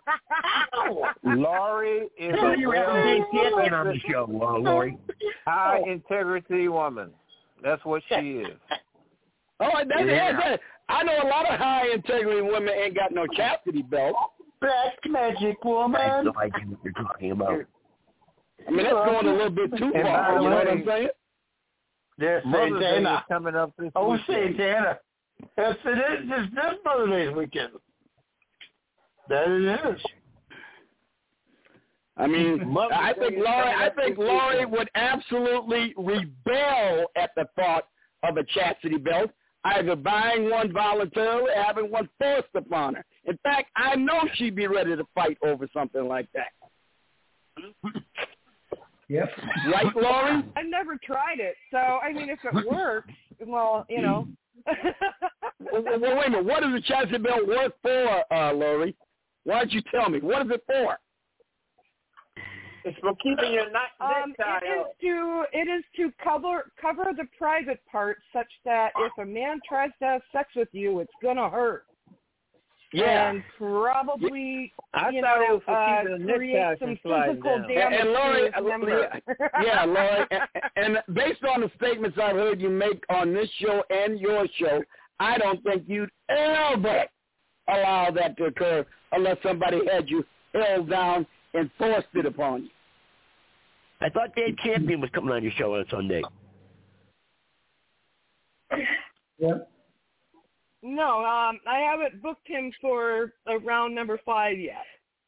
Laurie is So a you have a big champion on the show, uh, Laurie. high integrity woman. That's what she is. Oh, that's Yeah. yeah. that. I know a lot of high integrity women ain't got no chastity belt. Black magic I woman. have no idea what you're talking about. I mean, that's going a little bit too And far. by the You know what way, I'm saying? There's Mother's Day is Santana. coming up this Oh, weekend. Santana. Yes, it is. It's this Mother's Day weekend. That it is. I mean, Mother's I Day think is Laurie, coming I up think this Laurie weekend. would absolutely rebel at the thought of a chastity belt, either buying one voluntarily or having one forced upon her. In fact, I know she'd be ready to fight over something like that. Yep. Right, Laurie? I've never tried it, so I mean, if it works, well, you know. well, well, wait a minute. What does a chastity belt work for, uh, Laurie? Why don't you tell me? What is it for? It's for keeping your neck Um, tie it is up. to it is to cover cover the private parts such that if a man tries to have sex with you, it's gonna hurt. Yeah. And probably, I you thought know, it was for uh, keeping the neck create tie some from sliding physical down. damage And, and Laurie, to his member. yeah, Laurie, and, and based on the statements I've heard you make on this show and your show, I don't think you'd ever allow that to occur unless somebody had you held down and forced it upon you. I thought Dave Champion was coming on your show on Sunday. Yep. No, um, I haven't booked him for uh, round number five yet.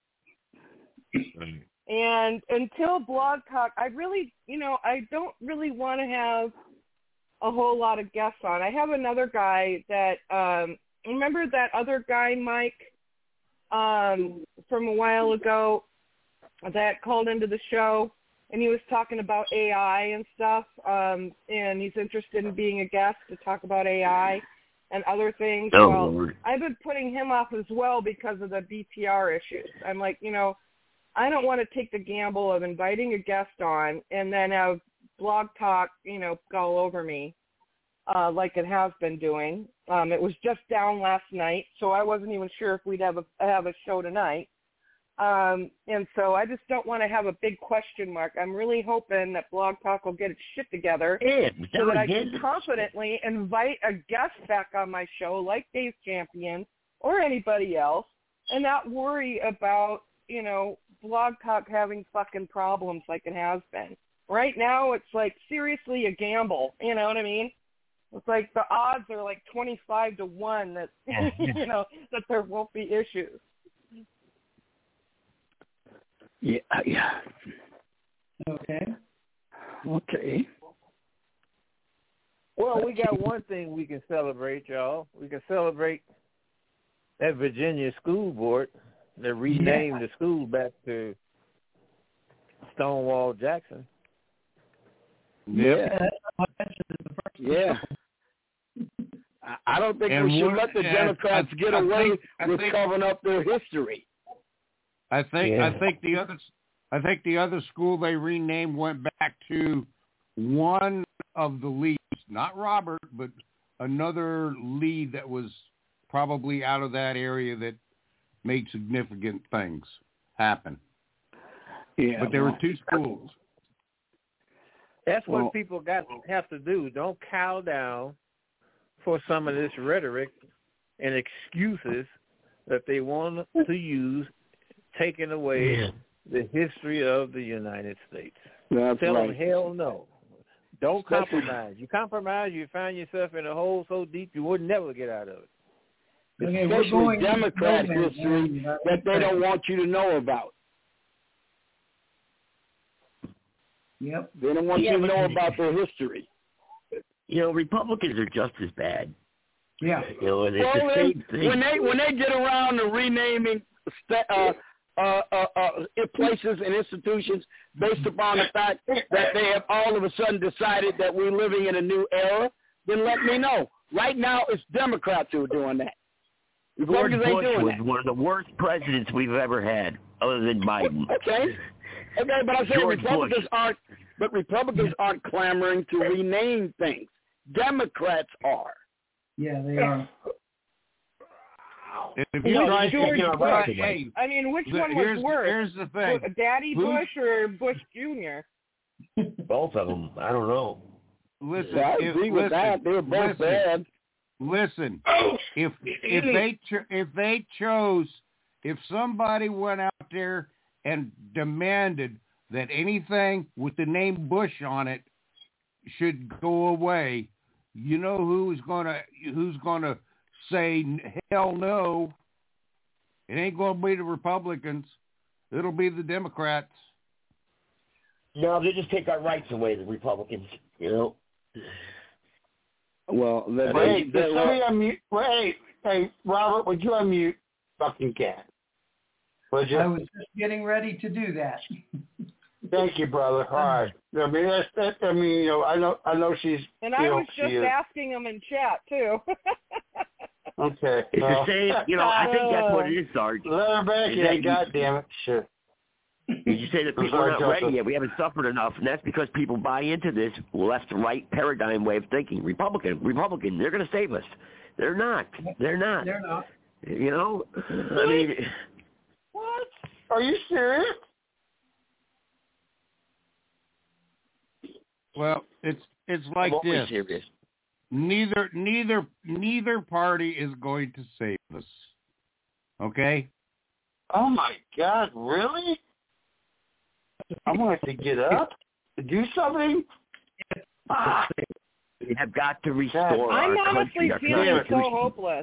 And until Blog Talk, I really, you know, I don't really want to have a whole lot of guests on. I have another guy that, um, remember that other guy, Mike, um, from a while ago that called into the show, and he was talking about A I and stuff, um, and he's interested in being a guest to talk about A I and other things. Oh, well, Lord. I've been putting him off as well because of the B T R issues. I'm like, you know, I don't want to take the gamble of inviting a guest on and then have Blog Talk, you know, go over me uh, like it has been doing. Um, it was just down last night, so I wasn't even sure if we'd have a have a show tonight. Um, and so I just don't want to have a big question mark. I'm really hoping that Blog Talk will get its shit together Yeah, so that I again. can confidently invite a guest back on my show like Dave Champion or anybody else and not worry about, you know, Blog Talk having fucking problems like it has been. Right now it's like seriously a gamble, you know what I mean? It's like the odds are like twenty-five to one that, you know, that there won't be issues. Yeah, yeah. Okay. Okay. Well, we got one thing we can celebrate, y'all. We can celebrate that Virginia school board that renamed Yeah. the school back to Stonewall Jackson. Yeah. Yeah. I- I don't think And we should we're- let the and Democrats I- get I away think- I with think- covering up their history. I think Yeah. I think the other I think the other school they renamed went back to one of the leads, not Robert, but another lead that was probably out of that area that made significant things happen. Yeah, but there well, were two schools. That's what Well- people got have to do. Don't cow down for some of this rhetoric and excuses that they want to use, taking away Yeah. the history of the United States. That's Tell right. them, hell no. Don't Especially- compromise. You compromise, you find yourself in a hole so deep you would never get out of it. Okay, we're Especially going Democrat no man's history land, uh, that they don't want you to know about. Yep. They don't want Yeah, you to but- know about their history. You know, Republicans are just as bad. Yeah. You know, and it's Well, the then, same thing. when they when they get around to renaming sta- uh, uh, uh, uh, places and institutions based upon the fact that they have all of a sudden decided that we're living in a new era, then let me know. Right now, it's Democrats who are doing that. George Republicans ain't Bush doing was that. one of the worst presidents we've ever had, other than Biden. Okay. Okay, but I'm saying George Republicans Bush. aren't. But Republicans aren't clamoring to rename things. Democrats are. Yeah, they are. If Which you try George to Bush? get hey, I mean, which the- one was here's, worse? Here's the thing. Daddy Who's- Bush or Bush Junior? Both of them. I don't know. Listen, Yeah, I if, agree with listen, that. They're both listen, bad. Listen, if if they cho- if they chose, if somebody went out there and demanded that anything with the name Bush on it should go away, you know who's gonna who's gonna say hell no? It ain't gonna be the Republicans. It'll be the Democrats. No, they just take our rights away, the Republicans, you know. Well, that, Hey, that, does somebody unmute? Wait, hey, Robert, would you unmute fucking cat? Would you? I was just getting ready to do that. Thank you, brother. All right. I mean, that's that. I mean, you know, I know, I know she's. And you I know, was just she is. asking him in chat too. Okay. It's well, the same, you know, I think that's what it is, Sarge. Let her back Is in, that- God damn it. Sure. You say that I'm people sorry, are not ready Joseph. yet. We haven't suffered enough, and that's because people buy into this left-right paradigm way of thinking. Republican, Republican, they're going to save us. They're not. They're not. They're not. You know, I mean, What? Are you serious? Well, it's it's like I'm always this. serious. Neither neither neither party is going to save us. Okay? Oh my God! Really? I'm going to have to get up, do something. Ah. We have got to restore I'm our honestly country, our feeling so constitution. hopeless.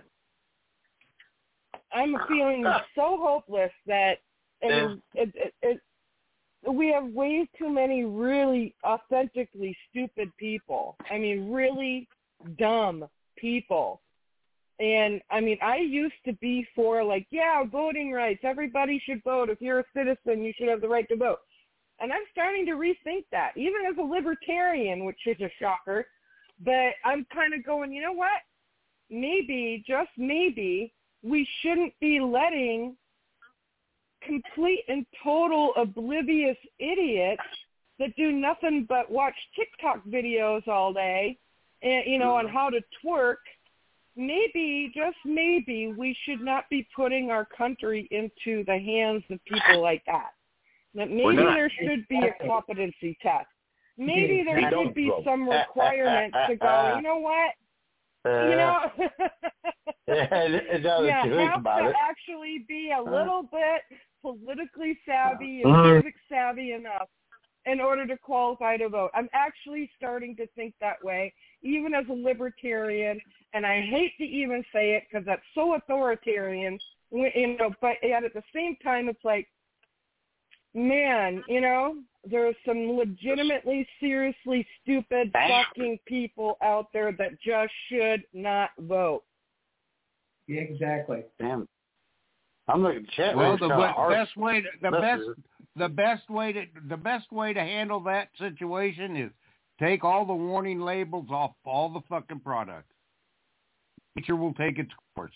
I'm feeling so hopeless that I mean, it, it, it, we have way too many really authentically stupid people. I mean, really dumb people. And, I mean, I used to be for, like, yeah, voting rights. Everybody should vote. If you're a citizen, you should have the right to vote. And I'm starting to rethink that, even as a libertarian, which is a shocker. But I'm kind of going, you know what? Maybe, just maybe, we shouldn't be letting complete and total oblivious idiots that do nothing but watch TikTok videos all day, and, you know, on how to twerk. Maybe, just maybe, we should not be putting our country into the hands of people like that. That maybe there should be a competency test. Maybe there We should don't be vote. some requirements to go, you know what? Uh, You know, it does yeah, think have about to it. actually be a little bit politically savvy Uh. and civic savvy enough in order to qualify to vote. I'm actually starting to think that way, even as a libertarian, and I hate to even say it because that's so authoritarian, you know, but yet at the same time, it's like, man, you know, there are some legitimately, seriously stupid fucking people out there that just should not vote. Exactly. Damn. I'm looking at chat. Well, It's the kinda be- harsh. best way to, the This best is- the best way to the best way to handle that situation is take all the warning labels off all the fucking products. Nature will take its course.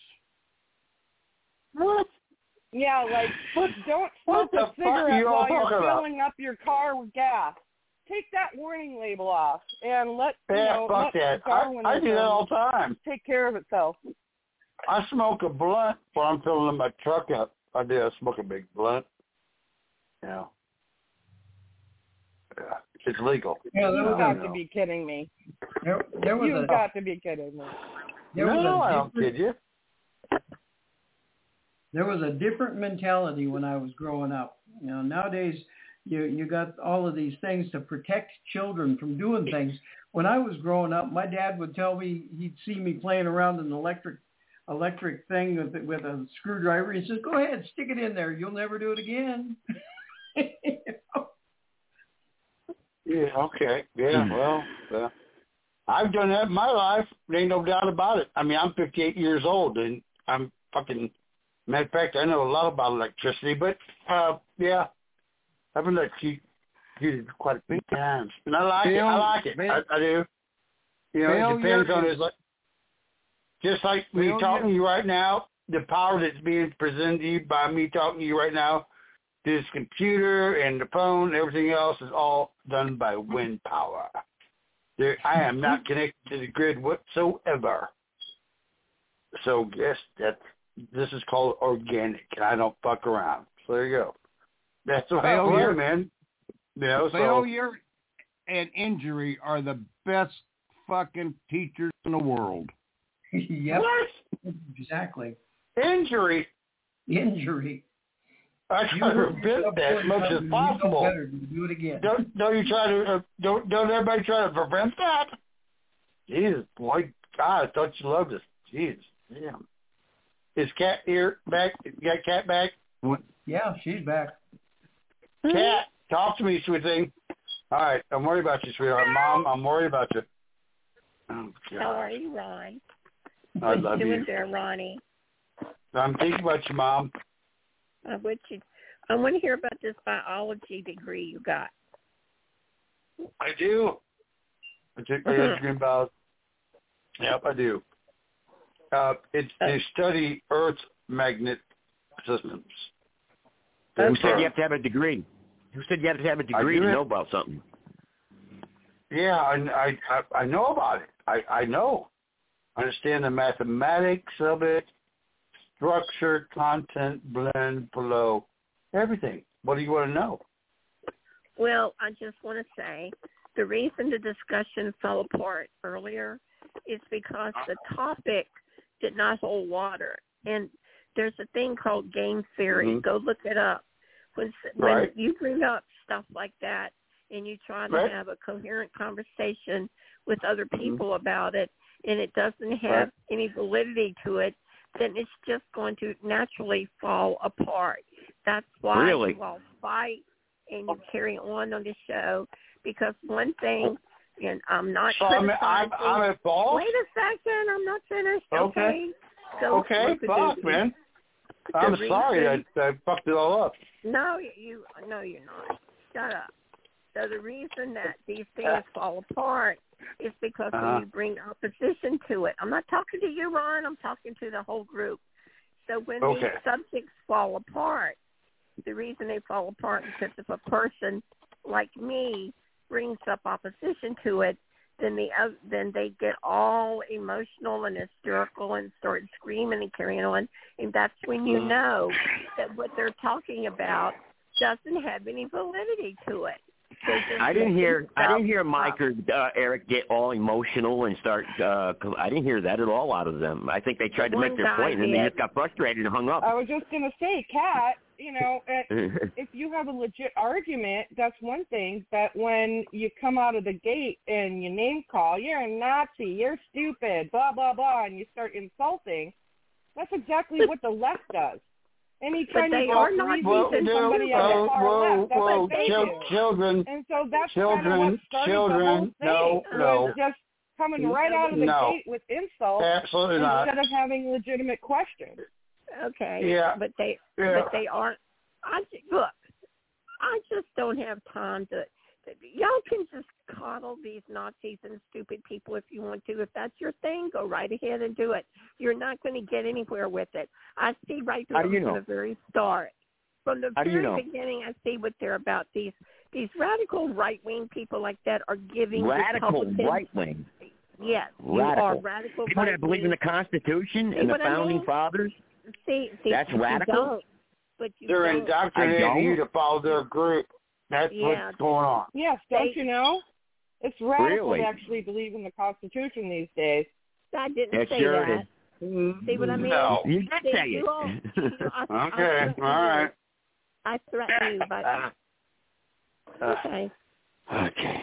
What? Yeah, like, don't what smoke the a fuck are cigarette you all while you're talking about? filling up your car with gas. Take that warning label off and let, you Yeah, know, fuck let that. I, Darwinism I do that all the time. take care of itself. I smoke a blunt while I'm filling my truck up. I do. I smoke a big blunt. Yeah. Yeah. It's legal. Yeah, there You've was got a, to be kidding me. there, there was You've a, got to be kidding me. there was No, a I don't different- kid you. There was a different mentality when I was growing up. You know, nowadays you you got all of these things to protect children from doing things. When I was growing up, my dad would tell me he'd see me playing around an electric electric thing with with a screwdriver. He says, "Go ahead, stick it in there. You'll never do it again." You know? Yeah, okay. Yeah, well, uh, I've done that in my life. There ain't no doubt about it. I mean, I'm fifty-eight years old, and I'm fucking, matter of fact, I know a lot about electricity, but, uh, yeah, I've been electrocuted quite a few times. And I like it. I like it. I, I do. You know, Failure it depends on is- his. Just like me Failure- talking to you right now, the power that's being presented to you by me talking to you right now, this computer and the phone, everything else is all done by wind power. There, I am not connected to the grid whatsoever. So yes, that this is called organic, and I don't fuck around. So there you go. That's what I'm Failure- here, man. You know, so Failure and injury are the best fucking teachers in the world. Yep. What? Exactly. Injury. Injury. I try to prevent that as much as possible. Better to do it again. Don't don't you try to uh, don't don't everybody try to prevent that? Jesus, boy, God, I thought you loved us. Jesus, damn. Is Cat here back? You got Cat back? What? Yeah, she's back. Cat, talk to me, sweet thing. All right, I'm worried about you, sweetheart. Mom, I'm worried about you. Oh, God. How are you, Ron? I What love you doing you. there, Ronnie? I'm thinking about you, Mom. I want you. I want to hear about this biology degree you got. I do. I took I got green balls. Yep, I do. Uh, it's to study Earth's magnet systems. Who said you have to have a degree? Who said you have to have a degree do to have- know about something? Yeah, I, I, I, I know about it. I, I know. I understand the mathematics of it, structure, content, blend, flow, everything. What do you want to know? Well, I just want to say the reason the discussion fell apart earlier is because the topic did not hold water. And there's a thing called game theory. Mm-hmm. Go look it up. When when Right. you bring up stuff like that and you try to Right. have a coherent conversation with other Mm-hmm. people about it, and it doesn't have Right. any validity to it, then it's just going to naturally fall apart. That's why Really? you all fight and you carry on on the show, because one thing, and I'm not So I'm, criticizing. I'm, I'm at fault? Wait a second, I'm not finished. Okay. Okay. So Okay, look at fuck, this. man. The I'm sorry reason- I, I fucked it all up. No, you. No, you're not. Shut up. So the reason that these things fall apart is because Uh-huh. when you bring opposition to it, I'm not talking to you, Ron. I'm talking to the whole group. So when Okay. these subjects fall apart, the reason they fall apart is because if a person like me brings up opposition to it, then the oth- then they get all emotional and hysterical and start screaming and carrying on, and that's when you know that what they're talking about doesn't have any validity to it. They're just I didn't hear. making I didn't stuff hear up. Mike or uh, Eric get all emotional and start. Uh, co- I didn't hear that at all out of them. I think they tried to One make their guy point and then they did. just got frustrated and hung up. I was just going to say, Kat, you know, it, if you have a legit argument, that's one thing. But when you come out of the gate and you name call, you're a Nazi, you're stupid, blah, blah, blah, and you start insulting, that's exactly what the left does. Anytime they you are go not reason Well, to no, somebody on whoa, the far whoa, left, that's whoa, what they chil- do. children, And so that's children, kind of what started children, the whole thing. no, no. was just coming right out of the No. gate with insults Absolutely not. instead of having legitimate questions. Okay. Yeah. But they, Yeah. but they aren't. I ju- look. I just don't have time to. Y'all can just coddle these Nazis and stupid people if you want to. If that's your thing, go right ahead and do it. You're not going to get anywhere with it. I see right How through do you from know? the very start. From the How do you very know? beginning, I see what they're about. These these radical right wing people like that are giving Radical Republicans. right wing. Yes, you Radical. are radical. People that believe in the right-wing. Constitution See and the what I founding mean? fathers. See, see, That's but you radical? don't. But you They're don't. indoctrinating I don't. you to follow their group. That's Yeah. what's going on. Yes, don't They- you know? It's radical Really? to actually believe in the Constitution these days. I didn't It say sure that. is. See what I mean? No. You did See, say you it. all- you know, I, I Okay, threaten all you. right. I threaten you, but okay. Okay.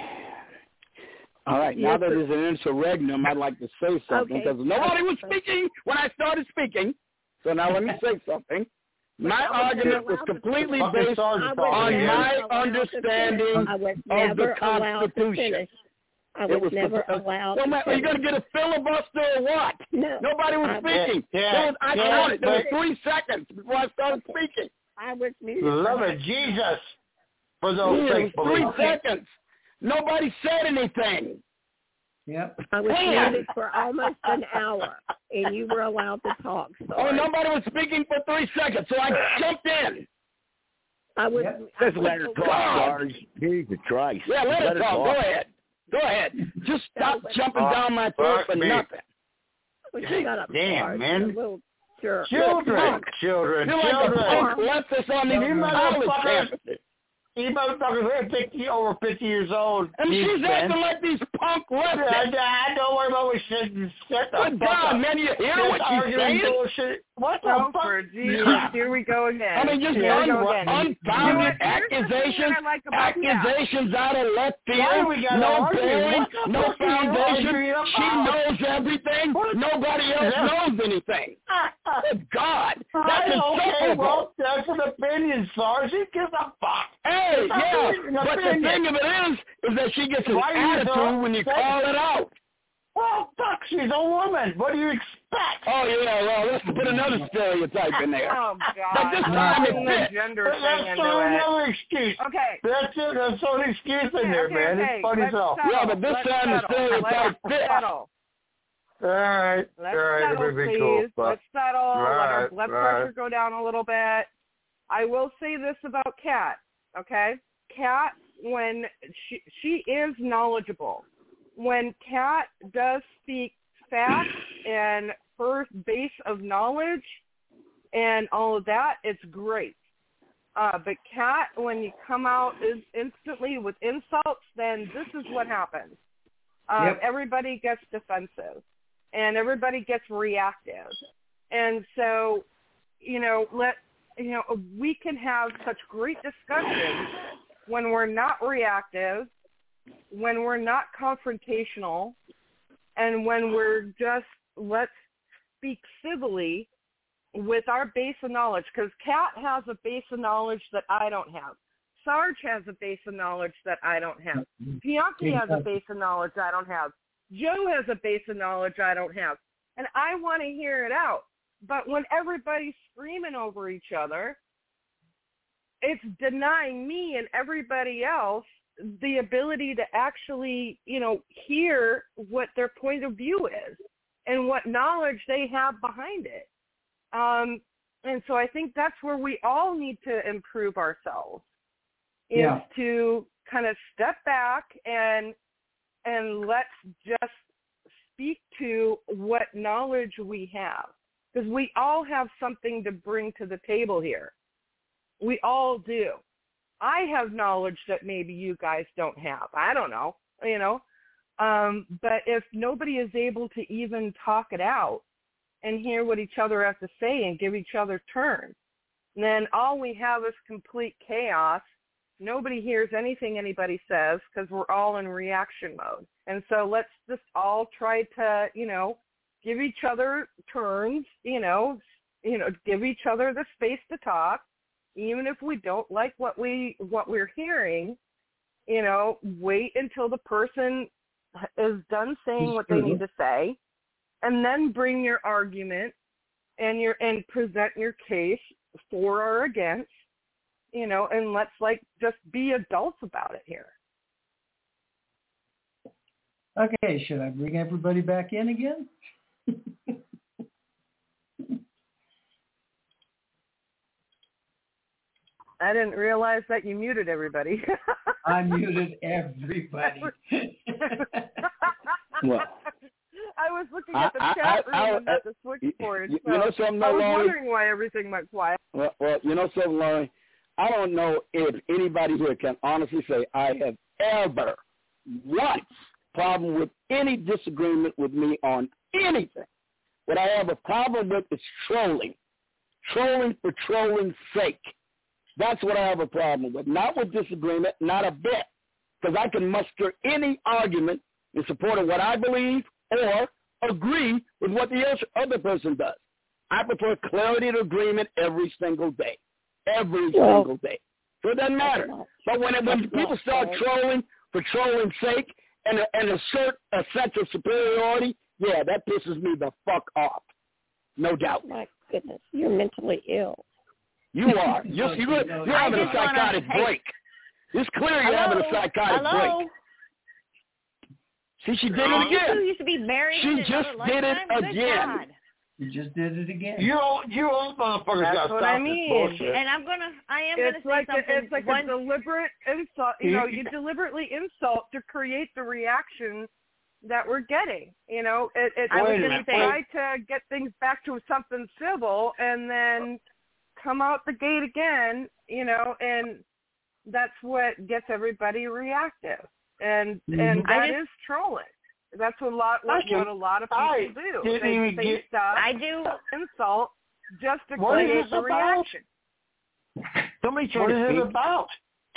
All right. Now Yes, that sir. there's an interregnum, I'd like to say something Okay. because nobody was speaking when I started speaking. So now let me say something. My argument was completely Fucking based sergeant on talking here. my allowed to understanding finish. I was of never the allowed to Constitution. finish. I It was, was never supposed- allowed Well, to man, are you finish. going to get a filibuster or what? No. Nobody was I- speaking. Yeah, There was, I yeah, counted. There was but- three seconds before I started speaking. I was muted. Love it, Jesus. For those Yeah, fake it was three believers. seconds. Nobody said anything. Yep. I was Damn. muted for almost an hour, and you were allowed to talk. Oh, Sorry. nobody was speaking for three seconds, so I jumped in. I was. Yep. I Just was let her talk, Sarge. Jesus Christ. Yeah, let, let her talk. Go ahead. Go ahead. Just stop but- jumping Uh, down my throat for me. nothing. Oh, Hey, shut up, damn, Sarge. man. You little jerk. Children, children, You're like a children. punk left us on these You college motherfuckers. campuses. You motherfuckers are fifty, over fifty years old. And Jeez, she's man. acting like these punk left I, us. I don't worry about what shit. Shut the Good fuck God, up. man, you hear This what she's arguing saying? bullshit. What the Oh, fuck? for Jesus, here we go again. I mean, just here we un- go again. unfounded You know what? Here's the thing accusations, that I like about accusations out of left Why field, we gotta no argue? bearing, What the no fuck are you foundation. arguing about? She knows everything. What? Nobody else Yeah. knows anything. Good God, that's Right, okay, insufferable. well, that's an opinion, Sarge. Who gives a fuck? Hey, It's not yeah, an but the opinion. thing of it is, is that she gets an Why you attitude so when you upset? call it out. Well, fuck, she's a woman. What do you expect? Oh, yeah, well, let's put another stereotype in there. Oh, But God. this I'm time putting it the fits. gender But thing that's into not it. another excuse. Okay. That's it. That's so an excuse in Okay, there, okay, man. okay. It's funny Let's as hell. settle. Yeah, but this Let's time the settle. stereotype Let's fits. settle. All right. Let's All right. settle, Everything please. cool. But, Let's settle. all Let our right, blood all pressure right. go down a little bit. I will say this about Kat, okay? Kat, when she she is knowledgeable. When Kat does speak facts and her base of knowledge and all of that, it's great. Uh, but Kat, when you come out is instantly with insults, then this is what happens. Um, Yep. Everybody gets defensive, and everybody gets reactive, and so you know, let you know we can have such great discussions when we're not reactive, when we're not confrontational, and when we're just let's speak civilly with our base of knowledge. Because Kat has a base of knowledge that I don't have. Sarge has a base of knowledge that I don't have. Bianchi has a base of knowledge I don't have. Joe has a base of knowledge I don't have. And I want to hear it out. But when everybody's screaming over each other, it's denying me and everybody else the ability to actually, you know, hear what their point of view is and what knowledge they have behind it. Um, and so I think that's where we all need to improve ourselves, is Yeah. to kind of step back and and let's just speak to what knowledge we have. Because we all have something to bring to the table here. We all do. I have knowledge that maybe you guys don't have. I don't know, you know. Um, but if nobody is able to even talk it out and hear what each other has to say and give each other turn, then all we have is complete chaos. Nobody hears anything anybody says because we're all in reaction mode. And so let's just all try to, you know, give each other turns, you know, you know, give each other the space to talk, even if we don't like what we what we're hearing. You know, wait until the person is done saying what they need to say, and then bring your argument and your and present your case for or against. You know, and let's like just be adults about it here. Okay, should I bring everybody back in again? I didn't realize that you muted everybody. I muted everybody. Well, I was looking at the I- chat I- I- room and not the switchboard, you- so you know something, I was Laurie? wondering why everything went quiet. Well, well, you know something, Laurie? I don't know if anybody here can honestly say I have ever once problem with any disagreement with me on anything. What I have a problem with is trolling. Trolling for trolling's sake. That's what I have a problem with. Not with disagreement, not a bit. Because I can muster any argument in support of what I believe or agree with what the other person does. I prefer clarity to agreement every single day. Every Well, single day. So it doesn't matter. But when, it, when people start trolling for trolling's sake and, and assert a sense of superiority, yeah, that pisses me the fuck off. No doubt. My goodness, you're mentally ill. You are. You're, you're, you're having a psychotic break. It's clear you're having a psychotic Hello? break. See, she did Oh, it you again. two used to be married She in just another did it lifetime? Good again. God. You just did it again. You old, you old motherfuckers That's got to what stop I mean. this bullshit. And I'm gonna, I am It's gonna say like something. a, it's like One, a deliberate insult. You You- know, you deliberately insult to create the reaction that we're getting. You know, it, it, I was you gonna say- try to get things back to something civil, and then come out the gate again. You know, and that's what gets everybody reactive, and Mhm. and that I just- is trolling. That's what a lot what, Okay. what a lot of people I do. didn't They even say get- stuff, I do. insult, just to What is create this the about? reaction. Somebody trying What to is speak. it about?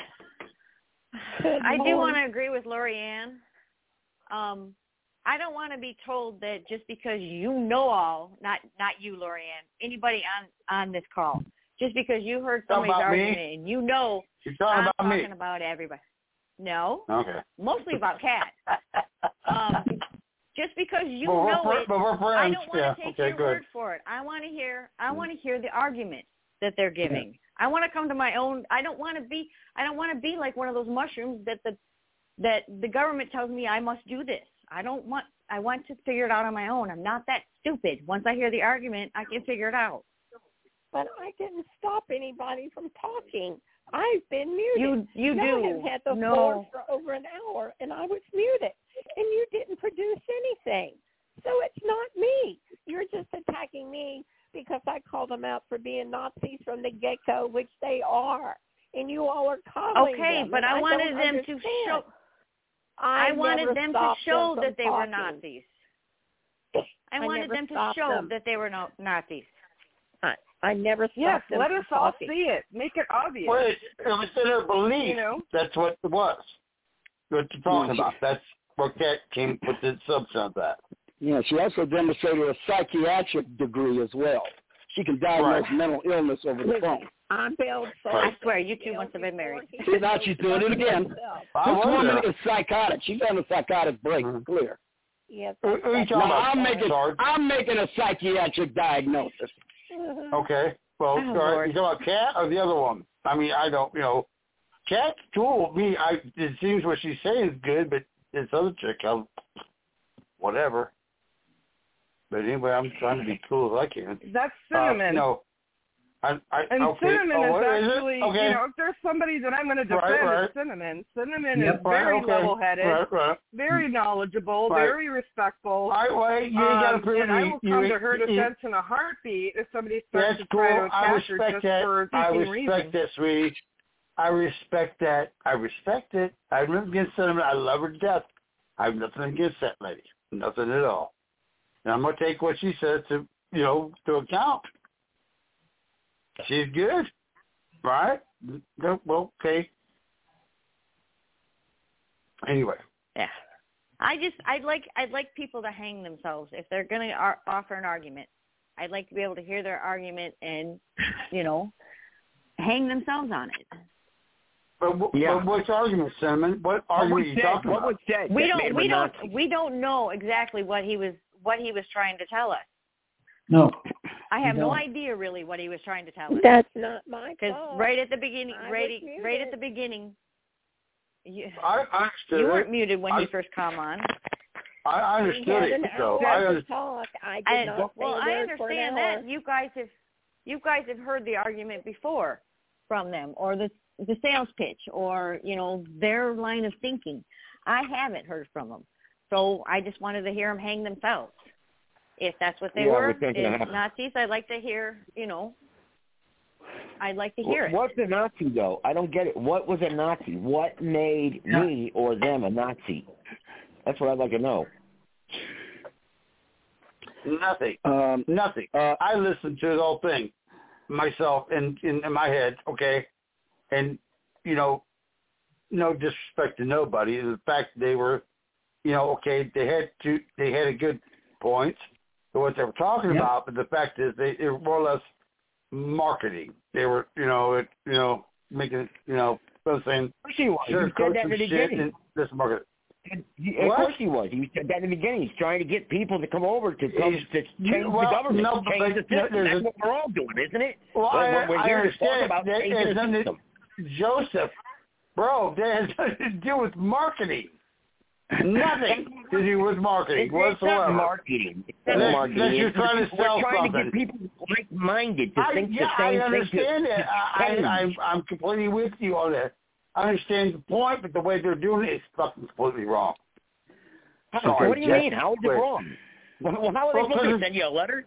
I do want to agree with Lorianne. Um, I don't want to be told that just because you know all, not not you, Lorianne, anybody on on this call, just because you heard Talking somebody's about me? argument and you know, You're talking I'm about talking me. about everybody. No, Okay. mostly about Kat. Um, just because you But we're know fr- it, but we're I friends. don't want Yeah, to take okay, your good. word for it. I want to hear. I want to hear the argument that they're giving. I want to come to my own. I don't want to be. I don't want to be like one of those mushrooms that the that the government tells me I must do this. I don't want. I want to figure it out on my own. I'm not that stupid. Once I hear the argument, I can figure it out. But I didn't stop anybody from talking. I've been muted. You you Y'all do. have had the No. floor for over an hour, and I was muted, and you didn't produce anything. So it's not me. You're just attacking me because I called them out for being Nazis from the get-go, which they are, and you all are calling Okay, them. but and I I wanted don't them to understand. show. I, I wanted never them to stopped show them that from they were talking. Nazis. I, I wanted never them to stopped show them. that they were no, Nazis. I, I never stopped Yes, them let from us all talking. see it. Make it obvious. Well, it, it was in her belief. You know? That's what it was. What you're talking about. That's what Kat came with the substance of that. Yeah, she also demonstrated a psychiatric degree as well. She can diagnose Right. mental illness over the phone. I'm Bill. So I swear, you two must have been married. See, now she's doing it again. I This wonder. woman is psychotic. She's on a psychotic break, clear. Yes. Who, who are you talking Now, about? I'm making, Sarge? I'm making a psychiatric diagnosis. Okay. Well, Oh, all right. Lord. You talking about Kat or the other one? I mean, I don't, you know, Kat's cool. Me, I. It seems what she's saying is good, but this other chick, I'll, whatever. But anyway, I'm trying to be cool as I can. That's Uh, cinnamon. no. I, I, And okay. cinnamon oh, is what is it? actually, Okay. you know, if there's somebody that I'm going to defend, Right, right. it's cinnamon. Cinnamon Yep, is very right, okay. level-headed, Right, right. very knowledgeable, Right. very respectful. All right, well, you ain't got to um, prove and I me. will You- come to her you- defense in a heartbeat if somebody starts That's to try to cool. I attack her respect just that. for I seeking respect reasons. that, sweetie. I respect that. I respect it. I have nothing against cinnamon. I love her to death. I have nothing against that lady. Nothing at all. And I'm going to take what she says to, you know, to account. She's good. Right? No, well, okay. Anyway. Yeah. I just I'd like I'd like people to hang themselves if they're going to ar- offer an argument. I'd like to be able to hear their argument and, you know, hang themselves on it. But, w- Yeah. but what's argument, Cinnamon? What What argument was are you said? talking What about? was said? We that made don't him we a don't Nazi? we don't know exactly what he was what he was trying to tell us. No. I have We no don't. idea really what he was trying to tell us. That's not my Because fault. right at the beginning, I right, was muted. right at the beginning, you, I understood you it. weren't muted when I, he first come on. I We understood had it. an So hour I to understood. talk. I did I, not well, say a I word for an understand hour. that you guys have you guys have heard the argument before from them, or the the sales pitch, or you know their line of thinking. I haven't heard from them, so I just wanted to hear them hang themselves. If that's what they Yeah, were, we're thinking is of having- Nazis, I'd like to hear. You know, I'd like to hear it. What's a Nazi, though? I don't get it. What was a Nazi? What made me or them a Nazi? That's what I'd like to know. Nothing. Um, Nothing. uh, I listened to the whole thing myself in, in, in my head, okay? And, you know, no disrespect to nobody. The fact they were, you know, okay, they had two, they had a good point to what they were talking Yep. about, but the fact is they, they were more or less marketing. They were, you know, it, you know, making, you know, saying, Of course he was. He sure, said coach that in some the shit beginning. and this market. And he, of What? course he was. He said that in the beginning. He's trying to get people to come over to come He's- to change well, the government, no, to change but the system. there's That's a- what we're all doing, isn't it? Well, We're- I, we're I here to talk understand. about That changing has the nothing to- system. Joseph, bro, that has nothing to do with marketing. Nothing to do with marketing It's, whatsoever. it's not marketing. It's not Unless, marketing. unless you're It's trying just, to sell we're trying something. to get people like-minded to I, think yeah, the same I understand thing. it. I, I, I'm, I'm completely with you on that. I understand the point, but the way they're doing it is fucking completely wrong. How, what do you mean? How is it wrong? Well, how are they Well, supposed to send you a letter?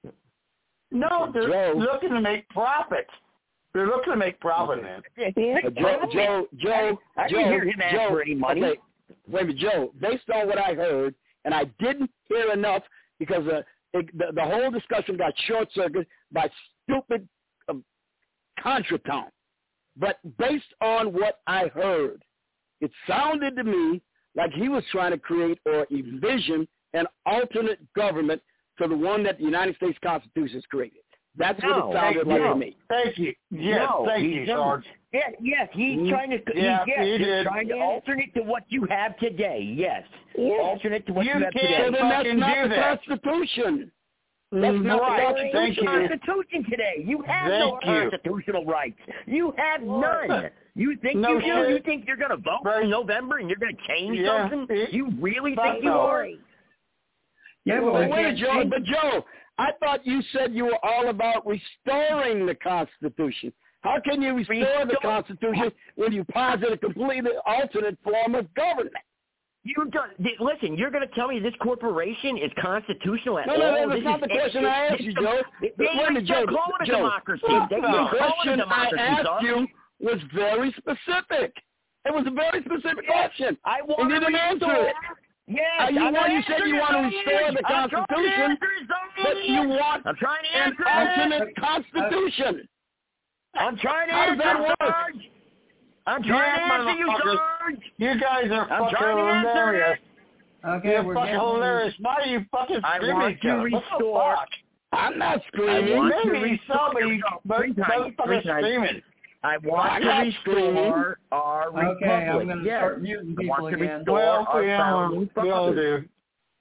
No, they're Joe. looking to make profit. They're looking to make profit, man. Uh, Joe, Joe, Joe, I Joe, didn't hear him ask Joe, for any money. Okay, wait a minute, Joe. Based on what I heard, and I didn't hear enough because uh, it, the, the whole discussion got short-circuited by stupid um, contretemps. But based on what I heard, it sounded to me like he was trying to create or envision an alternate government to the one that the United States Constitution has created. That's No, what it sounded thank like you. to me. Thank you. Yes, no, thank he's you, done- Sarge. Yes, yes, he's Mm, trying to. yeah, he's, yes, he he's did. trying to alternate to what you have today. Yes, Yes. alternate to what you, You have can't today. So then that's fucking not do the that. Constitution. That's Mm, not right. the Thank Constitution. you. Constitution today. You have no Thank you. constitutional rights. You have none. You think No you do? shit. You think you're going to vote Right. in November and you're going to change Yeah. something? You really Fuck think you no. are? Yeah, but Well, we wait a can't minute, Joe. change- But Joe, I thought you said you were all about restoring the Constitution. How can you restore the Restore- Constitution when you posit a completely alternate form of government? You don't, listen, you're going to tell me this corporation is constitutional at No, all? no, no, that's This not is- the question it- I it- asked you, Joe. They Wait a even minute, still Joe. call it a Joe, democracy. the They even call it a question I democracy, asked son. you was very specific. It was a very specific Yes, question. I want and you to didn't restore- answer it. Yes, Uh, you, I'm want, you said you want to restore the I'm trying to Constitution, answer his own but you idiot. want I'm trying to an answer it. alternate Constitution. I'm trying to How does that answer, work? Sarge. I'm trying to Yeah, answer you, motherfuckers. Sarge. You guys are I'm fucking trying to answer hilarious. Okay, You're we're fucking getting- hilarious. Why are you fucking I screaming want at to each other? restore- What the fuck? I'm not I screaming. want to Maybe restore- somebody, but Three times, three motherfuckers times. screaming. I want I'm to not restore screaming. our Okay, republic. I'm going to yes. start muting I people want to again. restore Well, our we, founding we all fathers. do.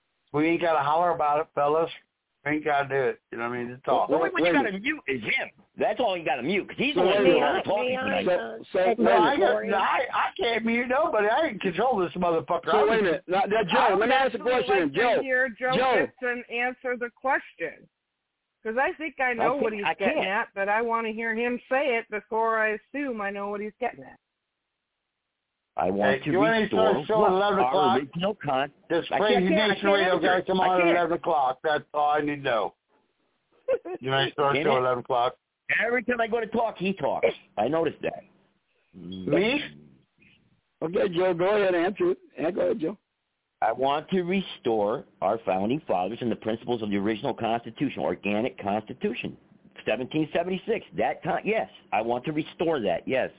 We ain't got to holler about it, fellas. We ain't got to do it. You know what I mean? To talk. The only one you Wait a got to minute. mute is him. That's all you got to mute because he's the So one wait a doing minute. all the talking May I, tonight. uh, So, so, No, I, wait a got, minute. no, I, I can't mute nobody. I can control this motherfucker. So I wait a can- minute. Now, now, Joe, let me ask a question. Like Joe, to hear Joe, Joe. Gibson answer the question. Because I think I know I what think he's I getting can't. at, but I want to hear him say it before I assume I know what he's getting at. I want Hey, to you want to restore start show at eleven our o'clock? original con. This I crazy can't- I can't nation radio answer guy it. come I on at can't. eleven o'clock. That's all I need to know. You want to start Damn show it. at eleven o'clock? Every time I go to talk, he talks. I noticed that. Me? Okay, Joe, go ahead and answer it. Yeah, go ahead, Joe. I want to restore our founding fathers and the principles of the original Constitution, organic Constitution, seventeen seventy-six. That con- yes, I want to restore that. Yes.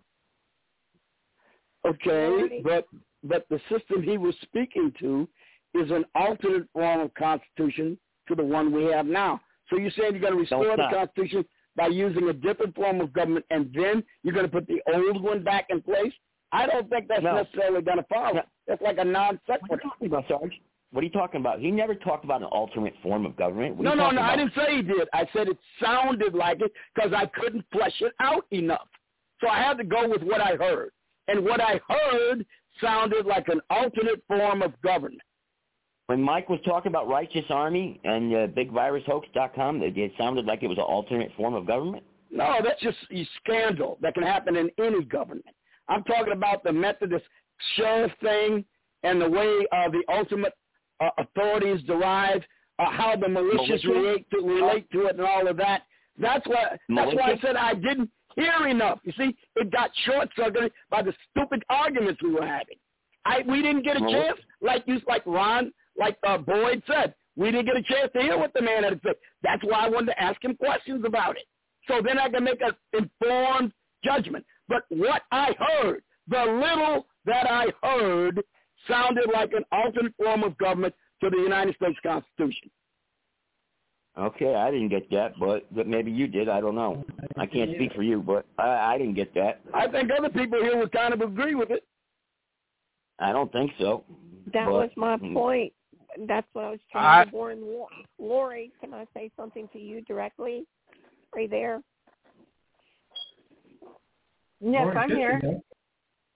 Okay, but but the system he was speaking to is an alternate form of Constitution to the one we have now. So you're saying you're going to restore it's the not. Constitution by using a different form of government, and then you're going to put the old one back in place? I don't think that's No. necessarily going to follow. No. That's like a non What are sequitur. you talking about, Sarge? What are you talking about? He never talked about an alternate form of government. What No, are you no, talking no. about? I didn't say he did. I said it sounded like it because I couldn't flesh it out enough. So I had to go with what I heard. And what I heard sounded like an alternate form of government. When Mike was talking about Righteous Army and uh, big virus hoax dot com, it, it sounded like it was an alternate form of government. No, that's just a scandal that can happen in any government. I'm talking about the Methodist sheriff thing and the way uh, the ultimate uh, authorities derive, uh, how the militias Militia? relate to, relate to it and all of that. That's why, that's why I Militia? said I didn't hear enough. You see, it got short-circuited by the stupid arguments we were having. I We didn't get a Militia? chance, like you, like Ron, like uh, Boyd said, we didn't get a chance to hear what the man had to say. That's why I wanted to ask him questions about it. So then I can make an informed judgment. But what I heard, the little that I heard, sounded like an alternate form of government to the United States Constitution. Okay, I didn't get that, but, but maybe you did. I don't know. I can't speak for you, but I, I didn't get that. I think other people here would kind of agree with it. I don't think so. That but, was my mm, point. That's what I was trying I- to warn Lo- Lori. Can I say something to you directly? Are you there? Yes, Lori I'm Gibson, here. though.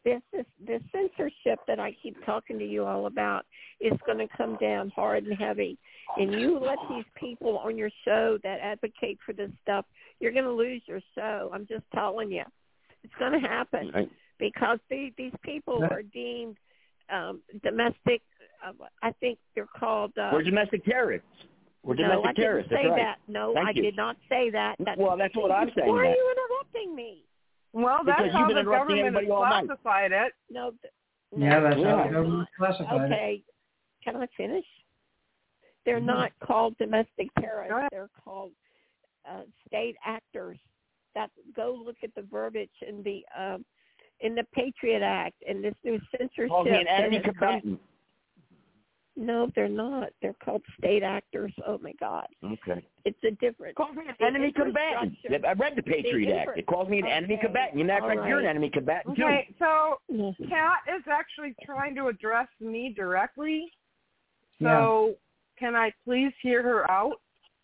this is this censorship that I keep talking to you all about is going to come down hard and heavy. And you let these people on your show that advocate for this stuff, you're going to lose your show. I'm just telling you. It's going to happen Right. because they, these people are deemed um, domestic. Uh, I think they're called. Uh, We're domestic terrorists. We're no, domestic I didn't terrorists. say That's right. that. No, Thank I you. did not say that. That's well, that's what I'm saying. Why that. are you interrupting me? Well, that's Because how you've been the interrupting government has everybody all night. classified it. No. th- no Yeah, that's they're how the not. government classified it. Okay, can I finish? They're Mhm. not called domestic terrorists. They're called uh, state actors. That go look at the verbiage in the um, in the Patriot Act and this new censorship. Calls me an that enemy has come- combatant. No, they're not. They're called state actors. Oh my God, Okay. it's a different. Calls me an the enemy combatant. infrastructure- I read the Patriot the Act. infra- It calls me an enemy Okay, combatant. You matter of all fact, you're an right. enemy combatant too. Okay, so Kat is actually trying to address me directly. So can I please hear her out?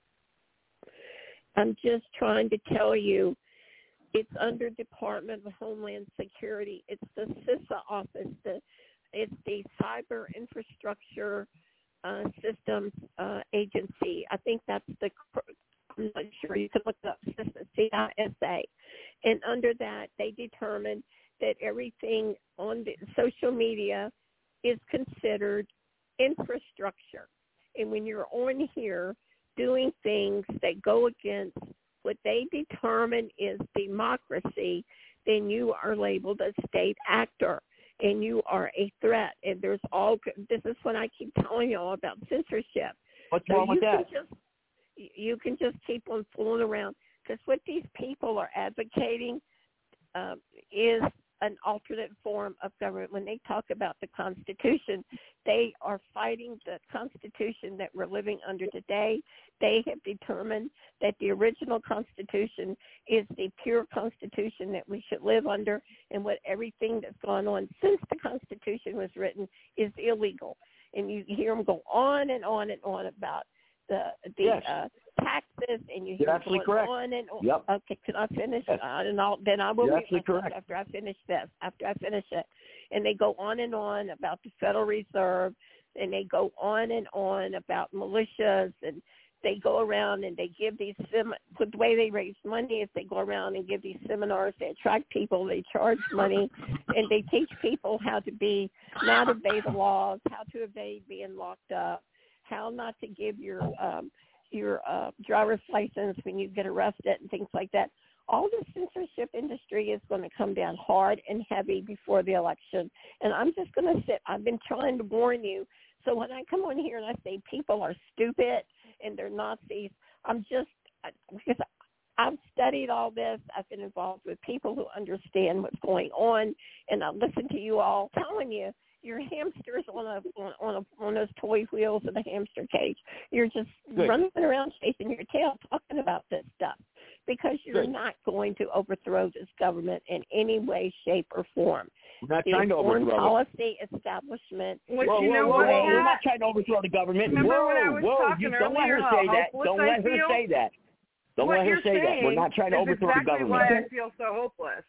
I'm just trying to tell you, it's under Department of Homeland Security. It's the CISA office. The, it's the Cyber Infrastructure uh, Systems uh, Agency. I think that's the, I'm not sure, you can look it up, CISA, C I S A. And under that, they determine that everything on the social media is considered infrastructure. And when you're on here doing things that go against what they determine is democracy, then you are labeled a state actor and you are a threat. And there's all, this is what I keep telling you all about censorship. What's So wrong with you can that? just, you can just keep on fooling around because what these people are advocating uh, is an alternate form of government. When they talk about the Constitution, they are fighting the Constitution that we're living under today. They have determined that the original Constitution is the pure Constitution that we should live under, and what everything that's gone on since the Constitution was written is illegal. And you hear them go on and on and on about the the Yes. uh, taxes, and you You're hear absolutely going correct. on and on. Yep. Okay, can I finish? Yes. Uh, and I'll, then I will You're mute absolutely myself correct. after I finish this. After I finish it, and they go on and on about the Federal Reserve, and they go on and on about militias, and they go around and they give these sem- the way they raise money is they go around and give these seminars. They attract people. They charge money, and they teach people how to be not obey the laws, how to evade being locked up, how not to give your um, your uh, driver's license when you get arrested and things like that. All the censorship industry is going to come down hard and heavy before the election. And I'm just going to sit. I've been trying to warn you. So when I come on here and I say people are stupid and they're Nazis, I'm just, because I've studied all this. I've been involved with people who understand what's going on. And I listen to you all telling you, your hamster's on a on on, a, on those toy wheels in a hamster cage. You're just Good. running around chasing your tail talking about this stuff because you're Good. not going to overthrow this government in any way, shape, or form. We're not The trying to foreign overthrow it. policy establishment. Which, whoa, you whoa, know whoa, what, whoa. We're Kat? not trying to overthrow the government. Remember whoa, when I was whoa, talking you don't let earlier her how say that. hopeless Don't I let her feel? say that. Don't what let her you're say that. We're saying not trying to is overthrow exactly the why government. I feel so hopeless.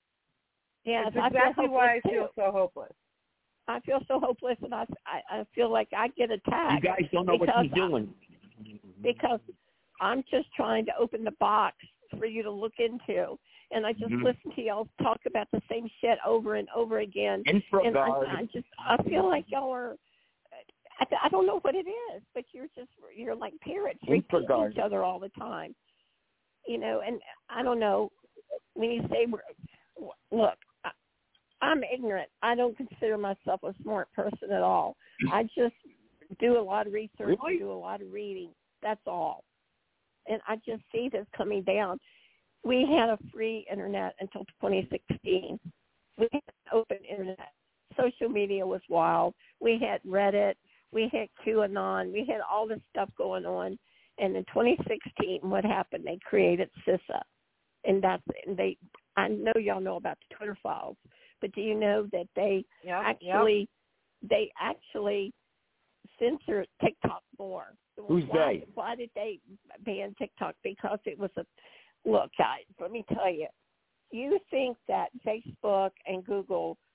Yeah, It's I exactly feel why I hopeless, feel too. so hopeless. I feel so hopeless, and I, I, I feel like I get attacked. You guys don't know what because she's doing. I, because I'm just trying to open the box for you to look into, and I just Mhm. listen to y'all talk about the same shit over and over again. Infraguard. And I, I just I feel like y'all are. I, I don't know what it is, but you're just you're like parrots repeating Infraguard. each other all the time. You know, and I don't know when you say we're, look. I, I'm ignorant. I don't consider myself a smart person at all. I just do a lot of research Really? and do a lot of reading. That's all. And I just see this coming down. We had a free internet until twenty sixteen. We had open internet. Social media was wild. We had Reddit. We had QAnon. We had all this stuff going on. And in twenty sixteen, what happened? They created CISA. And that's, and they, I know y'all know about the Twitter files. But do you know that they Yep, actually yep. they actually censored TikTok more? Who's why, they? Why did they ban TikTok? Because it was a look, guys. Let me tell you. You think that Facebook and Google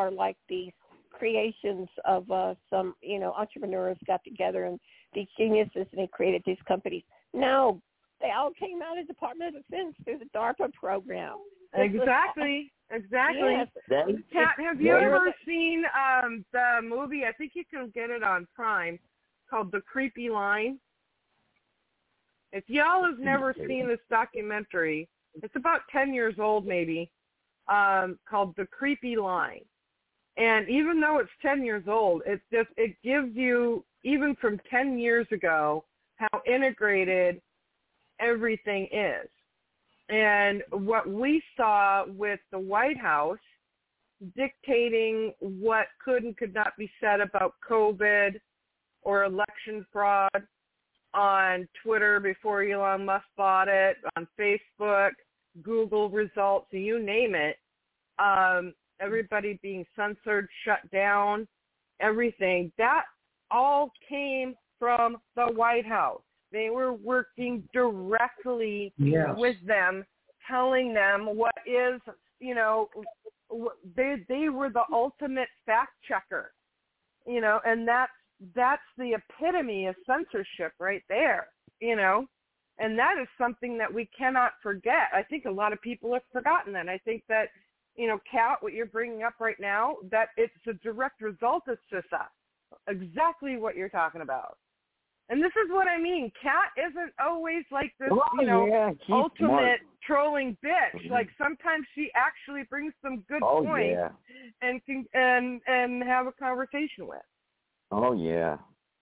are like these creations of uh, some, you know, entrepreneurs got together and these geniuses and they created these companies. No, they all came out of the Department of Defense through the DARPA program. Exactly. Exactly. Yes. Kat, have you ever seen um, the movie? I think you can get it on Prime, called The Creepy Line. If y'all have never seen this documentary, it's about ten years old maybe, um, called The Creepy Line. And even though it's ten years old, it just it gives you, even from ten years ago, how integrated everything is. And what we saw with the White House dictating what could and could not be said about COVID or election fraud on Twitter before Elon Musk bought it, on Facebook, Google results, you name it, um, everybody being censored, shut down, everything, that all came from the White House. They were working directly Yes. with them, telling them what is, you know, they they were the ultimate fact checker, you know, and that's that's the epitome of censorship right there, you know, and that is something that we cannot forget. I think a lot of people have forgotten that. I think that, you know, Kat, what you're bringing up right now, that it's a direct result of CISA, exactly what you're talking about. And this is what I mean. Kat isn't always like this, Oh, you know, yeah, she's ultimate smart. trolling bitch. Like sometimes she actually brings some good Oh, points yeah. and can and and have a conversation with. Oh, yeah.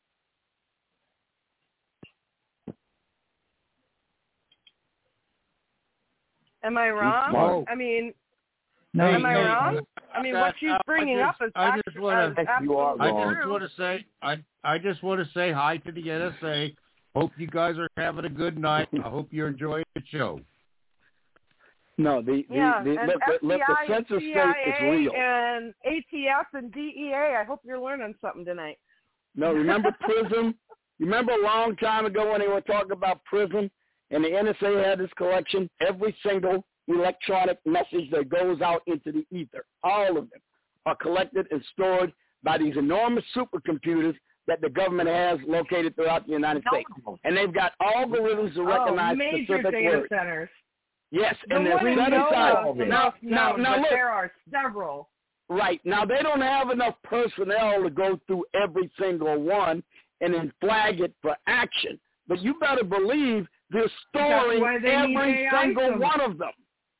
Am I wrong? smart. I mean, No, am I no, wrong? I mean, what she's bringing I up just, is I just actually wanna, is absolutely I just true. want to say, I, I just want to say hi to the N S A. Hope you guys are having a good night. I hope you're enjoying the show. No, the the, Yeah, the, and look, the, look, the F B I and census C state I is A real. and A T F and D E A. I hope you're learning something tonight. No, remember PRISM? Remember a long time ago when they were talking about PRISM and the N S A had this collection? Every single electronic message that goes out into the ether, all of them, are collected and stored by these enormous supercomputers that the government has located throughout the United States. And they've got algorithms to recognize oh, major specific data words. centers. Yes, The and they're one in set Nova aside. is the Now, most now, known, now but look. there are several. Right. Now, they don't have enough personnel to go through every single one and then flag it for action. But you better believe they're storing why they need every A I single so one of them.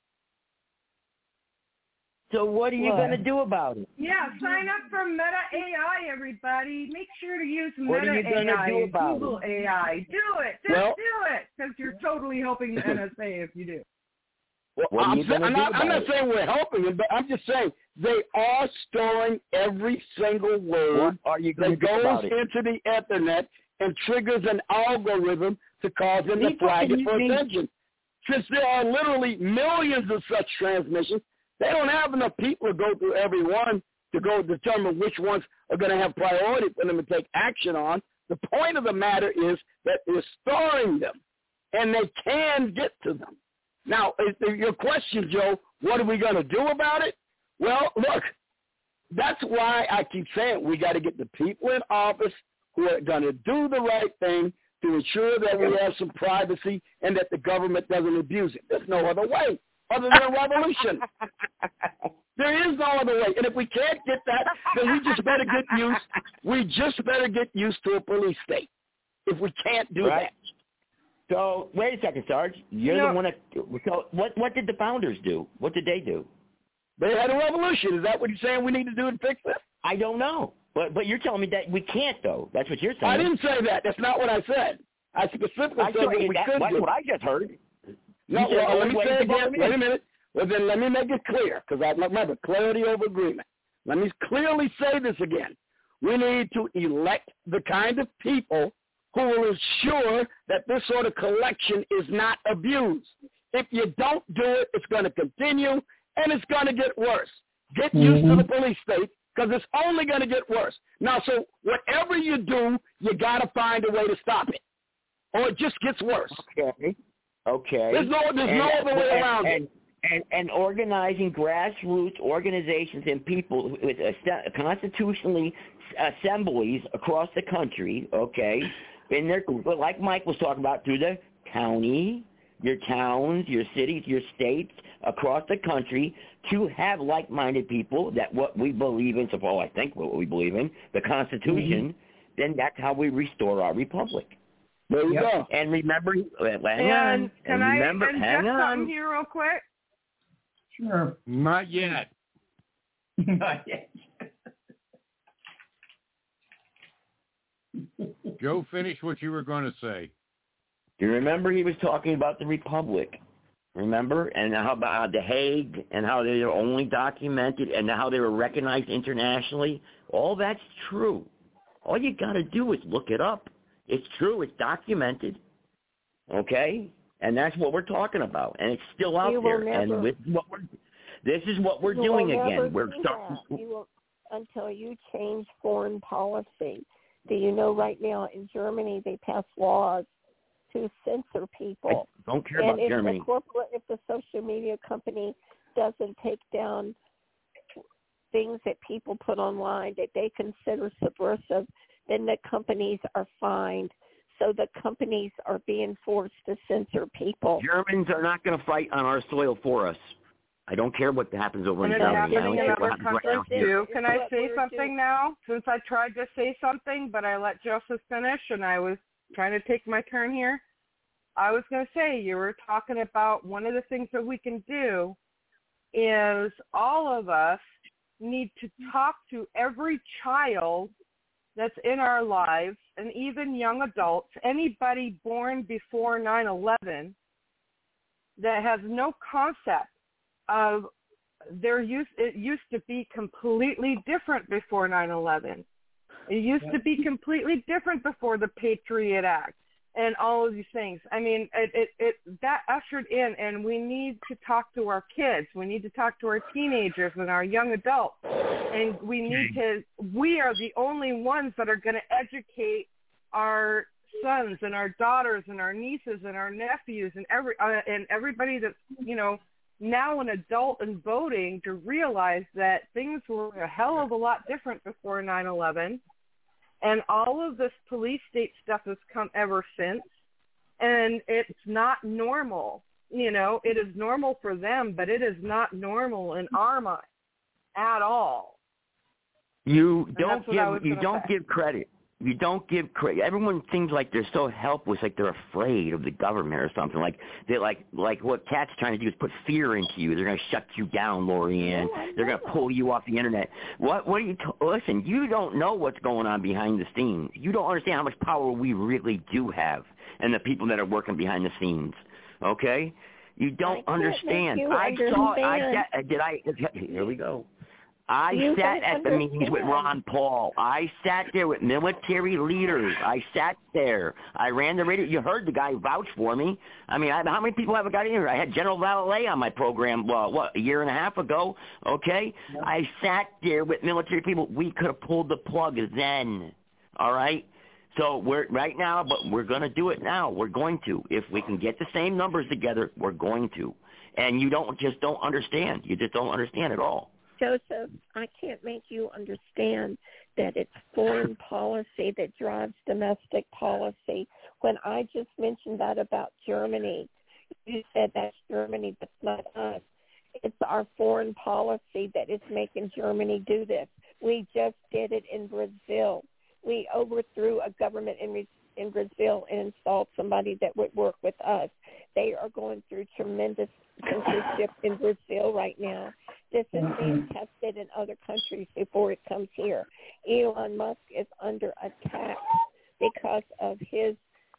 So what are you What? going to do about it? Yeah, sign up for Meta A I, everybody. Make sure to use What Meta are you gonna A I do and about Google it? A I. Do it. Just Well- do it, because you're totally helping the N S A if you do. Well, What are I'm, you sa- gonna I'm do not, I'm about not it? saying we're helping them, but I'm just saying they are storing every single word What are you going to that do about goes it? into the Ethernet and triggers an algorithm to cause them to People flag it can for use- attention. Since there are literally millions of such transmissions, they don't have enough people to go through every one to go determine which ones are going to have priority for them to take action on. The point of the matter is that they're storing them, and they can get to them. Now, your question, Joe, what are we going to do about it? Well, look, that's why I keep saying we got to get the people in office who are going to do the right thing to ensure that we have some privacy and that the government doesn't abuse it. There's no other way other than a revolution. There is no other way. And if we can't get that, then we just better get used, we just better get used to a police state if we can't do Right. that. So wait a second, Sarge. You're You know- the one that. So what? What did the founders do? What did they do? They had a revolution. Is that what you're saying we need to do to fix this? I don't know. But but you're telling me that we can't though. That's what you're saying. I didn't say that. That's not what I said. I specifically I said thought what we that, could that's do. what I just heard. No, You said well, let only me way say to it again. vote Wait a in. minute. Well, then let me make it clear, because I remember clarity over agreement. Let me clearly say this again. We need to elect the kind of people who will ensure that this sort of collection is not abused. If you don't do it, it's going to continue, and it's going to get worse. Get used to the police state, because it's only going to get worse. Now, so whatever you do, you got to find a way to stop it, or it just gets worse. Okay. Okay. There's no, there's and, no other way and, around and, it. and, and organizing grassroots organizations and people with uh, constitutionally assemblies across the country, okay, in their, like Mike was talking about, through the county, your towns, your cities, your states, across the country, to have like-minded people that what we believe in, so far I think what we believe in, the Constitution, mm-hmm. then that's how we restore our republic. There you yep. go. And remember, hang and on. Can and remember, I inject hang on. something here real quick? Sure. Not yet. Not yet. Joe, finish what you were going to say. You remember he was talking about the Republic, remember? And how about The Hague and how they were only documented and how they were recognized internationally. All that's true. All you got to do is look it up. It's true. It's documented. Okay? And that's what we're talking about. And it's still out you there. Never, and this is what we're, this is what we're doing again. We're starting you will, until you change foreign policy. Do you know right now in Germany they pass laws to censor people? I don't care and about if Germany. The corporate, if the social media company doesn't take down things that people put online that they consider subversive, then the companies are fined. So the companies are being forced to censor people. Germans are not going to fight on our soil for us. I don't care what happens over and in it's Germany. happening in other countries right too. Can I say something now? Since I tried to say something, but I let Joseph finish, and I was trying to take my turn here. I was going to say, you were talking about one of the things that we can do is all of us need to talk to every child that's in our lives, and even young adults, anybody born before nine eleven that has no concept of there used it used to be completely different before nine eleven. It used to be completely different before the Patriot Act and all of these things. I mean, it, it, it that ushered in, and we need to talk to our kids. We need to talk to our teenagers and our young adults. And we need to, we are the only ones that are going to educate our sons and our daughters and our nieces and our nephews and every uh, and everybody that's, you know, now an adult and voting to realize that things were a hell of a lot different before nine eleven. And all of this police state stuff has come ever since. And it's not normal. You know, it is normal for them, but it is not normal in our mind at all. You And don't that's what I was give you gonna don't say. give credit. You don't give credit. Everyone seems like they're so helpless, like they're afraid of the government or something. Like they like like what Kat's trying to do is put fear into you. They're going to shut you down, Lorianne. They're going to pull you off the internet. What what are you? T- Listen, you don't know what's going on behind the scenes. You don't understand how much power we really do have, and the people that are working behind the scenes. Okay, you don't I understand. you I understand. saw. I did. I here we go. I You sat don't at the meetings with Ron Paul. I sat there with military leaders. I sat there. I ran the radio. You heard the guy vouch for me. I mean, I, how many people have I got in here? I had General Valet on my program, uh, what, a year and a half ago, okay? Yeah. I sat there with military people. We could have pulled the plug then, all right? So we're right now, but we're going to do it now. We're going to. If we can get the same numbers together, we're going to. And you don't just don't understand. You just don't understand at all. Joseph, I can't make you understand that it's foreign policy that drives domestic policy. When I just mentioned that about Germany, you said that's Germany, that's not us. It's our foreign policy that is making Germany do this. We just did it in Brazil. We overthrew a government in in Brazil and installed somebody that would work with us. They are going through tremendous censorship in Brazil right now. This is being tested in other countries before it comes here. Elon Musk is under attack because of his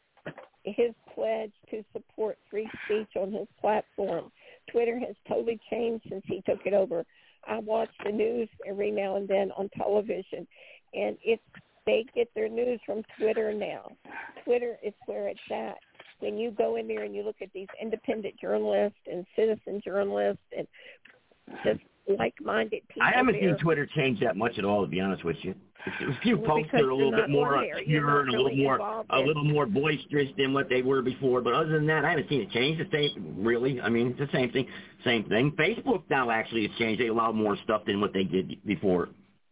his pledge to support free speech on his platform. Twitter has totally changed since he took it over. I watch the news every now and then on television, and it's they get their news from Twitter now. Twitter is where it's at. When you go in there and you look at these independent journalists and citizen journalists and just like-minded people. I haven't there. seen Twitter change that much at all, to be honest with you. A few Well, posts that are a little because bit you're more not on there. obscure You're and a not little really more involved a in- little more boisterous than what they were before. But other than that, I haven't seen it change. The same, really. I mean, it's the same thing. Same thing. Facebook now actually has changed. They allow more stuff than what they did before.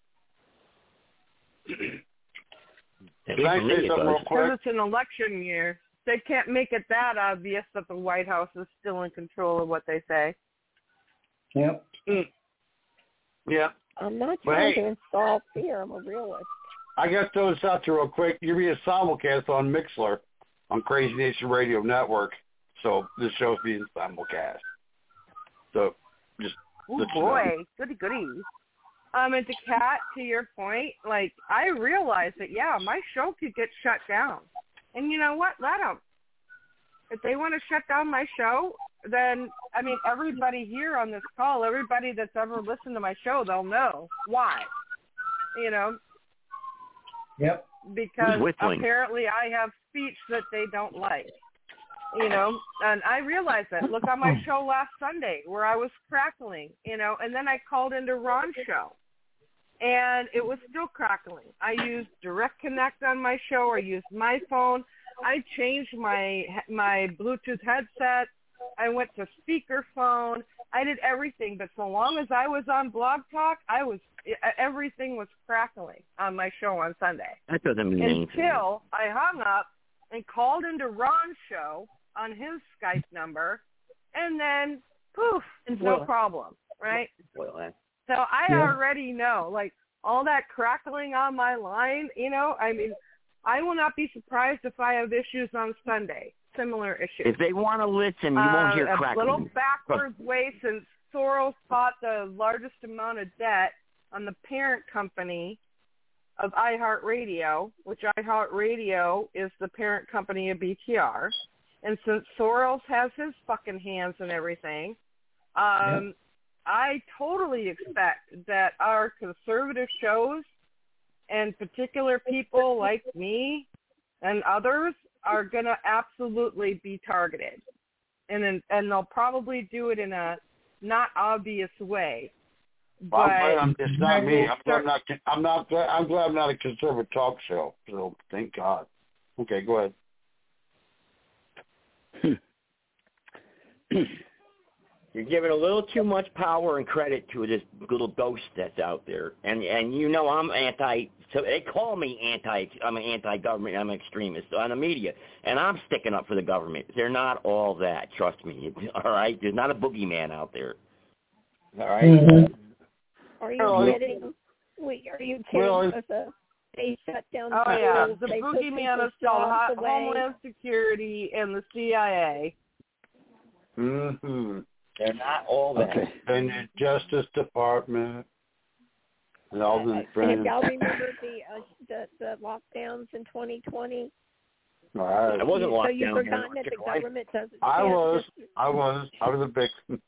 Can I say something real quick? Because it's an election year. They can't make it that obvious that the White House is still in control of what they say. Yep. Mm. Yeah. I'm not But trying hey- to install fear. I'm a realist. I got to throw this out there real quick. You're being simulcast on Mixlr on Crazy Nation Radio Network. So this show's being simulcast. So just Oh let you know. boy, goody goody. Um, and to Kat, to your point, like I realized that yeah, my show could get shut down, and you know what? Let them. If they want to shut down my show, then I mean everybody here on this call, everybody that's ever listened to my show, they'll know why. You know. Yep. Because whistling? apparently I have speech that they don't like. You know, and I realized that. Look on my show last Sunday where I was crackling, you know, and then I called into Ron's show, and it was still crackling. I used Direct Connect on my show. I used my phone. I changed my my Bluetooth headset. I went to speakerphone. I did everything, but so long as I was on Blog Talk, I was everything was crackling on my show on Sunday. That doesn't mean anything. Until I hung up and called into Ron's show on his Skype number, and then poof, no problem, right? So I Yeah. already know, like all that crackling on my line, you know, I mean, I will not be surprised if I have issues on Sunday, similar issues. If they want to listen, you won't hear uh, crackling. A little backwards way since Soros bought the largest amount of debt on the parent company of iHeartRadio, which iHeartRadio is the parent company of B T R. And since Soros has his fucking hands in everything, um, Yep. I totally expect that our conservative shows and particular people like me and others are going to absolutely be targeted. And then, and they'll probably do it in a not obvious way. Well, I'm But glad I'm, it's not me. I'm glad start- I'm not. I'm not. glad- I'm glad I'm not a conservative talk show. So thank God. Okay, go ahead. You're giving a little too much power and credit to this little ghost that's out there, and and you know I'm anti. So they call me anti. I'm an anti-government. I'm an extremist on the media, and I'm sticking up for the government. They're not all that. Trust me. All right. There's not a boogeyman out there. All right. Mm-hmm. Are you Well, kidding? Wait, are you kidding? well, Us? Uh, they shut down Oh yeah, schools, the they put boogeyman people's is called jobs Ho- away. Homeland Security and the C I A. Mm-hmm. They're not all that. Okay. And the Justice Department and all the And friends. if y'all remember the, uh, the the lockdowns in twenty twenty, All right. I wasn't so locked you've down. forgotten that the government doesn't. I can't was. just- I was. I was a victim.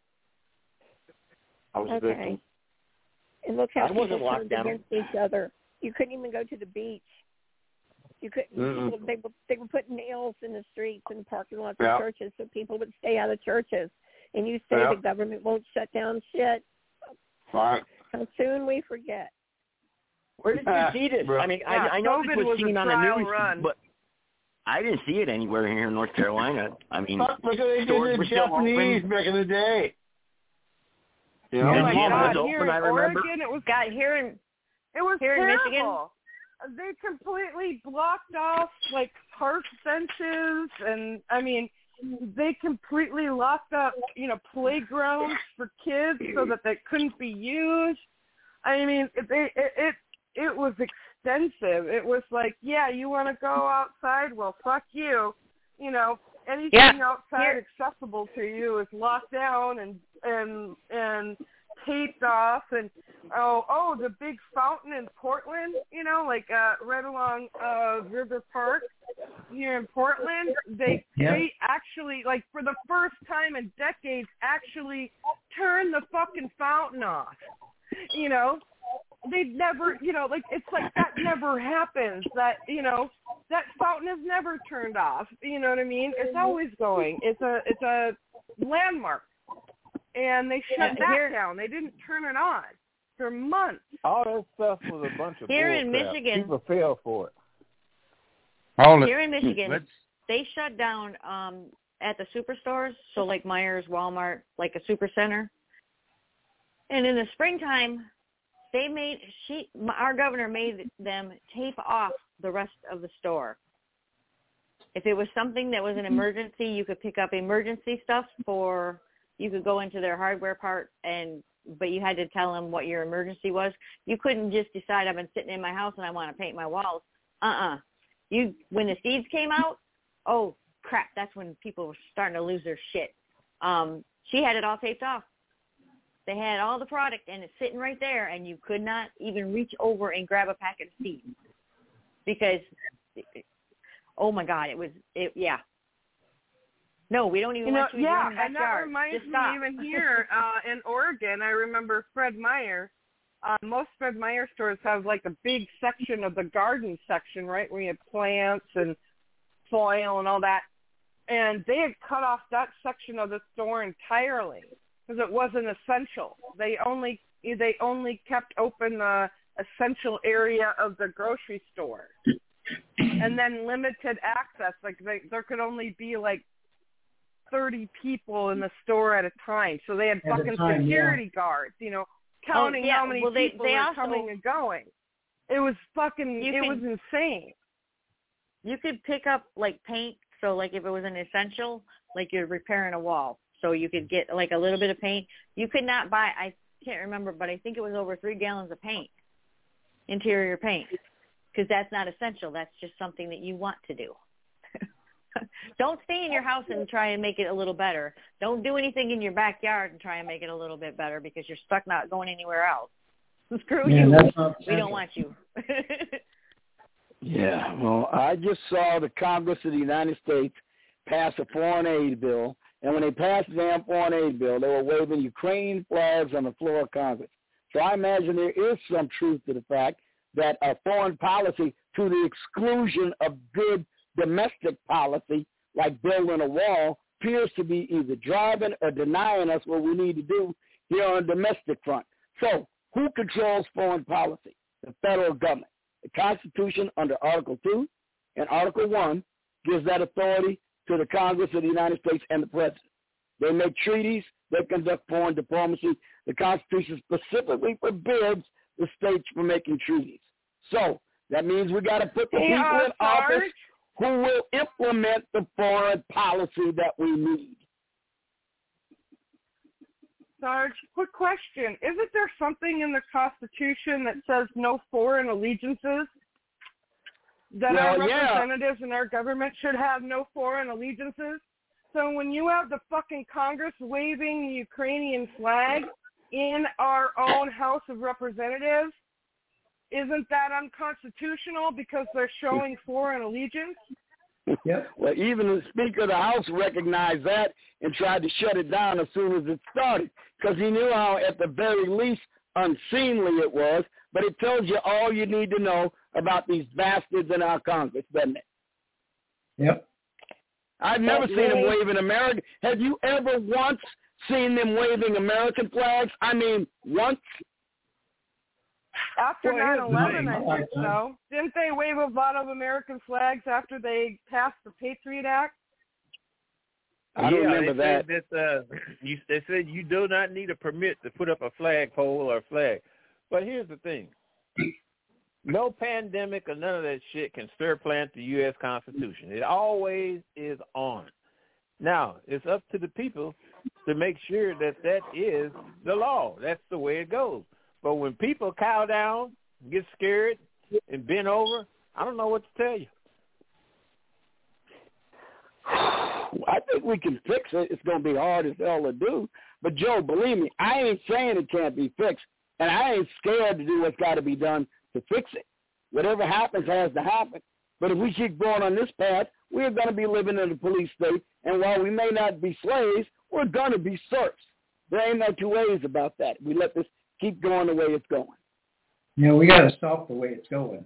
I was a Okay. victim. And look how I wasn't people locked turned down. against each other. You couldn't even go to the beach. You couldn't. Mm-mm. People, they were they were putting nails in the streets and parking lots Yeah. of churches so people would stay out of churches. And you say Yeah. the government won't shut down shit. All right. How soon we forget. Where did you see this? I mean, Yeah, I, I know COVID this was, was a seen on the trial news, run. but I didn't see it anywhere here in North Carolina. I mean, Look what they did stores to were the still Japanese open. back in the day. You know, Oh my Indiana God! was Here open, in I remember. Oregon, it was God, here in it was here in terrible. Michigan? They completely blocked off like park benches, and I mean, they completely locked up, you know, playgrounds for kids so that they couldn't be used. I mean, it it it, it was extensive. It was like, yeah, you want to go outside? Well, fuck you. You know, anything Yeah. outside Here- accessible to you is locked down and and and taped off. And oh oh, the big fountain in Portland, you know, like uh, right along uh, River Park here in Portland, they Yeah. they actually, like, for the first time in decades, actually turned the fucking fountain off. You know, they'd never, you know, like, it's like that never happens. That, you know, that fountain is never turned off. You know what I mean? It's always going. It's a it's a landmark. and they shut Yeah, that here- down. They didn't turn it on for months. All that stuff was a bunch of Here in bull crap. Michigan- People fell for it. Hold Here in Michigan, Let's, they shut down um, at the superstores, so like Myers, Walmart, like a super center. And in the springtime, they made she our governor made them tape off the rest of the store. If it was something that was an emergency, you could pick up emergency stuff for. You could go into their hardware part, and but you had to tell them what your emergency was. You couldn't just decide I've been sitting in my house and I want to paint my walls. Uh-uh. You when the seeds came out, oh crap, that's when people were starting to lose their shit. Um, she had it all taped off. They had all the product and it's sitting right there, and you could not even reach over and grab a packet of seeds because, oh my God, it was it. Yeah. No, we don't even You know, want you yeah, in your and that backyard. reminds Just me stop. even here uh, in Oregon, I remember Fred Meyer. Uh, most Fred Meyer stores have like a big section of the garden section, right, where you have plants and soil and all that. And they had cut off that section of the store entirely because it wasn't essential. They only they only kept open the essential area of the grocery store, and then limited access. Like they, there could only be like thirty people in the store at a time, so they had At a fucking time, security guards, you know, counting Oh, yeah. how many Well, they- people they were also- coming and going. It was fucking. You it can- was insane. You could pick up like paint. So like if it was an essential, like you're repairing a wall, so you could get like a little bit of paint. You could not buy, I can't remember, but I think it was over three gallons of paint, interior paint, because that's not essential. That's just something that you want to do. Don't stay in your house and try and make it a little better. Don't do anything in your backyard and try and make it a little bit better because you're stuck not going anywhere else. Screw Yeah, you. that's not We don't essential. want you. Yeah, well, I just saw the Congress of the United States pass a foreign aid bill, and when they passed the damn foreign aid bill, they were waving Ukrainian flags on the floor of Congress. So I imagine there is some truth to the fact that a foreign policy to the exclusion of good domestic policy, like building a wall, appears to be either driving or denying us what we need to do here on the domestic front. So who controls foreign policy? The federal government. The Constitution under Article two and Article one gives that authority to the Congress of the United States and the President. They make treaties. They conduct foreign diplomacy. The Constitution specifically forbids the states from making treaties. So that means we got to put the Hey, people uh, in office Sarge? who will implement the foreign policy that we need. Sarge, quick question. Isn't there something in the Constitution that says no foreign allegiances? That our Well, yeah. representatives and our government should have no foreign allegiances? So when you have the fucking Congress waving the Ukrainian flag in our own House of Representatives, isn't that unconstitutional because they're showing foreign allegiance? Yep. Well, even the Speaker of the House recognized that and tried to shut it down as soon as it started because he knew how, at the very least, unseemly it was. But it tells you all you need to know about these bastards in our Congress, doesn't it? Yep. I've never That's seen them really- waving American. Have you ever once seen them waving American flags? I mean, once? After Well, nine here's the eleven, thing. I think so. Didn't they wave a lot of American flags after they passed the Patriot Act? I don't yeah, remember they that. Said that uh, you, they said you do not need a permit to put up a flagpole or a flag. But here's the thing. No pandemic or none of that shit can stir plant the U S Constitution. It always is on. Now, it's up to the people to make sure that that is the law. That's the way it goes. But when people cow down, get scared, and bend over, I don't know what to tell you. I think we can fix it. It's going to be hard as hell to do. But, Joe, believe me, I ain't saying it can't be fixed. And I ain't scared to do what's got to be done to fix it. Whatever happens has to happen. But if we keep going on this path, we're going to be living in a police state. And while we may not be slaves, we're going to be serfs. There ain't no two ways about that. We let this keep going the way it's going. Yeah, we got to stop the way it's going.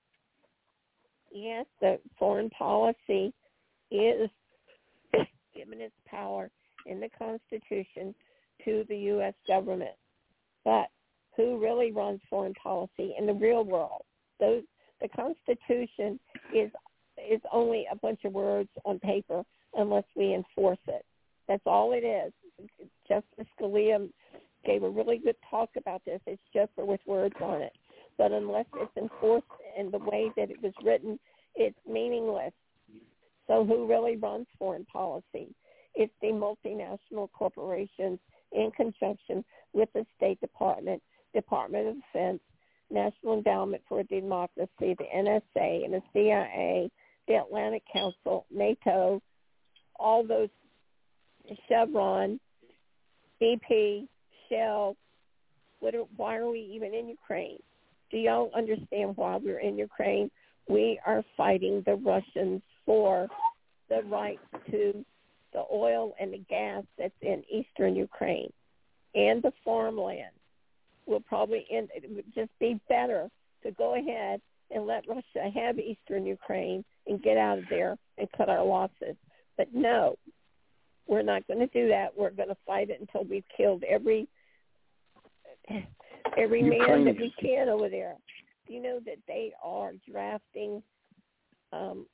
Yes, the foreign policy is given its power in the Constitution to the U S government. But who really runs foreign policy in the real world? Those the Constitution is is only a bunch of words on paper unless we enforce it. That's all it is. Justice Scalia gave a really good talk about this. It's just with words on it. But unless it's enforced in the way that it was written, it's meaningless. So who really runs foreign policy? It's the multinational corporations in conjunction with the State Department, Department of Defense, National Endowment for Democracy, the N S A, and the C I A, the Atlantic Council, NATO, all those, Chevron, B P, Shell. What are, why are we even in Ukraine? Do y'all understand why we're in Ukraine? We are fighting the Russians for the right to the oil and the gas that's in eastern Ukraine and the farmland. Will probably end, it would just be better to go ahead and let Russia have eastern Ukraine and get out of there and cut our losses. But no, we're not going to do that. We're going to fight it until we've killed every every man that we can over there. Do you know that they are drafting um,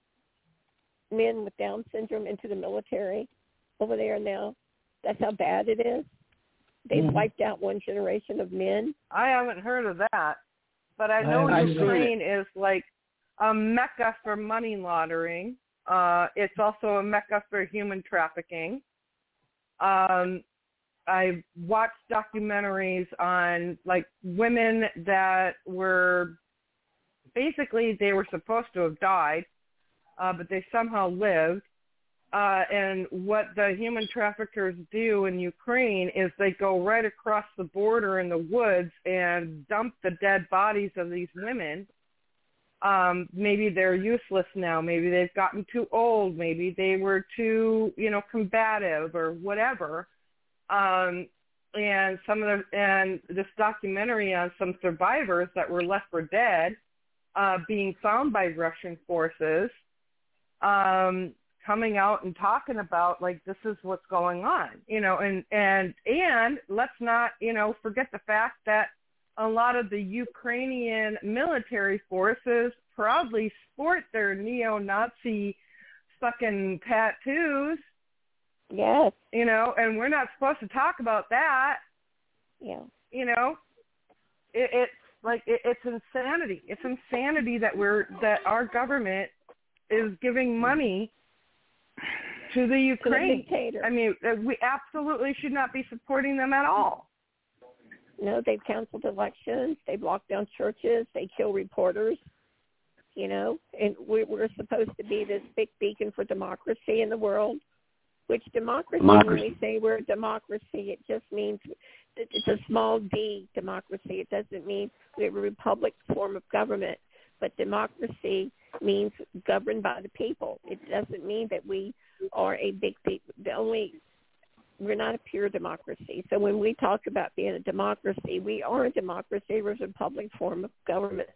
men with Down syndrome into the military over there now? That's how bad it is. They've mm-hmm. wiped out one generation of men. I haven't heard of that, but I know I Ukraine is like a mecca for money laundering. Uh, it's also a mecca for human trafficking. Um, I watched documentaries on like women that were basically they were supposed to have died, uh, but they somehow lived. Uh, and what the human traffickers do in Ukraine is they go right across the border in the woods and dump the dead bodies of these women. Um, maybe they're useless now. Maybe they've gotten too old. Maybe they were too, you know, combative or whatever. Um, and some of the, and this documentary on some survivors that were left for dead, uh, being found by Russian forces, um, coming out and talking about like this is what's going on, you know, and and and let's not, you know, forget the fact that a lot of the Ukrainian military forces proudly sport their neo-Nazi fucking tattoos. Yes. You know, and we're not supposed to talk about that. Yeah. You know, it, it's like it, it's insanity. It's insanity that we're that our government is giving money to the Ukraine. I mean, we absolutely should not be supporting them at all. No, they've canceled elections. They've locked down churches. They kill reporters, you know, and we're, we're supposed to be this big beacon for democracy in the world, which democracy, democracy, when we say we're a democracy, it just means it's a small d democracy. It doesn't mean we're a republic form of government, but democracy means governed by the people. It doesn't mean that we are a big, big the only, we're not a pure democracy. So when we talk about being a democracy, we are a democracy. We're a republic form of government.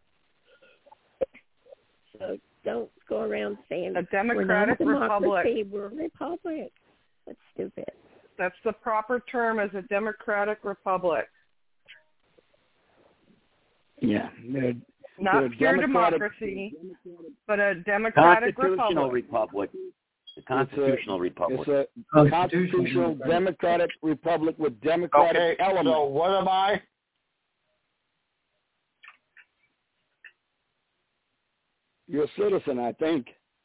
So don't go around saying a democratic we're not a republic. democracy, we're a republic. That's stupid. That's the proper term as a democratic republic. Yeah. They're, not they're pure democracy, but a democratic constitutional republic. republic. The constitutional it's a, republic. It's a constitutional democratic republic with democratic okay, elements. So what am I? You're a citizen, I think.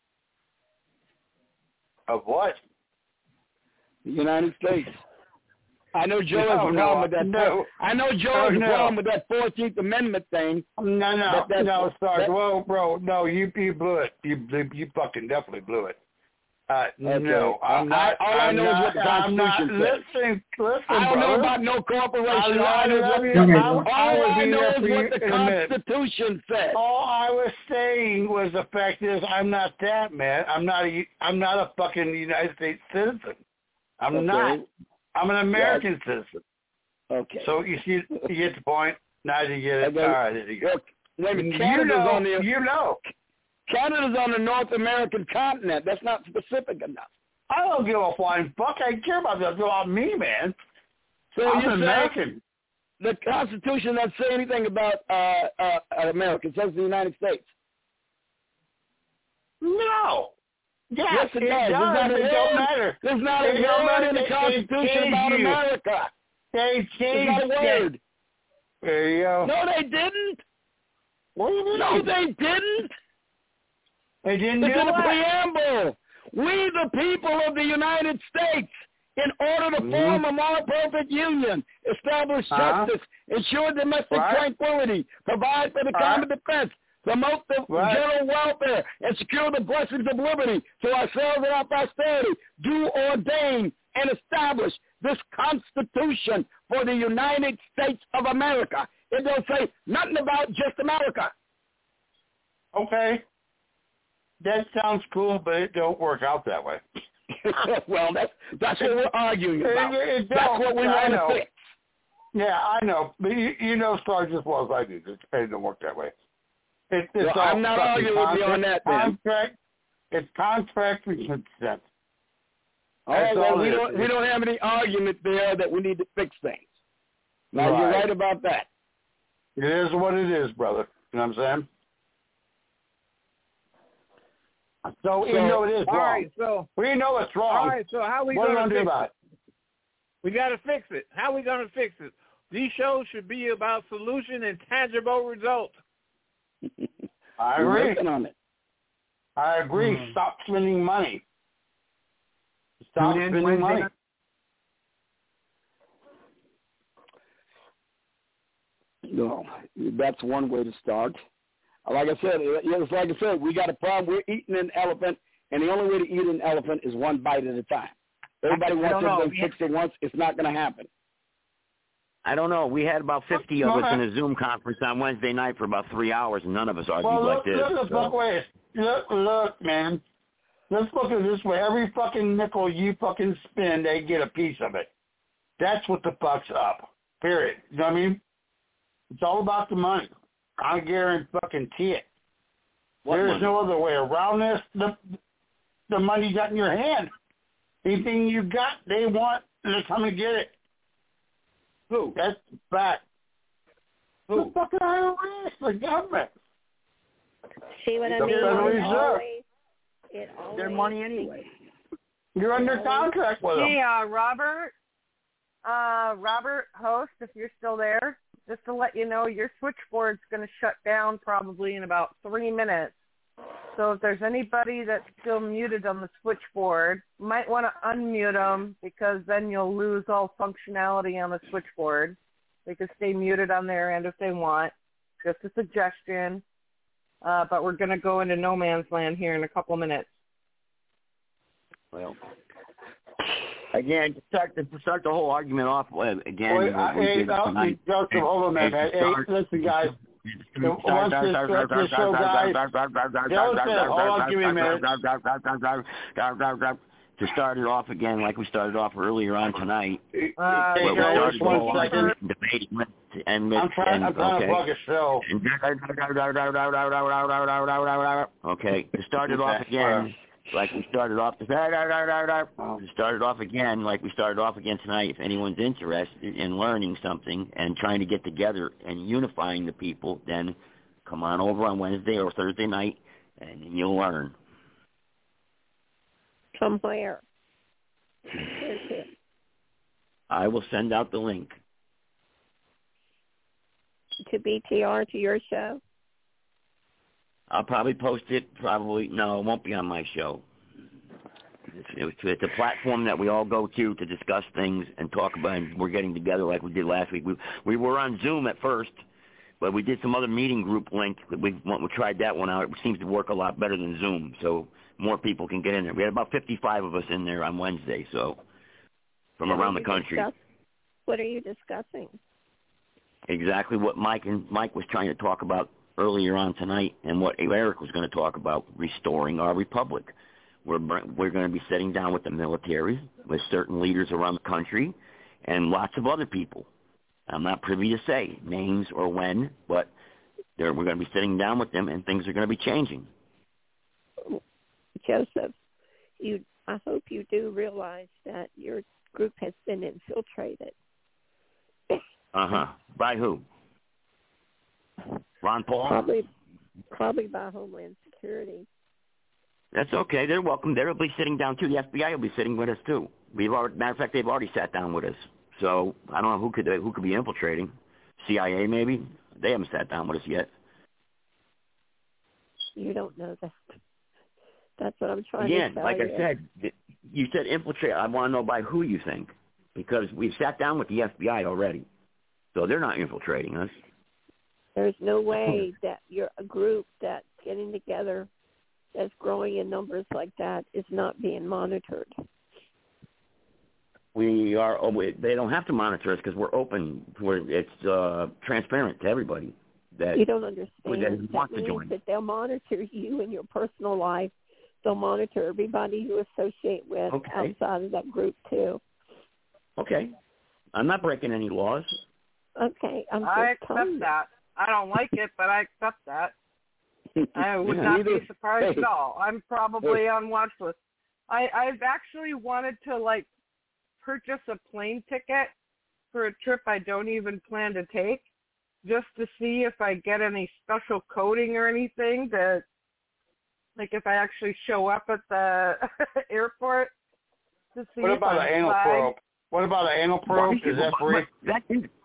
Of what? The United States. I know Joe no, has a problem no, with that. No. I know Joe oh, has a no. problem with that fourteenth Amendment thing. No, no, that, that, no, sorry. that, Whoa, bro, no, you you blew it. You you fucking definitely blew it. Uh, okay. No, I'm not. I, all I'm I know not, is what the Constitution I'm not, says. Listen, listen, I don't brother. know about no corporation. I, I know love what, you. I, all I, I, I know is for what the you Constitution says. All I was saying was the fact is I'm not that, man. I'm not a I'm not a fucking United States citizen. I'm okay. not. I'm an American yeah. citizen. Okay. So you see, you get the point. Now you get it. Okay. All right, there you go. Look, wait a minute. You Canada's know, on the you know. Canada's on the North American continent. That's not specific enough. I don't give a flying fuck. I care about that about me, man. So I'm you American. say the Constitution doesn't say anything about uh, uh, America. It says the United States. No. Yeah, yes, it, it does. does. There's not a it word, don't matter. There's not a it don't word matter. in the They- Constitution they about changed you. America. They There's changed not a word. There you go. No, they didn't. What do you mean? No, they didn't. They didn't It's do in the what? preamble. We, the people of the United States, in order to Mhm. form a more perfect union, establish Uh-huh. justice, ensure domestic Right. tranquility, provide for the Right. common defense, promote the Right. general welfare, and secure the blessings of liberty to ourselves and our posterity, do ordain and establish this Constitution for the United States of America. It don't say nothing about just America. Okay. That sounds cool, but it don't work out that way. Well, that's that's what we're arguing about. It, it that's don't. what we I want to know. fix. Yeah, I know. But you, you know Star just as well as I do. It, it don't work that way. It, it's Well, all I'm not fucking arguing with you on that, then. Contract. It's contract and consent. All right, That's well, all we it don't is. we don't have any argument there that we need to fix things. Now, you're Right. right about that. It is what it is, brother. You know what I'm saying? So, we So, know it is all wrong. right, so we know it's wrong. All right, so how we what are we gonna gonna do fix about it? We got to fix it. How we gonna fix it? These shows should be about solution and tangible results. I We're agree. working on it. I agree. Mm. Stop spending money. Stop Tune in spending Wednesday money. night. No, that's one way to start. Like I said, it's like I said, we got a problem. We're eating an elephant, and the only way to eat an elephant is one bite at a time. Everybody I wants don't know. everything fixed at once. It's not going to happen. I don't know. We had about fifty of us in a Zoom conference on Wednesday night for about three hours, and none of us argued Well, look, like this. look, so. look, wait. Look, look, man. Let's look at it this way. Every fucking nickel you fucking spend, they get a piece of it. That's what the fuck's up. Period. You know what I mean? It's all about the money. I guarantee fucking it. What There's money? no other way around this. The the money you got in your hand. Anything you got, they want, and they come and get it. Who? That's the fact. Who? The fucking I R S, the government. See what I The mean? Federal It Reserve. always, it always, Their money anyway. You're under contract with them. Hey, uh, Robert, uh, Robert, host, if you're still there, just to let you know, your switchboard's going to shut down probably in about three minutes. So if there's anybody that's still muted on the switchboard, you might want to unmute them because then you'll lose all functionality on the switchboard. They can stay muted on their end if they want. Just a suggestion. Uh, but we're going to go into no man's land here in a couple minutes. Well, again, to start, to start the whole argument off uh, again. Wait, what uh, we hey, did uh, tonight- Joseph, hold on a minute. Hey, listen, guys. Once this, this show, guys, Joseph, hold on, give me a minute. To start it off again, like we started off earlier on tonight, Uh, where we Joe, started just one all second. debating with and with I'm trying, and, I'm trying okay. to plug a show. Okay, to start it off again, like we started off. To start it off again, like we started off again tonight. If anyone's interested in learning something and trying to get together and unifying the people, then come on over on Wednesday or Thursday night, and you'll learn. From where? Where's it? I will send out the link. To B T R, to your show? I'll probably post it. Probably no, it won't be on my show. It's, it's a platform that we all go to to discuss things and talk about. And we're getting together like we did last week. We we were on Zoom at first, but we did some other meeting group link. We we tried that one out. It seems to work a lot better than Zoom, so more people can get in there. We had about fifty-five of us in there on Wednesday, so from What around are the you country. discuss- What are you discussing? Exactly what Mike and Mike was trying to talk about earlier on tonight, and what Eric was going to talk about: restoring our republic. We're we're going to be sitting down with the military, with certain leaders around the country, and lots of other people. I'm not privy to say names or when, but we're going to be sitting down with them, and things are going to be changing. Joseph, you, I hope you do realize that your group has been infiltrated. Uh-huh. By who? Ron Paul? Probably, probably by Homeland Security. That's okay. They're welcome. They'll be sitting down, too. The F B I will be sitting with us, too. We've already, matter of fact, they've already sat down with us. So I don't know who could who could be infiltrating. C I A, maybe? They haven't sat down with us yet. You don't know that. That's what I'm trying Again, to tell like you. I said, you said infiltrate. I want to know by who you think. Because we've sat down with the F B I already. So they're not infiltrating us. There's no way that you're a group that's getting together, that's growing in numbers like that, is not being monitored. We are. Oh, we, they don't have to monitor us because we're open. We're, it's uh, transparent to everybody. That you don't understand. That that means join. that they'll monitor you in your personal life. They'll monitor everybody you associate with okay. outside of that group too. Okay, I'm not breaking any laws. Okay, I'm I just telling accept that. I don't like it, but I accept that. I would Yeah, not either- be surprised hey. at all. I'm probably on watch list. I, I've actually wanted to like purchase a plane ticket for a trip I don't even plan to take, just to see if I get any special coding or anything that, like if I actually show up at the airport to see What if about I'm an anal flagged. probe? What about an anal probe? Why Is that why- free? That,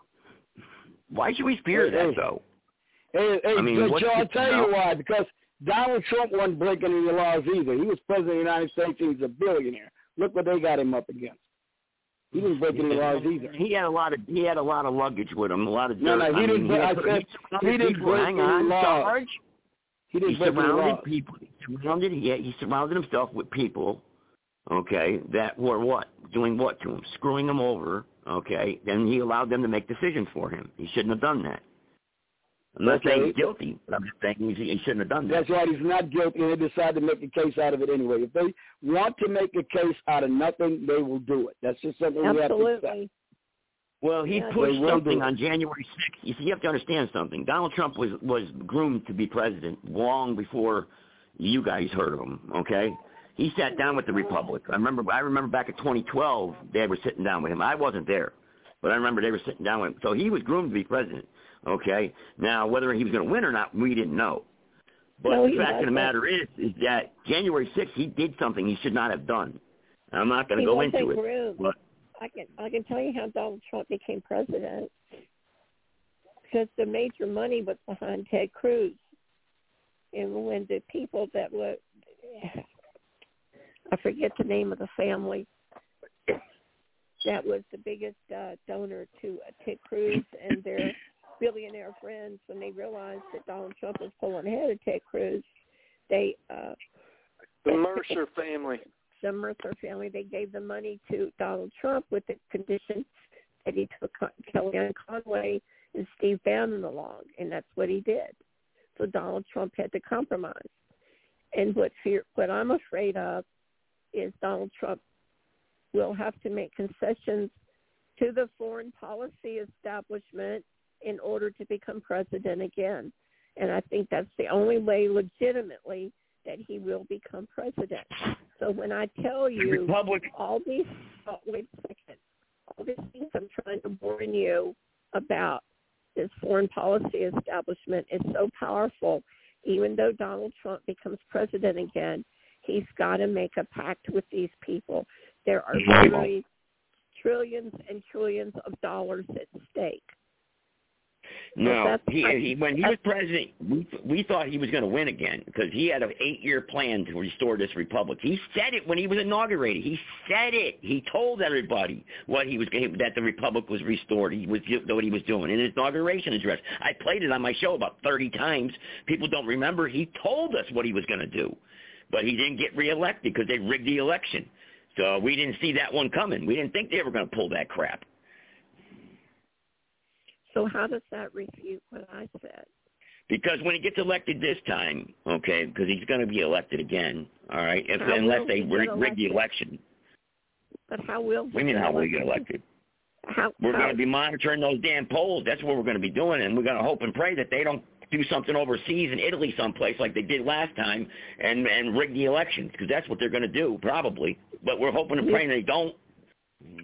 why should we fear Hey, that, though? Hey, hey, I mean, Joe, what's Joe, I'll the- tell no. you why. Because Donald Trump wasn't breaking any laws either. He was president of the United States. He was a billionaire. Look what they got him up against. He didn't break any laws either. He had a lot of he had a lot of luggage with him, a lot of dirt. No, no, he I didn't. mean, I had- said he he didn't people- break hang any on, laws. Sarge. He didn't He break any surrounded laws. people. He surrounded he, he surrounded himself with people, okay, that were what doing what to him, screwing him over, okay. Then he allowed them to make decisions for him. He shouldn't have done that. I'm not Okay. saying he's guilty, but I'm just saying he's, he shouldn't have done that. That's right. He's not guilty, and they decided to make a case out of it anyway. If they want to make a case out of nothing, they will do it. That's just something we have to accept. Absolutely. Well, he Yeah, pushed they will something do it. on January sixth. You see, you have to understand something. Donald Trump was, was groomed to be president long before you guys heard of him, okay? He sat down with the Republic. I remember I remember back in twenty twelve, they were sitting down with him. I wasn't there, but I remember they were sitting down with him. So he was groomed to be president, okay? Now, whether he was going to win or not, we didn't know. But No, the he fact of the wasn't. matter is, is that January sixth, he did something he should not have done. I'm not going He to go wasn't into it. groomed. But I can I can tell you how Donald Trump became president, because the major money was behind Ted Cruz, and when the people that were, I forget the name of the family, that was the biggest uh, donor to uh, Ted Cruz and their billionaire friends, when they realized that Donald Trump was pulling ahead of Ted Cruz, they uh, The Mercer family. the Mercer family, they gave the money to Donald Trump with the condition that he took Kellyanne Conway and Steve Bannon along, and that's what he did. So Donald Trump had to compromise. And what fear, what I'm afraid of is Donald Trump will have to make concessions to the foreign policy establishment in order to become president again. And I think that's the only way legitimately that he will become president. So when I tell you Republic. all these, oh, wait a second, all these things I'm trying to warn you about, this foreign policy establishment is so powerful. Even though Donald Trump becomes president again, he's got to make a pact with these people. There are literally trillions and trillions of dollars at stake. No, that's- he, he when he was president, we we thought he was going to win again because he had an eight-year plan to restore this republic. He said it when he was inaugurated. He said it. He told everybody what he was that the republic was restored. He was what he was doing in his inauguration address. I played it on my show about thirty times. People don't remember. He told us what he was going to do, but he didn't get reelected because they rigged the election. So we didn't see that one coming. We didn't think they were going to pull that crap. So how does that refute what I said? Because when he gets elected this time, okay, because he's going to be elected again, all right, if, How unless will they he get rig, rig the elected? election. But how will What do you mean how will he get elected? How, We're how, going to be monitoring those damn polls. That's what we're going to be doing, and we're going to hope and pray that they don't do something overseas in Italy someplace like they did last time and, and rig the elections, because that's what they're going to do, probably. But we're hoping and praying they don't.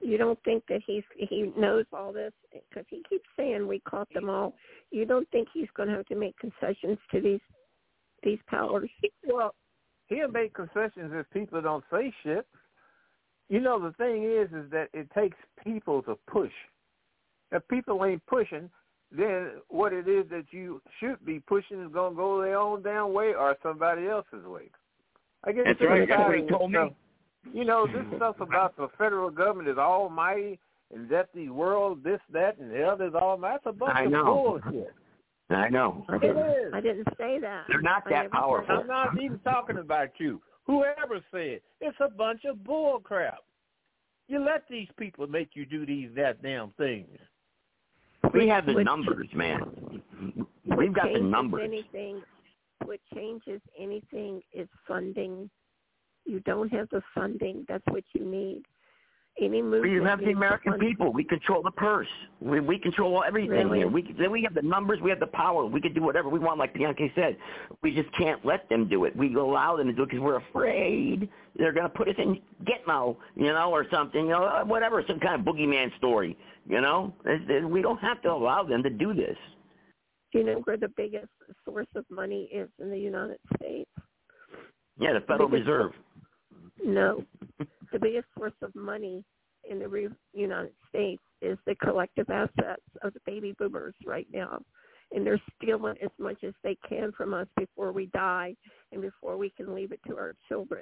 You don't think that he's he knows all this because he keeps saying we caught them all. You don't think he's going to have to make concessions to these these powers? Well, he'll make concessions if people don't say shit. You know, the thing is, is that it takes people to push. If people ain't pushing, then what it is that you should be pushing is going to go their own damn way or somebody else's way. I guess that's right. That's what he told me. You know, this stuff about the federal government is almighty and that the world, this, that, and the other is almighty. That's a bunch I of know. bullshit. I know. I didn't, I didn't say that. They're not that powerful. I'm not even talking about you. Whoever said it's a bunch of bull crap. You let these people make you do these that damn things. We have the Which, numbers, man. We've got the numbers. Anything, what changes anything is funding. You don't have the funding. That's what you need. Any movement. We have the American funding. people. We control the purse. We we control everything Really? here. We we have the numbers. We have the power. We can do whatever we want, like Bianca said. We just can't let them do it. We allow them to do it because we're afraid they're going to put us in Gitmo, you know, or something, you know, whatever, some kind of boogeyman story, you know. We don't have to allow them to do this. Do you know where the biggest source of money is in the United States? Yeah, the Federal The biggest, Reserve. No. The biggest source of money in the re- United States is the collective assets of the baby boomers right now. And they're stealing as much as they can from us before we die and before we can leave it to our children.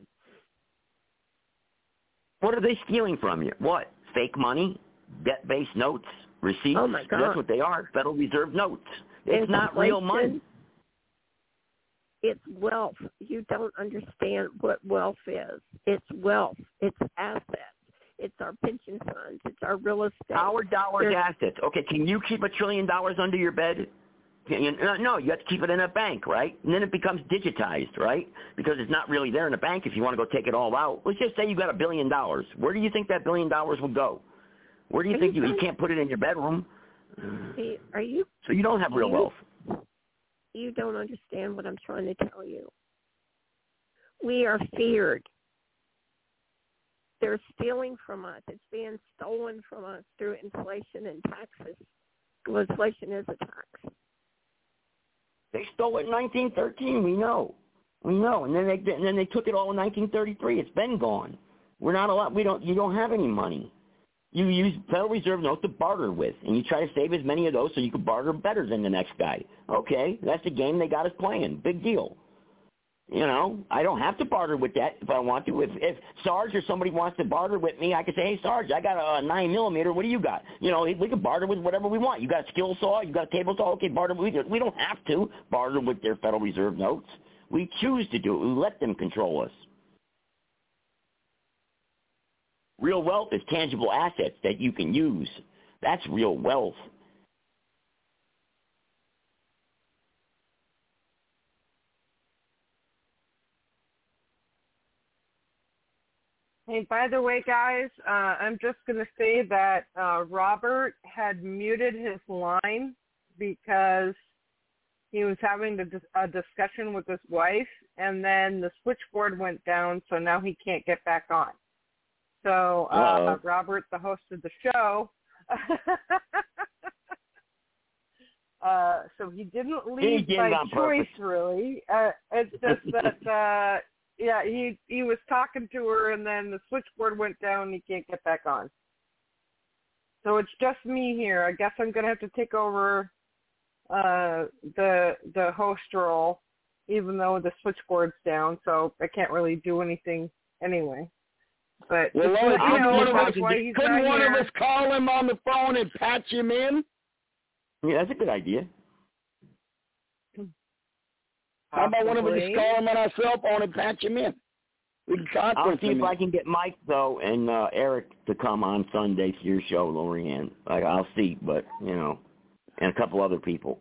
What are they stealing from you? What? Fake money? Debt-based notes? Receipts? Oh, my God. That's what they are, Federal Reserve notes. It's not real money. It's wealth. You don't understand what wealth is. It's wealth. It's assets. It's our pension funds. It's our real estate. Our dollars There's, assets. Okay, can you keep a trillion dollars under your bed? Can you, no, you have to keep it in a bank, right? And then it becomes digitized, right? Because it's not really there in a bank if you want to go take it all out. Let's just say you got a billion dollars. Where do you think that billion dollars will go? Where do you are think you, you, you can't put it in your bedroom? Are you? So you don't have real you, wealth. You don't understand what I'm trying to tell you. We are feared. They're stealing from us. It's being stolen from us through inflation and taxes. Well, inflation is a tax. They stole it in nineteen thirteen. We know, we know, and then they and then they took it all in nineteen thirty-three. It's been gone. We're not allowed. We don't. You don't have any money. You use Federal Reserve notes to barter with, and you try to save as many of those so you can barter better than the next guy. Okay, that's the game they got us playing. Big deal. You know, I don't have to barter with that if I want to. If if Sarge or somebody wants to barter with me, I can say, hey, Sarge, I got a nine millimeter. What do you got? You know, we can barter with whatever we want. You got a skill saw? You got a table saw? Okay, barter with it. We don't have to barter with their Federal Reserve notes. We choose to do it. We let them control us. Real wealth is tangible assets that you can use. That's real wealth. Hey, by the way, guys, uh, I'm just going to say that uh, Robert had muted his line because he was having a, a discussion with his wife, and then the switchboard went down, so now he can't get back on. So uh, Robert, the host of the show, uh, so he didn't leave he by on choice, purpose. really. Uh, it's just that, uh, yeah, he he was talking to her, and then the switchboard went down, and he can't get back on. So it's just me here. I guess I'm going to have to take over uh, the the host role, even though the switchboard's down, so I can't really do anything anyway. But well, just, Lois, you know, one of us, why he's couldn't not one here. of us call him on the phone and patch him in? Yeah, that's a good idea. How about one of us Possibly. just call him on our cell phone and patch him in? We can I'll conference see him if in. I can get Mike, though, and uh, Eric to come on Sunday to your show, Lorianne. Like, I'll see, but, you know, and a couple other people.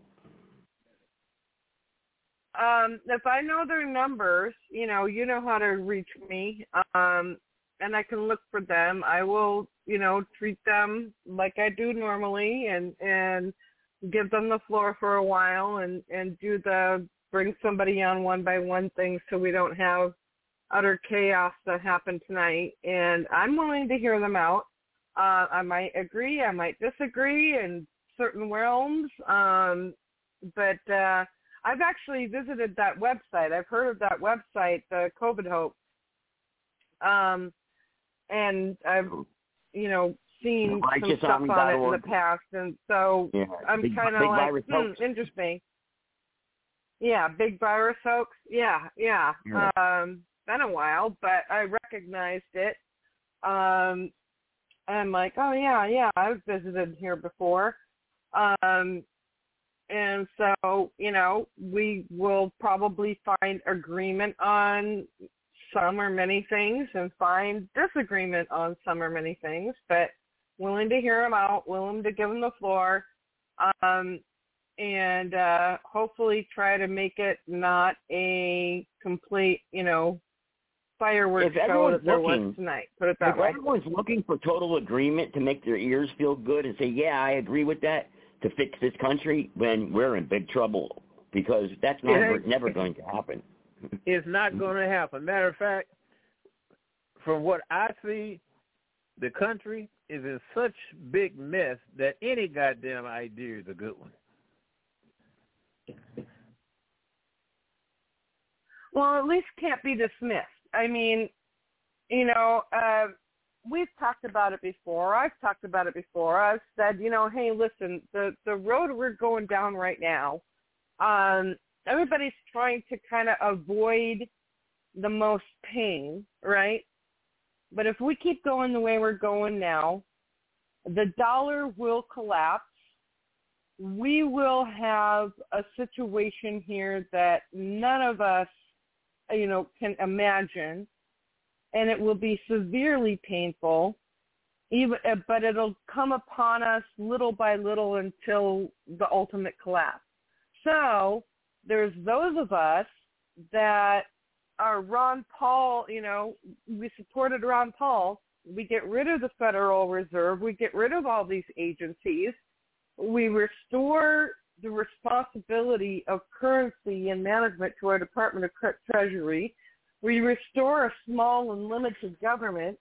Um, if I know their numbers, you know, you know how to reach me, um, and I can look for them. I will, you know, treat them like I do normally and, and give them the floor for a while and, and do the bring somebody on one by one thing so we don't have utter chaos that happened tonight. And I'm willing to hear them out. Uh, I might agree, I might disagree in certain realms, um, but uh, I've actually visited that website. I've heard of that website, the COVID Hope, um, and I've, you know, seen some stuff on it in the past, and so yeah, I'm kind of like, hmm, interesting. Yeah, big virus hoax. Yeah, yeah. yeah. Um, been a while, but I recognized it. Um, I'm like, oh yeah, yeah, I've visited here before. Um, and so, you know, we will probably find agreement on some or many things and find disagreement on some or many things, but willing to hear them out, willing to give them the floor, um, and uh, hopefully try to make it not a complete, you know, fireworks if show that there looking, was tonight. Put it that if way. everyone's looking for total agreement to make their ears feel good and say, yeah, I agree with that, to fix this country, then we're in big trouble, because that's never, never going to happen. It's not going to happen. Matter of fact, from what I see, the country is in such big mess that any goddamn idea is a good one. Well, at least can't be dismissed. I mean, you know, uh, we've talked about it before. I've talked about it before. I've said, you know, hey, listen, the, the road we're going down right now, um, everybody's trying to kind of avoid the most pain, right? But if we keep going the way we're going now, the dollar will collapse. We will have a situation here that none of us, you know, can imagine, and it will be severely painful, even, but it'll come upon us little by little until the ultimate collapse. So there's those of us that are Ron Paul, you know, we supported Ron Paul. We get rid of the Federal Reserve. We get rid of all these agencies. We restore the responsibility of currency and management to our Department of Treasury. We restore a small and limited government,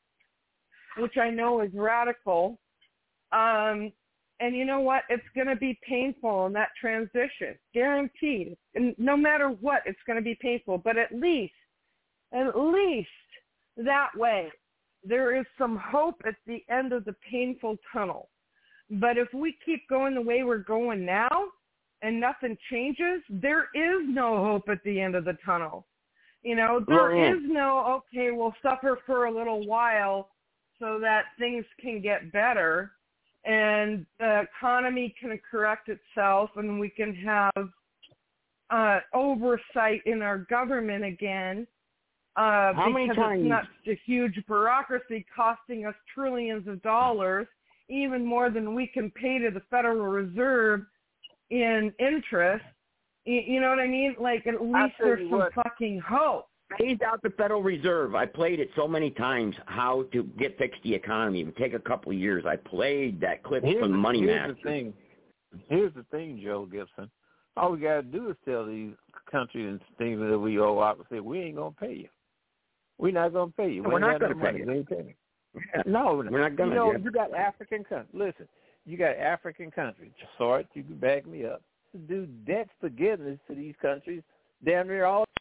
which I know is radical. Um, and you know what? It's going to be painful in that transition, guaranteed. And no matter what, it's going to be painful. But at least, at least that way, there is some hope at the end of the painful tunnel. But if we keep going the way we're going now and nothing changes, there is no hope at the end of the tunnel. You know, there well, is no, okay, we'll suffer for a little while so that things can get better and the economy can correct itself and we can have uh, oversight in our government again. Uh, How many because times? It's not a huge bureaucracy costing us trillions of dollars, even more than we can pay to the Federal Reserve in interest. You, you know what I mean? Like, at least there's some what, fucking hope. Phase out the Federal Reserve. I played it so many times, how to get fix the economy. It would take a couple of years. I played that clip here's, from Money here's Master. The thing. Here's the thing, Joe Gibson. All we got to do is tell these countries and things that we owe out and say, we ain't going to pay you. We're not going to pay you. We We're not going to pay you. you. Yeah. No, we're not going to. You know, yeah. you got African countries. Listen, you got African countries. Sorry, you can back me up. Do debt forgiveness to these countries damn near all